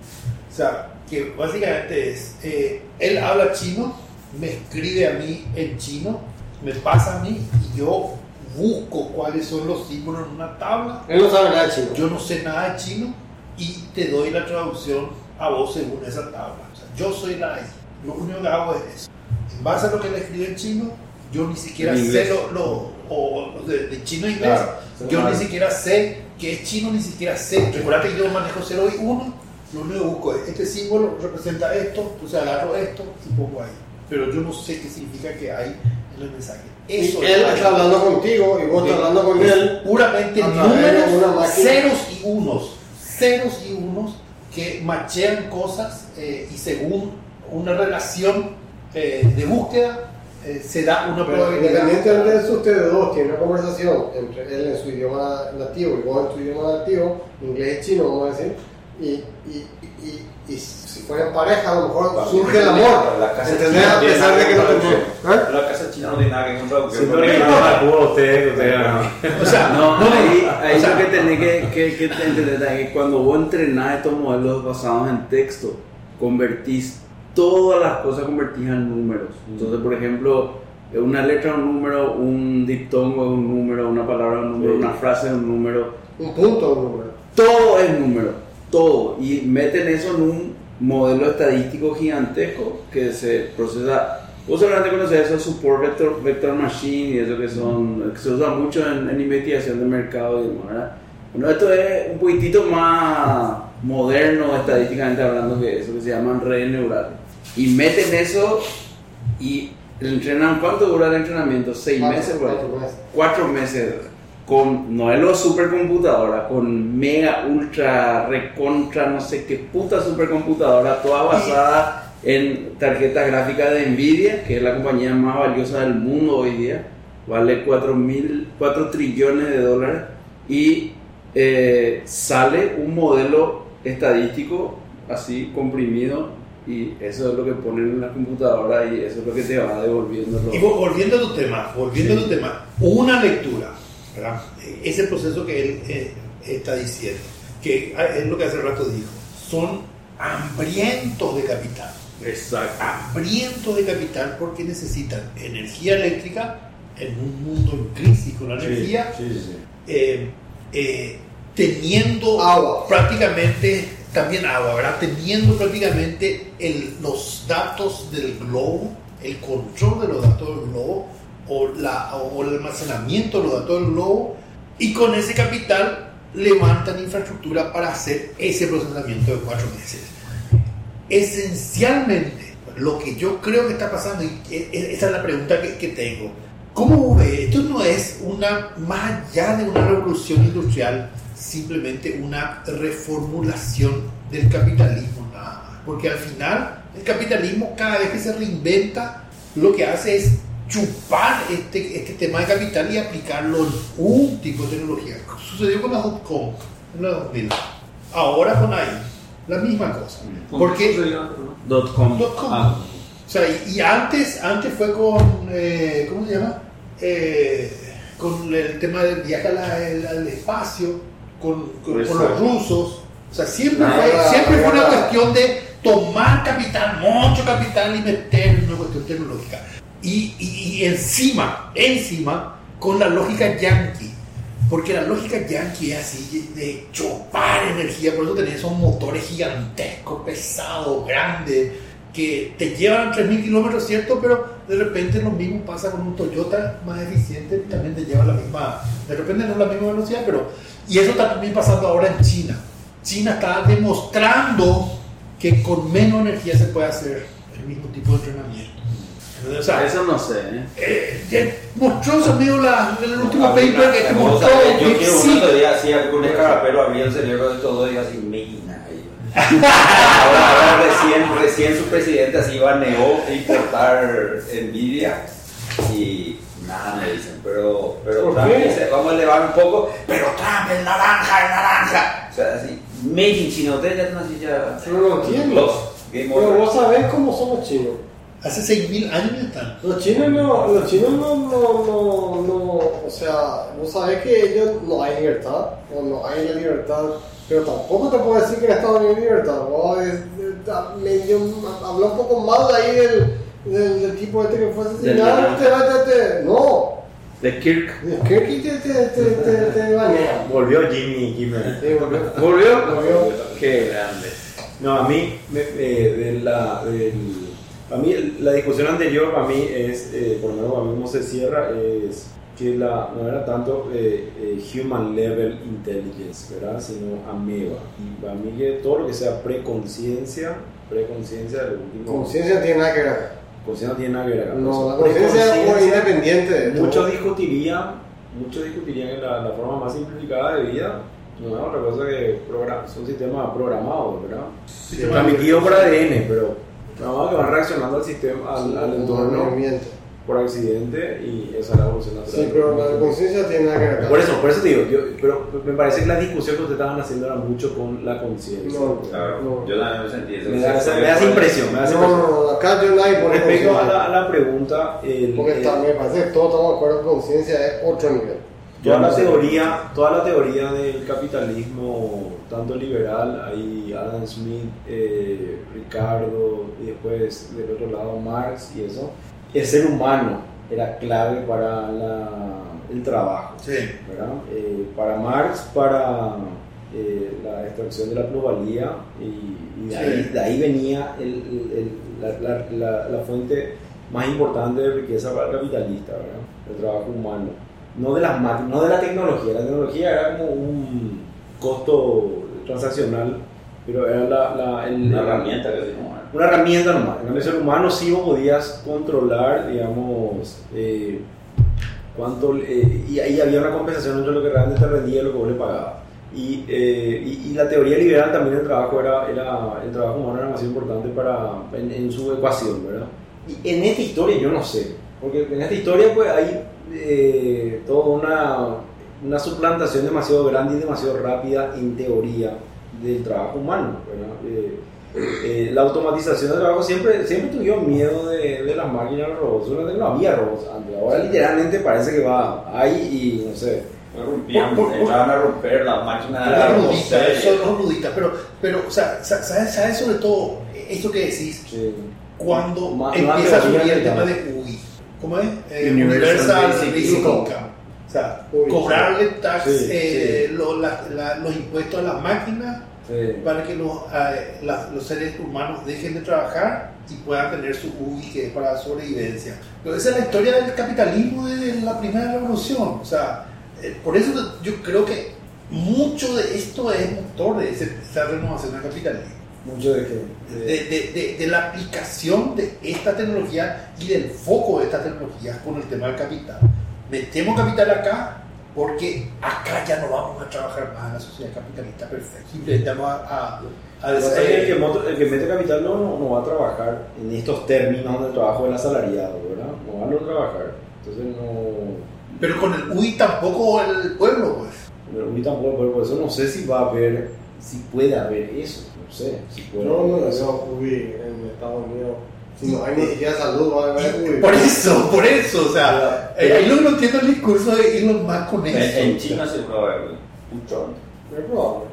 O sea, que básicamente es, eh, él habla chino, me escribe a mí en chino, me pasa a mí y yo busco cuáles son los símbolos en una tabla. Él no sabe nada de chino. Yo no sé nada de chino y te doy la traducción a vos según esa tabla. O sea, yo soy la I. Lo único que hago es eso. En base a lo que le escribe en chino, yo ni siquiera En sé inglés. lo, lo o, o de, de chino a inglés. Claro, yo claro. ni siquiera sé qué es chino, ni siquiera sé. Recuerda que yo manejo cero y uno. Lo único que busco es este símbolo representa esto, entonces agarro esto y pongo ahí. Pero yo no sé qué significa que hay en el mensaje. Eso Y él es está hablando contigo y vos estás hablando con es él. puramente a través de números, una máquina. ceros y unos, ceros y unos que machean cosas eh, y según una relación eh, de búsqueda eh, se da una Pero probabilidad. independientemente de eso, ustedes dos tienen una conversación entre él en su idioma nativo y vos en tu idioma nativo, inglés y chino, vamos a decir, y, y, y, y, y si fueran pareja, a lo mejor surge el amor. La casa ¿Entendés? china A tiene pesar de que no nada tenés. ¿Eh? La casa china no tiene nada que ver con traducción. Siento que no la pudo usted, usted no. O sea, No, no, no, ahí, ahí o sea, lo que tenés que, que, que entender es que cuando vos entrenás estos modelos basados en texto, convertís todas las cosas convertidas en números. Entonces, por ejemplo, una letra es un número, un diptongo es un número, una palabra es un número, Sí. una frase es un número. Un punto, un número. Todo es número, todo. Y meten eso en un modelo estadístico gigantesco que se procesa. Vos seguramente conocés eso, Support Vector, Vector Machine y eso que son, que se usa mucho en, en investigación de mercado y demás, ¿verdad? Bueno, esto es un poquitito más moderno estadísticamente hablando que eso, que se llaman redes neurales. Y meten eso y entrenan. ¿Cuánto dura el entrenamiento? ¿Seis Cuatro, meses? Por ahí. cuatro meses. Cuatro meses. Con, no es lo supercomputadora, con mega, ultra, recontra, no sé qué puta supercomputadora, toda basada en tarjetas gráficas de Nvidia, que es la compañía más valiosa del mundo hoy día, vale cuatro trillones de dólares, y eh, sale un modelo estadístico así comprimido, y eso es lo que ponen en la computadora y eso es lo que te va devolviendo. Y vo- volviendo a tu tema, volviendo Sí. a tu tema, una lectura, ¿verdad? Ese proceso que él eh, está diciendo, que es lo que hace rato dijo, son hambrientos de capital. Exacto. Hambrientos de capital porque necesitan energía eléctrica en un mundo en crisis con la Sí, energía, sí, sí, sí. eh, eh, teniendo Agua. prácticamente, también agua, ¿verdad? Teniendo prácticamente el, los datos del globo, el control de los datos del globo, o, la, o el almacenamiento de los datos del globo, y con ese capital levantan infraestructura para hacer ese procesamiento de cuatro meses. Esencialmente, lo que yo creo que está pasando, y e- e- esa es la pregunta que, que tengo, ¿cómo ve? Esto no es una, más allá de una revolución industrial, simplemente una reformulación del capitalismo nada más. porque al final el capitalismo cada vez que se reinventa lo que hace es chupar este, este tema de capital y aplicarlo en un tipo de tecnología. Sucedió con la dot-com en los dos mil. Ahora con A I, la misma cosa. Porque Dot com. dot com. Ah. O sea, y, y antes, antes fue con, eh, ¿cómo se llama? Eh, con el tema del viaje a la- el- al espacio, con, con- con los rusos. O sea, siempre Ah, fue, siempre fue una ah. cuestión de tomar capital, mucho capital y meter en una cuestión tecnológica. Y, y- y encima, encima, con la lógica yankee. Porque la lógica yankee es así, de chupar energía. Por eso tenés esos motores gigantescos, pesados, grandes, que te llevan tres mil kilómetros, ¿cierto? Pero de repente lo mismo pasa con un Toyota más eficiente, también te lleva la misma, de repente no es la misma velocidad, pero... Y eso está también pasando ahora en China. China está demostrando que con menos energía se puede hacer el mismo tipo de entrenamiento. O sea, Eso no sé, ¿eh? eh, eh, mostró su amigo la, el último Ah, paper mira, que te vos mostró sabés, yo que quiero sí. un otro día así con un escarapelo abría el cerebro de todo y así meina ahí. Ahora, ahora recién, recién su presidente así baneó importar Nvidia y nada me dicen, pero, pero ¿Por Trump qué? dice, vamos a elevar un poco, pero Trump es naranja, es naranja. O sea, así, made in China, ustedes ya están así ya. Yo no lo entiendo. Los Game Pero Over. vos sabés cómo son los chinos. Hace seis mil años ya están. Los chinos no, los chinos no, no, no, no, o sea, vos sabés que ellos no hay libertad, o no hay la libertad, pero tampoco te puedo decir que en Estados Unidos hay libertad. Vos es- es- medio, habla un poco mal ahí del, del, del tipo este que fue asesinado, te, te, te, no, De Kirk. ¿qué que te, te, te, te, te banea? Volvió Jimmy Kimmel. Sí, volvió. ¿Volvió? Volvió. Qué grande. No, a mí, me- eh, de la, del- a mí la discusión anterior para mí es, eh, por lo menos para mí cómo se cierra, es que la, no era tanto eh, eh, human level intelligence, ¿verdad? Sino ameba. Y para mí que todo lo que sea preconciencia, preconciencia de lo último... Conciencia no tiene nada que ver. Conciencia no tiene nada que ver acá. No, la Entonces, conciencia es muy preconciencia, independiente de todo. Muchos discutirían, muchos discutirían que la, la forma más simplificada de vida no es otra cosa que program- son sistemas programados, ¿verdad? Sistemas Transmitidos por A D N, pero no, que van reaccionando al sistema, al, al entorno movimiento. por accidente y esa es la evolución natural. Sí, pero la conciencia tiene nada que ver. Por eso, por eso te digo, yo, pero me parece que la discusión que ustedes estaban haciendo era mucho con la conciencia. No, Claro, no. yo también me sentí eso. Me da, esa- me da esa impresión, me da esa No, impresión. no, no, acá yo nadie pone Respecto a conciencia. la, a la pregunta, el, Porque el- está- me parece que todos estamos de acuerdo que conciencia es otro nivel. toda la teoría, toda la teoría del capitalismo, tanto liberal, ahí Adam Smith, eh, Ricardo y después del otro lado Marx y eso, el ser humano era clave para la, el trabajo, Sí. ¿verdad? Eh, para Marx, para eh, la extracción de la plusvalía y, y de, ahí, Sí. de ahí venía el, el- el- la, la, la, la fuente más importante de riqueza para el capitalista, ¿verdad? El trabajo humano. No de las máquinas, no de la tecnología. La tecnología era como un costo transaccional, pero era la, la- el- Una herramienta que se llama. una herramienta nomás. En el ser humano sí vos podías controlar, digamos, eh, cuánto, eh, y ahí había una compensación entre lo que realmente te rendía y lo que vos le pagabas. Y, eh, y, y la teoría liberal también del trabajo era, era el trabajo humano era demasiado importante para, en, en su ecuación, ¿verdad? Y en esta historia yo no sé, porque en esta historia pues hay eh, toda una, una suplantación demasiado grande y demasiado rápida en teoría del trabajo humano, ¿verdad? Eh, eh, la automatización del trabajo siempre, siempre tuvieron miedo de, de las máquinas, los robots. Solamente no había robots antes, ahora literalmente parece que va, hay y no sé. Rompían, Por- por- por- entraban a romper las máquinas. Las de ruditas, los son los ruditas, pero, pero o sea, sa- ¿sabes, sabes sobre todo esto que decís? Sí. Cuando Más- empieza a más subir teoría el que tema tal. de U I. ¿Cómo es? Eh, Universal Universal Basic Basic Income. Income. O sea, U I, cobrarle tax, Sí, eh, sí. lo- la- la- los impuestos a las máquinas Sí. para que los, eh, la- los seres humanos dejen de trabajar y puedan tener su U I que es para sobrevivencia. Pero esa es la historia del capitalismo desde la primera revolución. O sea, eh, por eso yo creo que mucho de esto es motor de ese- esa renovación del capitalismo. Mucho de que. De, de- de- de- de la aplicación de esta tecnología y del foco de esta tecnología con el tema del capital. Metemos capital acá porque acá ya no vamos a trabajar más en la sociedad capitalista perfecta. Simplemente vamos a, a a Lo que pasa es decir, que el, que moto- el que mete capital no, no, no va a trabajar en estos términos del trabajo del asalariado, ¿verdad? No van a trabajar. Entonces no... pero con el U I tampoco el pueblo, pues. Pero a mí tampoco, pero por eso no sé si va a haber, si puede haber eso, no sé, si puede Yo no haber me eso. veo U I en Estados Unidos. Si no hay ni siquiera salud, va a haber U I. Por eso, por eso, o sea, eh, ahí lo que no entiendo el discurso de Elon Musk con En, eso. en China seguro va a haber un chorro. Es probable.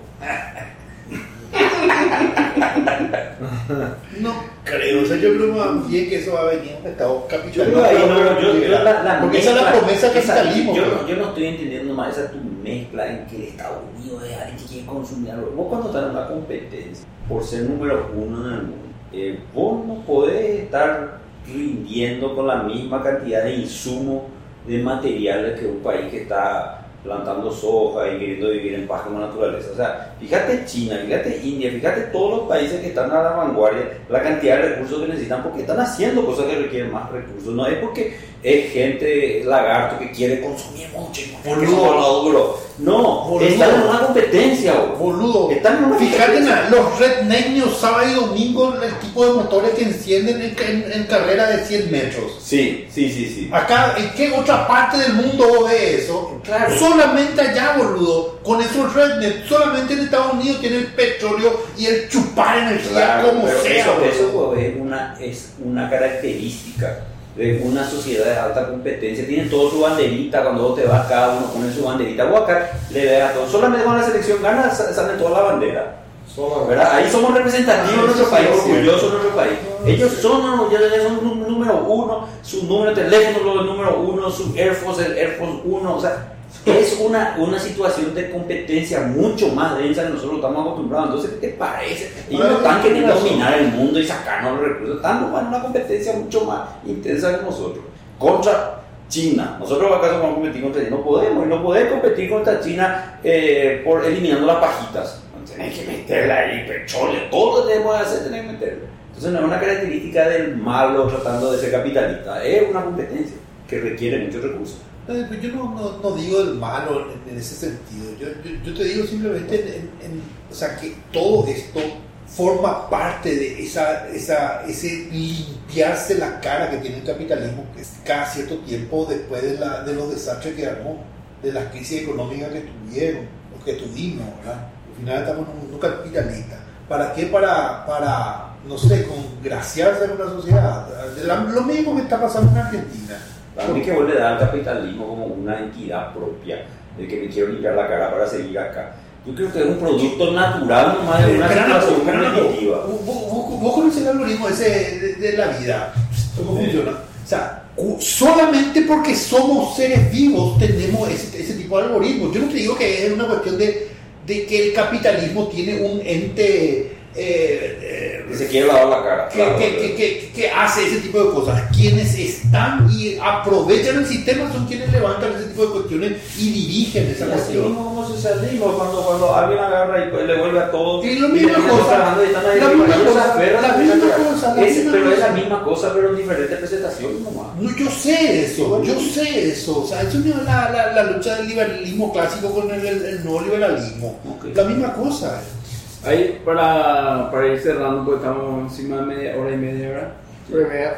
No creo, o sea, yo creo más bien que eso va a venir un estado Yo capitalista. creo que ahí no, yo, yo la, la Porque esa es la mezcla- promesa del Esa- capitalismo. yo, pues. yo no estoy entendiendo más esa tu mezcla en que el Estados Unidos es alguien que quiere consumir algo. Vos cuando estás en una competencia, por ser número uno en el mundo, eh, vos no podés estar rindiendo con la misma cantidad de insumos, de materiales que un país que está plantando soja y queriendo vivir en paz con la naturaleza. O sea, fíjate China, fíjate India, fíjate todos los países que están a la vanguardia, la cantidad de recursos que necesitan, porque están haciendo cosas que requieren más recursos. No es porque es gente lagarto que quiere consumir mucho y porque Boludo. es lo duro. No, Boludo. están en una competencia, boludo. Boludo, Están en una fíjate competencia. na, los rednecks sábado y domingo, el tipo de motores que encienden en, en, en carrera de cien metros. Sí, sí, sí, sí. Acá, ¿en qué otra parte del mundo vos ves eso? Claro. Solamente allá, boludo, con esos rednecks, solamente en Estados Unidos tiene el petróleo y el chupar energía Claro, como pero sea, eso, boludo. eso pues, es, una, es una característica de una sociedad de alta competencia. Tienen todo su banderita, cuando vos te vas, cada uno pone su banderita. Vos acá le das a todos. Solamente cuando la selección gana, sa- salen toda la bandera. Solo- ¿Verdad? Ahí somos representativos de nuestro Sí, país, sí, sí. orgullosos de nuestro país. Ellos son, ya son un número uno, su número de teléfono es el número uno, su Air Force el Air Force uno, o sea, es una, una situación de competencia mucho más densa que nosotros estamos acostumbrados. Entonces, ¿qué te parece? Ellos no están queriendo dominar el mundo y sacarnos los recursos, están en una competencia mucho más intensa que nosotros. Contra China. Nosotros acá somos competir contra China. No podemos, y no podemos competir contra China eh, por eliminando las pajitas. Tenés que meterle ahí petróleo, todo lo que tenemos que hacer, tenés que meterle. Entonces no es una característica del malo tratando de ser capitalista, es una competencia que requiere muchos recursos. Eh, pues Yo no, no, no digo el malo en, en ese sentido, yo, yo, yo te digo simplemente en, en- en- o sea, que todo esto forma parte de esa, esa, ese limpiarse la cara que tiene el capitalismo, que es cada cierto tiempo después de, la, de los desastres que armó, de las crisis económicas que tuvieron, o que tuvimos, ¿verdad? Al final estamos en un mundo capitalista. ¿Para qué? Para, para no sé, congraciarse en una sociedad. La- Lo mismo que está pasando en Argentina. Para mí que vos le das al capitalismo como una entidad propia, de que me quiero limpiar la cara para seguir acá. Yo creo que es un producto natural nomás de una Pero, situación pero, pero, competitiva. Vos, vos- vos conocés el algoritmo ese de, de la vida, cómo Sí. funciona. O sea, cu- solamente porque somos seres vivos tenemos ese, ese tipo de algoritmos. Yo no te digo que es una cuestión de, de que el capitalismo tiene un ente eh, eh, Que se quiere lavar la cara. que, claro. que, que, que- que hace ese tipo de cosas. Quienes están y aprovechan el sistema son quienes levantan ese tipo de cuestiones y dirigen esa Y así cuestión. mismo como socialismo, cuando, cuando alguien agarra y pues, le vuelve a todo. Y lo y misma le viene cosa, trabajando y están ahí la arriba, misma y ellos se cosa, aferran la a misma esa- cosa, la es- misma Pero es la cosa. misma cosa, pero en diferente presentación nomás. No, yo sé eso, yo sé eso. O sea, eso no es la, la, la lucha del liberalismo clásico con el, el, el nuevo liberalismo. Ok. La misma cosa. Ahí, para, para ir cerrando, porque estamos encima de media hora y media, ¿verdad? Primera,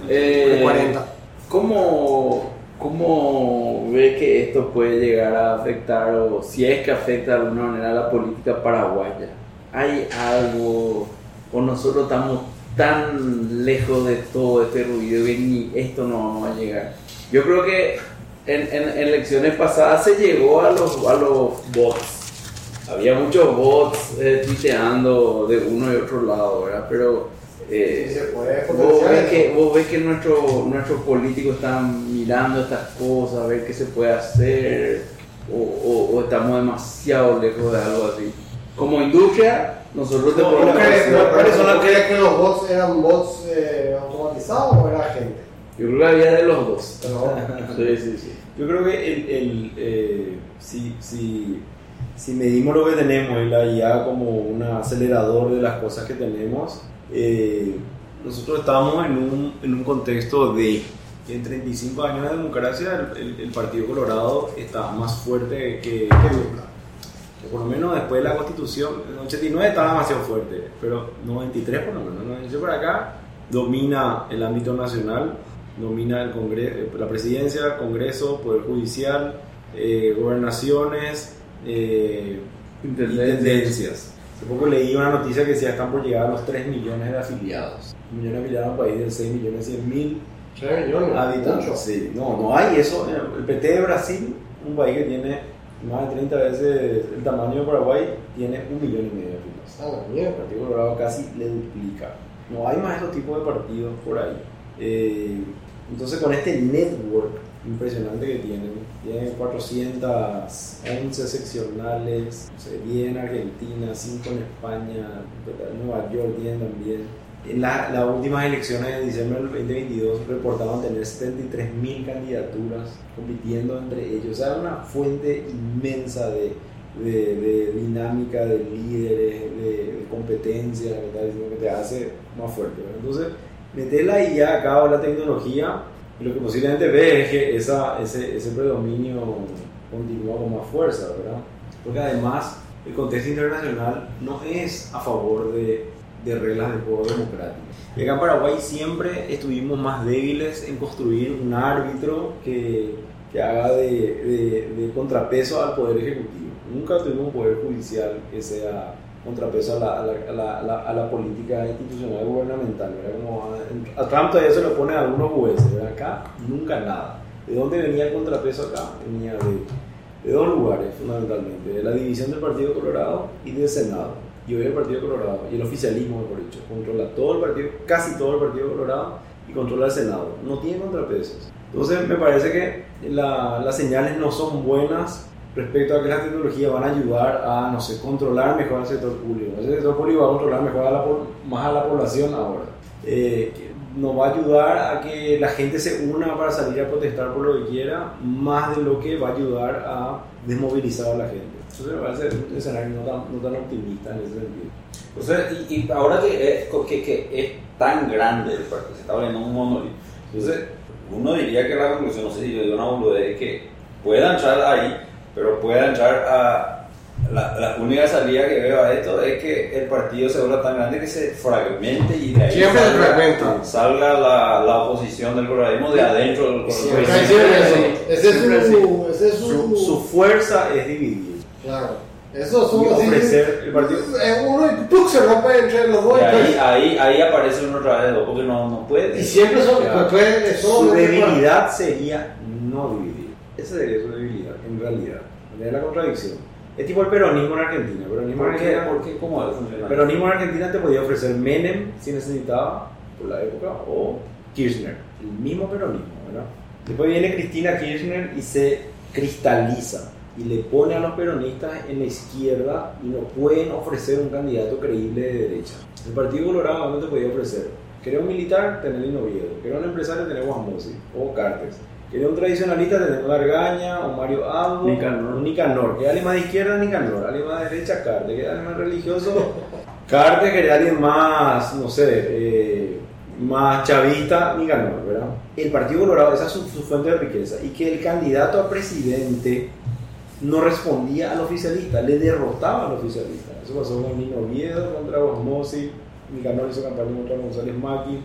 Eh, cuarenta. ¿Cómo, ¿Cómo ve que esto puede llegar a afectar, o si es que afecta de alguna manera a la política paraguaya? ¿Hay algo, o nosotros estamos tan lejos de todo este ruido que ni esto no vamos a llegar? Yo creo que en, en elecciones pasadas se llegó a los, a los bots. Había muchos bots eh, tuiteando de uno y otro lado, ¿verdad? Pero eh, Sí, se puede vos, potenciar ves eso. que, vos ves que nuestro, nuestros políticos están mirando estas cosas, a ver qué se puede hacer, o, o- o estamos demasiado lejos de algo así. Como industria, nosotros te ¿No podemos crees, hacer- no, por eso no crees que los bots eran bots eh, automatizados o era gente? Yo creo que había de los dos. Pero, Sí, sí, sí. Yo creo que el, el, eh, si, si, si medimos lo que tenemos y la I A como un acelerador de las cosas que tenemos, eh, nosotros estamos en un, en un contexto de que en treinta y cinco años de democracia el, el- el Partido Colorado está más fuerte que, que que por lo menos después de la Constitución, en ochenta y nueve estaba demasiado fuerte, pero noventa y tres por lo menos, noventa y tres por acá, domina el ámbito nacional, domina el Congreso, la presidencia, Congreso, Poder Judicial, eh, gobernaciones, eh, intendencias. Hace poco leí una noticia que decía que están por llegar a los tres millones de afiliados. Un millón de afiliados a un país de seis millones cien mil tres millones, habitantes. mucho. Sí, no, no hay eso. El P T de Brasil, un país que tiene más de treinta veces el tamaño de Paraguay, tiene un millón y medio de afiliados. Ah, la El mierda. Partido Colorado casi le duplica. No hay más esos tipos de partidos por ahí. Eh, entonces, con este network impresionante que tienen, tienen cuatrocientas once seccionales, no sé, diez en Argentina, cinco en España, en Nueva York tienen también. En la- las últimas elecciones de diciembre del veinte veintidós reportaban tener setenta y tres mil candidaturas compitiendo entre ellos. O sea, era una fuente inmensa de, de, de dinámica, de líderes, de, de competencia, que está diciendo, que te hace más fuerte, ¿verdad? Entonces, meter la I A acá o la tecnología, y lo que posiblemente ves es que esa, ese, ese predominio continúa con más fuerza, ¿verdad? Porque además el contexto internacional no es a favor de, de reglas de juego democráticas. Y acá en Paraguay siempre estuvimos más débiles en construir un árbitro que, que haga de, de, de contrapeso al poder ejecutivo. Nunca tuvimos un poder judicial que sea contrapeso a la, a la, a la, a la, a la política institucional gubernamental, ¿verdad? Como a, a Trump todavía se lo pone a algunos jueces, ¿verdad? Acá nunca nada. ¿De dónde venía el contrapeso acá? Venía de, de dos lugares fundamentalmente, de la división del Partido Colorado y del Senado. Y hoy el Partido Colorado, y el oficialismo mejor dicho, controla todo el partido, casi todo el Partido Colorado y controla el Senado. No tiene contrapesos. Entonces me parece que la, las señales no son buenas respecto a que las tecnologías van a ayudar a, no sé, controlar mejor el sector público. El sector público va a controlar mejor a la, más a la población ahora. Eh, nos va a ayudar a que la gente se una para salir a protestar por lo que quiera, más de lo que va a ayudar a desmovilizar a la gente. Entonces me parece un escenario no tan, no tan optimista en ese sentido. O sea, y, y ahora que es, que, que es tan grande el partido, se está volviendo un monolito. Entonces, uno diría que la conclusión, no sé si yo digo una boludez, es que pueda entrar ahí, pero pueda entrar a. La, la única salida que veo a esto es que el partido se vuelva tan grande que se fragmente y de ahí Siempre se salga, fragmenta. salga la, la oposición del coloradismo de adentro del Siempre coloradismo. hay eso. Ese es Siempre su, ese es su, Su, su fuerza es dividir. claro. Eso son Y así. ofrecer el partido. eh, Uno y ¡puc! Se rompe entre los dos. Y ahí, entonces- ahí, ahí aparece uno otra vez, porque no, no puede. y siempre son. Claro. Pues, pues, Su son debilidad sería no dividir. Esa sería su debilidad, en realidad. Es la contradicción. Es tipo el peronismo en Argentina. El peronismo en ¿Por qué? Argentina, ¿Por qué? ¿Cómo funciona? el peronismo en Argentina te podía ofrecer Menem si necesitaba, por la época, o Kirchner. El mismo peronismo, ¿verdad? Después viene Cristina Kirchner y se cristaliza y le pone a los peronistas en la izquierda y no pueden ofrecer un candidato creíble de derecha. El Partido Colorado no te podía ofrecer. ¿Querés un militar? Tener el Oviedo. ¿Querés un empresario? Tener Guasmosi o Cartes. ¿Querés un tradicionalista? Tener Gargaña o Mario Abdo. Nicanor. Un Nicanor. ¿Querés alguien más de izquierda? Nicanor. ¿Alguien más de derecha? Cartes. ¿Querés alguien más religioso? Cartes. ¿Querés alguien más, no sé, eh, más chavista? Nicanor, ¿verdad? El Partido Colorado, esa es su, su fuente de riqueza. Y que el candidato a presidente no respondía al oficialista, le derrotaba al oficialista. Eso pasó con Nino Oviedo contra Guasmosi, Nicanor hizo campaña contra González Maqui,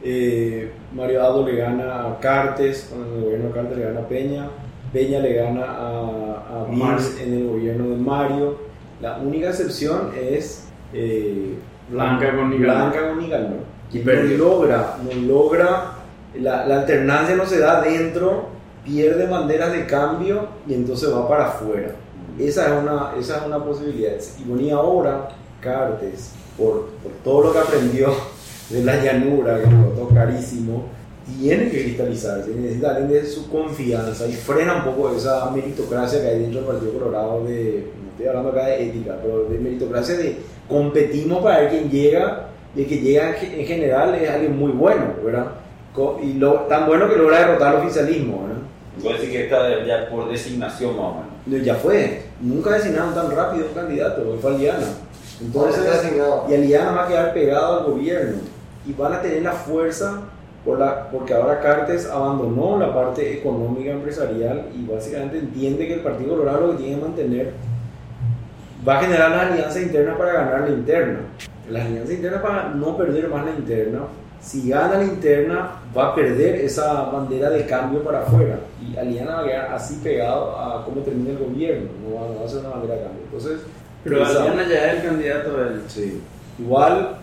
eh, Mario Abdo le gana a Cartes, con el gobierno de Cartes le gana a Peña, Peña le gana a, a Vils en el gobierno de Mario. La única excepción es eh, Blanca con Nicanor. Blanca con Nicanor. Y No perdió. logra, no logra, la, la alternancia no se da dentro, pierde banderas de cambio y entonces va para afuera. Esa es una, esa es una posibilidad. Y bueno, y ahora Cartes, por, por todo lo que aprendió de la llanura, que le costó carísimo, tiene que cristalizarse, necesita alguien de su confianza y frena un poco esa meritocracia que hay dentro del Partido Colorado de, no estoy hablando acá de ética, pero de meritocracia de competimos para ver quién llega, y el que llega en general es alguien muy bueno, ¿verdad? Co- Y lo, tan bueno que logra derrotar al oficialismo, ¿verdad? Voy a decir que está ya por designación más o menos. Ya fue, nunca designaron tan rápido un candidato, fue Aliana. Entonces, Está designado. y Aliana va a quedar pegado al gobierno y van a tener la fuerza por la, porque ahora Cartes abandonó la parte económica empresarial y básicamente entiende que el Partido Colorado lo que tiene que mantener va a generar las alianzas internas para ganar la interna. Las alianzas internas para no perder más la interna. Si gana la interna, va a perder esa bandera de cambio para afuera. Y Aliana va a quedar así pegado a cómo termina el gobierno. No va, no va a ser una bandera de cambio. Entonces, Pero esa- Aliana ya es el candidato del... Sí. Igual,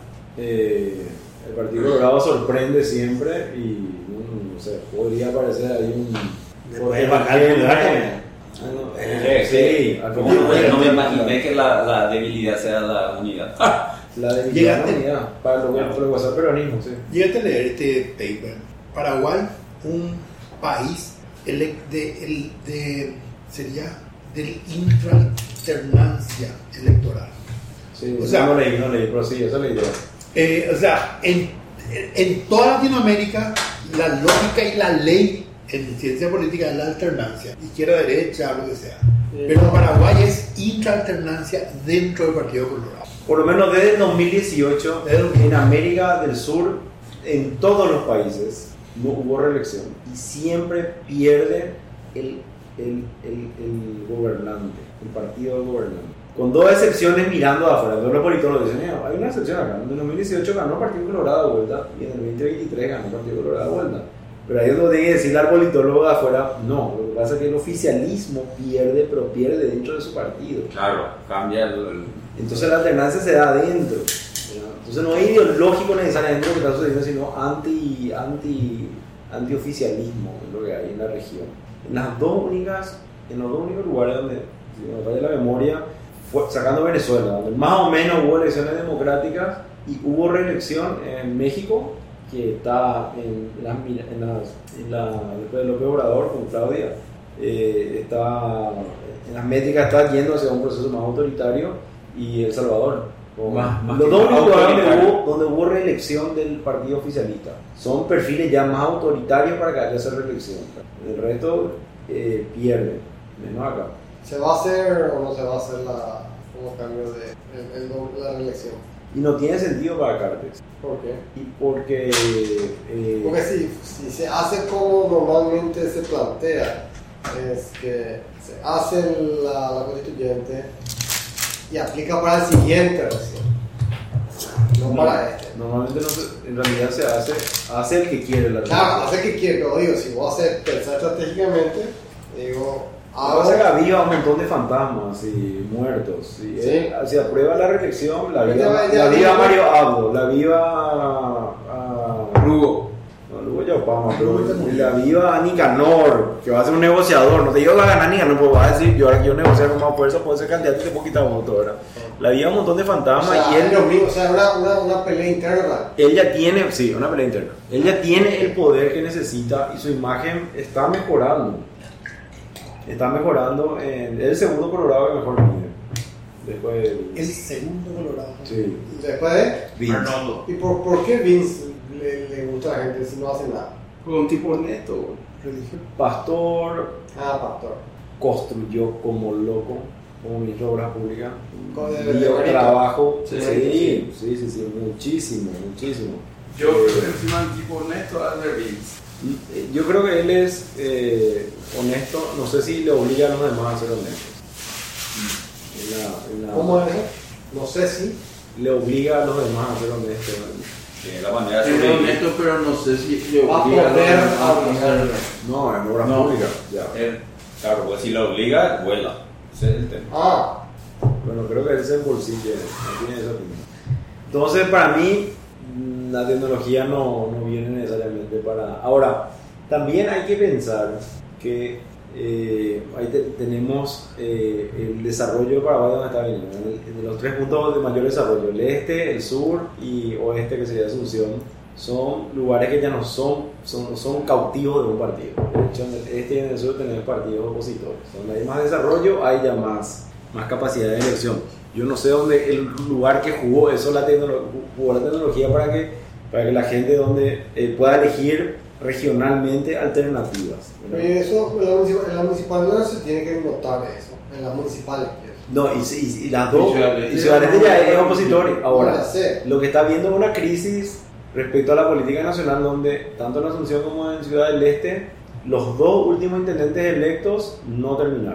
eh, el Partido Colorado sorprende siempre y mm, no sé, podría parecer ahí un... Puede bajar el lugar también. Ah, no, Eh, sí, al Como final- no, no me imaginé que la, la debilidad sea la unidad. La de Llegaste. unidad, para lo que para lo que hacer peronismo, sí. Llévate a leer este paper. Paraguay, un país ele- de, el- de- sería del intraalternancia electoral. Sí, O sea- no leí, no leí, pero sí, esa es la idea. Eh, o sea, en, en toda Latinoamérica, la lógica y la ley en ciencia política es la alternancia, izquierda, derecha, lo que sea. Pero Paraguay es intraalternancia dentro del Partido Colorado. Por lo menos desde el dos mil dieciocho, Desde- en América del Sur, en todos los países, no hubo reelección. Y siempre pierde el, el, el, el gobernante, el partido del gobernante. Con dos excepciones mirando de afuera. Todos los politólogos dicen, "Eh, hay una excepción acá. En el dos mil dieciocho ganó el Partido Colorado de vuelta y en el veinte veintitrés ganó el Partido Colorado de vuelta. Pero ahí es donde tiene que decirle al politólogo de afuera, no, lo que pasa es que el oficialismo pierde, pero pierde dentro de su partido. Claro, cambia el, el- Entonces la alternancia se da adentro. ¿Ya? Entonces no es ideológico necesariamente lo que está sucediendo, sino anti, anti, antioficialismo es lo que hay en la región. En las dos únicas, en los dos únicos lugares donde, si me falla la memoria, fue, sacando Venezuela, donde más o menos hubo elecciones democráticas y hubo reelección en México, que está en, las, en, las, en la, después de López Obrador con Claudia, eh, está, en las métricas está yendo hacia un proceso más autoritario, y El Salvador. Con- Más- más los que dos únicos lugares donde autoritario. hubo, donde hubo reelección del partido oficialista. Son perfiles ya más autoritarios para que haya esa reelección. El resto eh, pierde, menos acá. ¿Se va a hacer o no se va a hacer la, como cambio de el- el- la reelección? Y no tiene sentido para Cartex. ¿Por qué? Y porque... eh, Porque si, si se hace como normalmente se plantea, es que se hace la, la constituyente y aplica para el siguiente recién, no para este. Normalmente no se- en realidad se hace, hace el que quiere la Claro, hace que quiere, pero digo, si vos haces pensar estratégicamente, digo, hago, Ahora se aviva un montón de fantasmas y muertos. Y Sí. él, si aprueba la reelección, la Ya, viva, ya, la ya, viva ya. Mario Abdo, la viva a, Lugo. no, luego ya Obama, pero la viva a Nicanor, que va a ser un negociador. No te digo que va a ganar Nicanor, pero va a decir, yo ahora quiero negociar con más fuerza, puedo ser candidato y te puedo quitar voto, ¿verdad? La viva un montón de o fantasmas sea, y es él, lo mismo, o sea, una, una, una pelea interna. él ya tiene, sí, una pelea interna. Él ya tiene el poder que necesita y su imagen está mejorando. Está mejorando. En, es el segundo Colorado que mejor mide. Después del- El segundo Colorado. Sí. Después de, Vince. Arnoldo. ¿y por, por qué Vince le, le gusta a la gente si no hace nada? Fue un tipo honesto, güey. Religión. Pastor Ah, pastor. construyó como loco, como ministro de Obras Públicas. Con el- Dio el bonito. trabajo. Sí, Sí, sí, sí, sí, muchísimo, muchísimo. Yo Eh, creo que encima un tipo honesto va a ser Vince. Eh, Yo creo que él es eh, honesto, no sé si le obliga a los demás a ser honestos. En la- en la- ¿Cómo es eso? No sé si. Le obliga a los demás a ser honestos. de la manera de Es sobrevivir. honesto, pero no sé si yo Va a obliga poder los demás a obligar. hacerlo. No, en obras No. públicas, ya. Él, claro, pues si lo obliga, vuela. Ese es el tema. Ah, Bueno, creo que él se embolsilla, no tiene esa opinión. Entonces, para mí, mm, la tecnología no, no viene necesariamente para... Ahora, también hay que pensar que eh, ahí te- tenemos eh, el desarrollo de Paraguay donde está viniendo, en, el- en los tres puntos de mayor desarrollo, el este, el sur y oeste, que sería Asunción, son lugares que ya no son, son, son cautivos de un partido. De hecho, en el este y en el sur tenemos partidos opositores. Donde hay más desarrollo, hay ya más, más capacidad de elección. Yo no sé dónde el lugar que jugó eso la, tecnolo- jugó la tecnología para que, para que la gente donde eh, pueda elegir regionalmente alternativas, ¿verdad? y eso en la, municip- en la municipalidad se tiene que notar eso. En las municipales. quiero decir. No, y, y- y las dos, Y Ciudad del Este y Ciudad del Este ya es opositor. No Ahora, la sé. lo que está viendo es una crisis respecto a la política nacional, donde tanto en Asunción como en Ciudad del Este, los dos últimos intendentes electos no terminaron.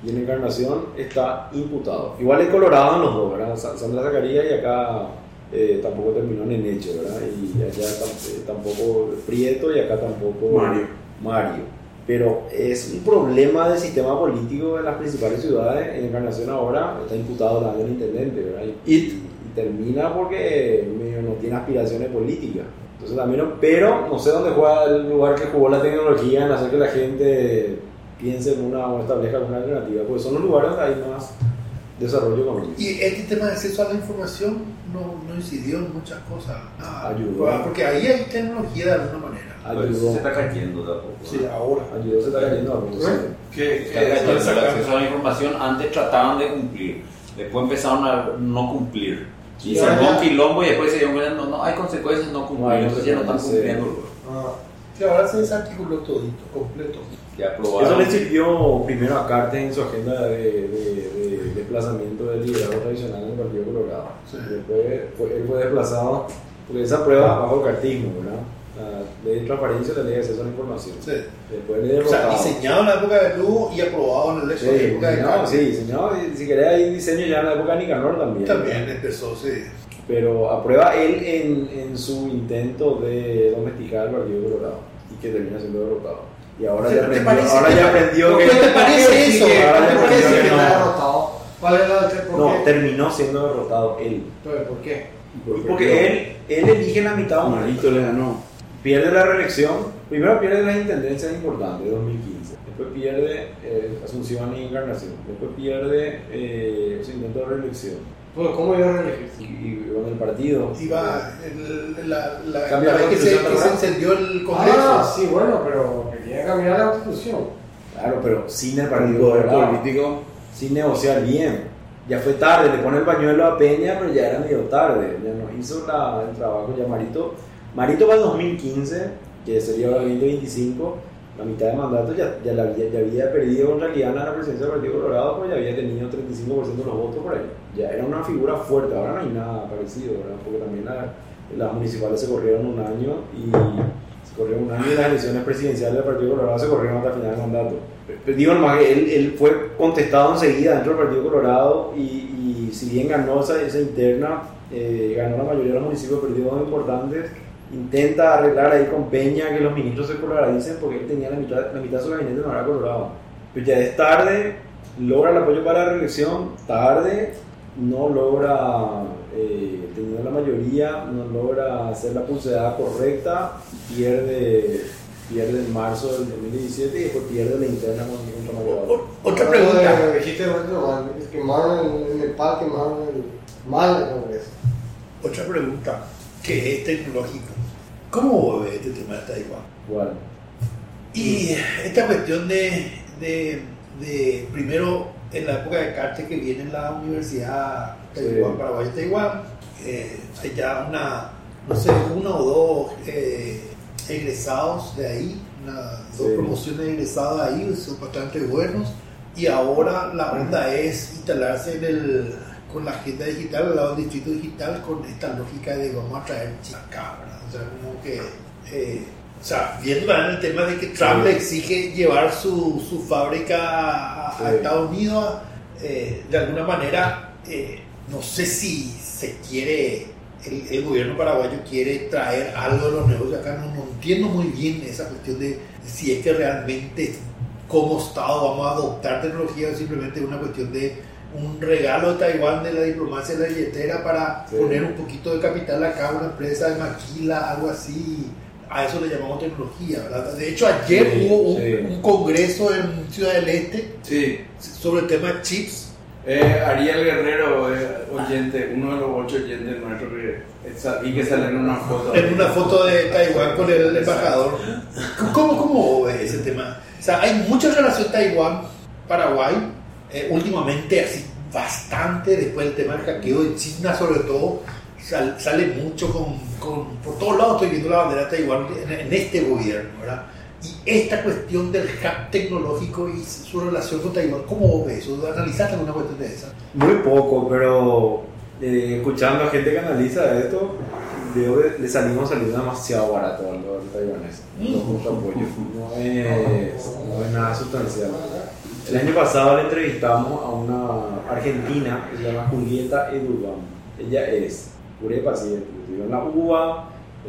y en Encarnación está imputado. Igual es Colorado en los dos, ¿verdad? Sandra Zacarías y acá eh, tampoco terminó en el hecho, ¿verdad? Y allá tam- tampoco Prieto y acá tampoco Mario. Mario. Pero es un problema del sistema político de las principales ciudades. En Encarnación ahora está imputado también el intendente, ¿verdad? Y, y termina porque medio no tiene aspiraciones políticas. Entonces también, pero no sé dónde juega el lugar que jugó la tecnología en hacer que la gente piense en una o establezca alguna alternativa, porque son los lugares donde hay más desarrollo económico. Y este tema de acceso a la información no, no incidió en muchas cosas. Ah, Ayudó. Porque ahí hay tecnología de alguna manera. Ayudó, Se está cayendo de a poco. Sí, ahora. ayudó, se está cayendo a poco, sí. Que, Está cayendo el acceso a la información. Antes trataban de cumplir, después empezaron a no cumplir. Y Y se armó ahora- un quilombo y después se dieron cuenta, no, no hay consecuencias no cumplir, No hay entonces ya no están consecuencias. cumpliendo. Ah, Que ahora se desarticuló todito, completo. Ya Eso aprobaron. le sirvió primero a Cartes en su agenda de, de, de desplazamiento del liderazgo tradicional en el Partido Colorado. Sí. Después fue, él fue desplazado, porque esa prueba bajo el cartismo, ¿verdad? La ley de transparencia y la ley de acceso a la información. Sí. Después le O sea, derrotado. diseñado en la época de Lugo y aprobado en el Sí, en la época de diseñado, Carlos. sí, diseñado, y si querés hay diseño ya en la época de Nicanor también. También empezó, sí. Pero aprueba él en, en su intento de domesticar al Partido Colorado y que termina siendo derrotado. Y ahora ¿Qué ya te aprendió, parece? ahora ya aprendió ¿Por que... qué te parece eso? Ahora ya ¿Por qué aprendió sí que que está no. derrotado? ¿Cuál es la por No, qué? terminó siendo derrotado él. Entonces, ¿por qué? Porque él, él elige la mitad. Marito le ganó. Pierde la reelección. Primero pierde las intendencias importantes de dos mil quince. Después pierde eh, Asunción y Encarnación. Después pierde eh, su intento de reelección. Pues, ¿cómo iba a reelegirse? Y, y con el partido. Iba el, la, la, Cambia la la vez que se, constitución, que se ¿verdad? encendió el Congreso. Ah, sí, bueno, pero quería cambiar la constitución. Claro, pero sin el Con partido poder Colorado, político. sin negociar bien. Ya fue tarde, le pone el pañuelo a Peña, pero ya era medio tarde. Ya no hizo la, el trabajo. Ya Marito, Marito para el dos mil quince, que sería ahora el veinte veinticinco, la mitad de mandato ya, ya, la, ya, ya había perdido contra Liana la presidencia del Partido Colorado, pues ya había tenido treinta y cinco por ciento de los votos por ahí. Ya era una figura fuerte, ahora no hay nada parecido, ¿verdad? Porque también la, las municipales se corrieron un año y se corrieron un año y las elecciones presidenciales del Partido Colorado se corrieron hasta el final del mandato. Pero digo nomás que él, él fue contestado enseguida dentro del Partido Colorado y, y si bien ganó esa, esa interna, eh, ganó la mayoría de los municipios, perdió dos importantes. Intenta arreglar ahí con Peña que los ministros se coloradicen porque él tenía la mitad, la mitad de su gabinete no era colorado. Pero ya es tarde, logra el apoyo para la reelección, tarde, no logra, eh, teniendo la mayoría, no logra hacer la pulseada correcta, pierde, pierde en marzo del dos mil diecisiete y después pierde la interna contra Mario. O- Otra Hablando pregunta. de- Dijiste ahorita nomás, quemaron en, en el parque, quemaron el mal el Congreso. Otra pregunta, que es tecnológico. ¿Cómo ves este tema de Taiwán? ¿Cuál? Y esta cuestión de, de, de primero, en la época de Cartes que viene en la Universidad Taiwán, Sí. Paraguay Taiwán, eh, hay ya una, no sé, uno o dos eh, egresados de ahí, una, dos Sí. promociones de egresados de ahí, son bastante buenos, y ahora la onda es instalarse en el, con la agenda digital, al lado del distrito digital, con esta lógica de vamos a traer acá, ¿verdad? O sea, como que, eh, o sea, viendo en el tema de que Trump Sí. le exige llevar su, su fábrica a, a Sí. Estados Unidos, eh, de alguna manera, eh, no sé si se quiere, el, el gobierno paraguayo quiere traer algo de los negocios acá, no, no entiendo muy bien esa cuestión de si es que realmente como Estado vamos a adoptar tecnología o simplemente es una cuestión de un regalo de Taiwán de la diplomacia de la billetera para Sí. poner un poquito de capital acá, una empresa de maquila, algo así. A eso le llamamos tecnología, ¿verdad? De hecho, ayer Sí, hubo un, sí. un congreso en Ciudad del Este Sí. sobre el tema de chips. Eh, Ariel Guerrero, eh, oyente, uno de los ocho oyentes nuestros que y que sale en una foto. En una foto de Taiwán con el embajador. ¿Cómo, cómo ves ese tema? O sea, hay mucha relación Taiwán-Paraguay, eh, últimamente así bastante, después del tema del hackeo de China sobre todo, sal, sale mucho con, con, por todos lados estoy viendo la bandera de Taiwán en, en este gobierno, ¿verdad? Y esta cuestión del hack tecnológico y su relación con Taiwán, ¿cómo ves eso? ¿Analizaste alguna cuestión de esa? Muy poco, pero eh, escuchando a gente que analiza esto, veo que le salimos saliendo demasiado barato a los taiwaneses. Los apoyos. No es, no es nada sustancial. El año pasado le entrevistamos a una argentina que se llama Julieta Edurban. Ella es pura paciente, estudió en la U B A,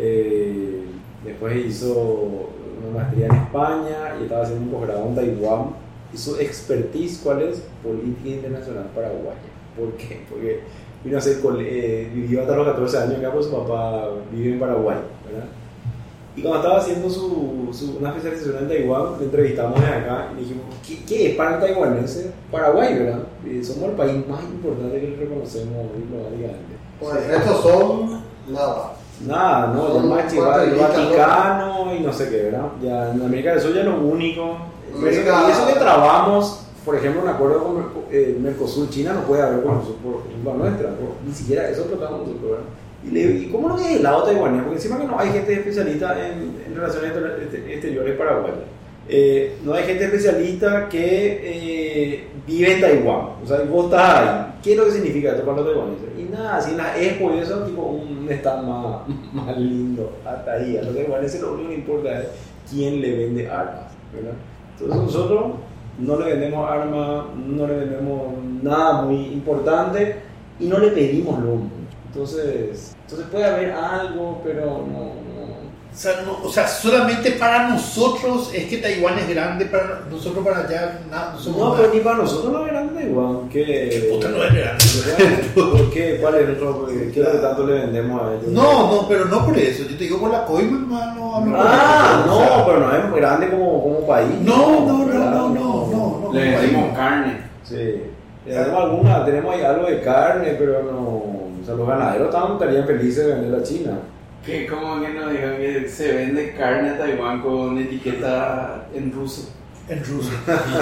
eh, después hizo una maestría en España y estaba haciendo un posgrado en Taiwán. Y su expertise, ¿cuál es? Política internacional paraguaya. ¿Por qué? Porque vino a ser, eh, vivió hasta los catorce años acá, pues su papá vive en Paraguay, ¿verdad? Y cuando estaba haciendo su, su, una especialización en Taiwán, le entrevistamos de acá y le dijimos, ¿qué, qué es para el taiwanense? Paraguay, ¿verdad? Y somos el país más importante que le reconocemos diplomáticamente. Pues estos son nada. Nada, no, ya Son más chivado, el cuatro Vaticano y no sé qué, ¿verdad? Ya en América del Sur ya lo único. Y eso, América- y eso que trabamos, por ejemplo, un acuerdo con Merco- eh, Mercosur, China no puede haber con nosotros por culpa nuestra, por- ni siquiera eso tratamos nosotros, ¿verdad? Y le digo, ¿y cómo no hay el lado taiwanés? Porque encima que no hay gente especialista en, en relaciones exter- exteriores paraguayas. Eh, no hay gente especialista que eh, vive en Taiwán. O sea, y vos estás ahí. ¿Qué es lo que significa esto para los taiwaneses? Y nada, si en la Expo y eso, tipo un estado más, más lindo. Hasta ahí. A los taiwaneses lo único que importa es quién le vende armas, ¿verdad? Entonces nosotros no le vendemos armas, no le vendemos nada muy importante y no le pedimos lo mucho. Entonces, entonces puede haber algo, pero no, no. O sea, no- o sea, solamente para nosotros es que Taiwán es grande, para nosotros para allá nada, no somos No, nada. pero ni para nosotros no es grande Taiwán. ¿Qué? Puta, no es grande. ¿Por qué? ¿Cuál es nuestro? ¿Qué es lo que tanto le vendemos a ellos? No, no, pero no por eso. Yo te digo por la coima, hermano. hablo por Ah, eso, o sea, no, pero no es muy grande como, como país. No, no, no, ¿verdad? no, no, no, no. Le como vendimos país. carne. Sí. Tenemos alguna, tenemos ahí algo de carne, pero no. O sea, los ganaderos estaban, estarían felices de vender a China. Que como que nos digan que se vende carne a Taiwán con etiqueta en ruso. En Rusia.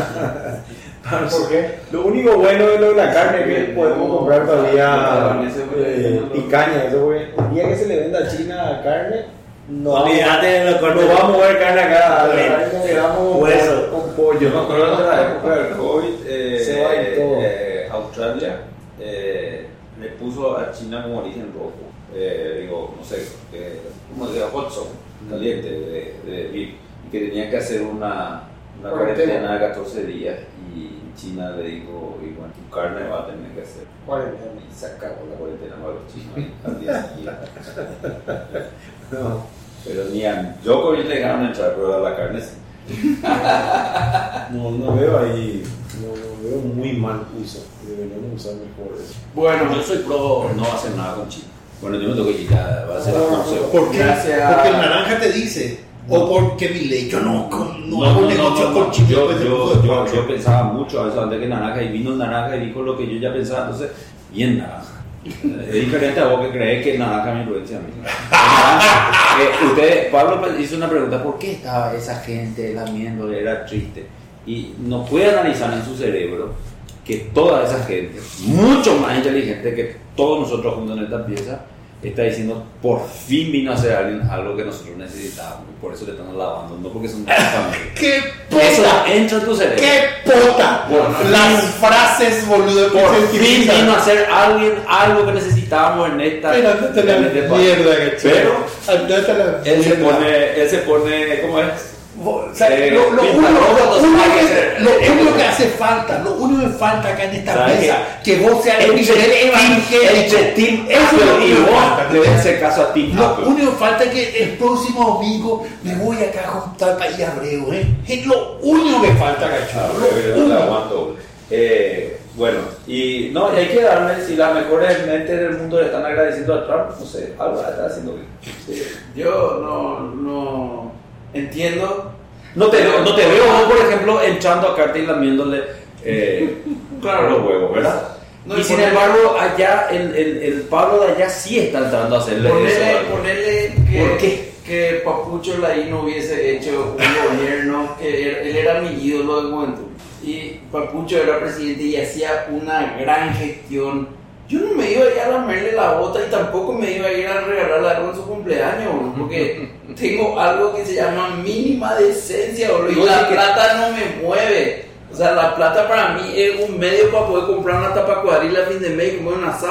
¿Por qué? Lo único bueno de lo de la carne es que Sí, podemos no, comprar no, todavía no, ese fue- eh, no, picaña. Eso fue, el día que se le venda a China carne, no vamos, Olvídate de los no cortes. vamos a mover carne acá. Bien. Ahí nos quedamos Hueso. con pollo. Yo me acuerdo de la época del COVID, eh, Se va y todo. eh, Australia eh, le puso a China como origen rojo. Eh, digo, no sé, eh, como decía Hudson, caliente, de, de V I P, y que tenían que hacer una, una Cuarentena. cuarentena de catorce días. Y China le dijo, y bueno, tu carne va a tener que hacer. Cuarentena. Y se acabó la cuarentena para los chinos ahí, al día siguiente. No. Pero ni a Djokovic le dejaron entrar, pero a la carne sí. No, no veo ahí, no, no veo muy mal uso. Deberíamos usar mejor eso. Bueno, Yo soy pro no hacer nada con China. Bueno, yo no tengo que ir a va a ser la próxima. ¿Por qué? Gracias. Porque el naranja te dice. O porque mi ley. Yo no, con- no, No, hago no, negocio no, con no. China. Yo, después de yo, todo yo, esto. yo pensaba mucho a eso antes que naranja y vino el naranja y dijo lo que yo ya pensaba, entonces, bien naranja. Es diferente a vos que crees que el naranja me influencia a mí. Eh, usted, Pablo hizo una pregunta, ¿por qué estaba esa gente lamiendo? Era triste. Y no puede analizar en su cerebro que toda esa gente, mucho más inteligente que todos nosotros juntos en esta pieza, está diciendo, por fin vino a hacer alguien algo que nosotros necesitábamos. Y por eso le estamos lavando, no porque son familia. ¡Qué Eso puta! entra en tu cerebro. ¡Qué puta! Por Las frases, boludo, que Por se fin utilizan. vino a hacer alguien algo que necesitábamos en esta. Pero andate a la en este país. mierda, gacho. Pero Andate a la él se mierda. pone, él se pone, ¿cómo es? O sea, Eh, lo, lo pinta único, rojo, lo entonces único hay que que, ser- lo eh, único eh, que hace falta, lo único que falta acá en esta ¿sabes mesa, que vos seas el Entre nivel Team, evangélico. entre Team Eso es lo Apple y único que vos falta. le voy a hacer caso a Team Lo Apple. único que falta es que el próximo domingo me voy acá a juntar para ir a Abreu, ¿eh? Es lo único que falta, Ah, gacho. pero yo Lo no la único. aguanto. Eh, bueno, y no, y hay que darle, si las mejores mentes del mundo le están agradeciendo a Trump, no sé, algo está haciendo bien. Sí. yo no, no entiendo. No te, veo- no te veo, vos, por ejemplo, entrando a Carter y lamiéndole eh, Claro. los huevos, ¿verdad? No, y y sin ponerle- embargo, allá, el, el, el Pablo de allá sí está entrando a hacerle eso. Ponerle, a- ponerle que, ¿Por qué? que Papucho Laí no hubiese hecho un gobierno, que él, él era mi ídolo de juventud. Y Papucho era presidente y hacía una gran gestión. Yo no me iba a ir a lamerle la bota y tampoco me iba a ir a regalarle algo en su cumpleaños, boludo, porque tengo algo que se llama mínima decencia, boludo, y No, la sí que- plata no me mueve. O sea, la plata para mí es un medio para poder comprar una tapa cuadrilla a fin de mes y comer un asado.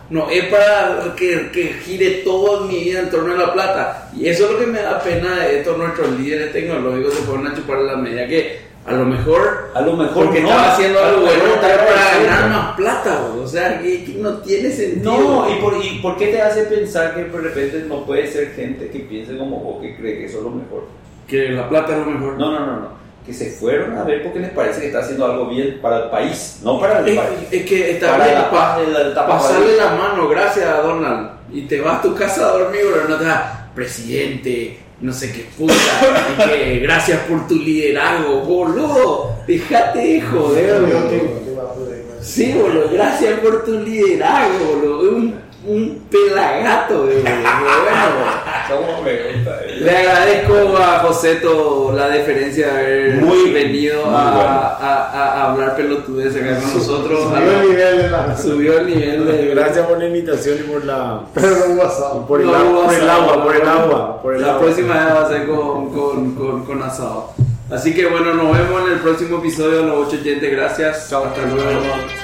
no es para que, que gire toda mi vida en torno a la plata. Y eso es lo que me da pena de estos nuestros líderes tecnológicos, se ponen a chupar la media que a lo mejor, a lo mejor porque no, estaba haciendo a lo algo bueno mejor para para ganar eso. más plata, bro. O sea, que, que no tiene sentido. No, ¿y por, ¿y por qué te hace pensar que de repente no puede ser gente que piense como vos, que cree que eso es lo mejor? Que la plata es lo mejor. No, no, no, no. Que se fueron a ver porque les parece que está haciendo algo bien para el país, no para el Es, país. es que está Para bien, la paz de la- la- pasarle la mano, gracias a Donald, y te vas a tu casa a dormir, pero no te da, presidente, no sé qué puta, y que gracias por tu liderazgo, boludo, dejate de joder, boludo. Sí, boludo, gracias por tu liderazgo, boludo, un, un pelagato, boludo. Bueno, ¿Cómo me gusta? eh? le agradezco a Joseto la deferencia de haber Muy- venido muy a, bueno. a, a, a hablar pelotudes acá con nosotros. Subió el nivel de la... Subió el nivel de... Gracias por la invitación y por la. Pero no hubo asado. Por el, No, agua, por el asado, agua, por el no. agua, por el La agua. próxima vez va a ser con, con, con, con asado. Así que bueno, nos vemos en el próximo episodio de Los Ocho Oyentes. Gracias. Hasta luego.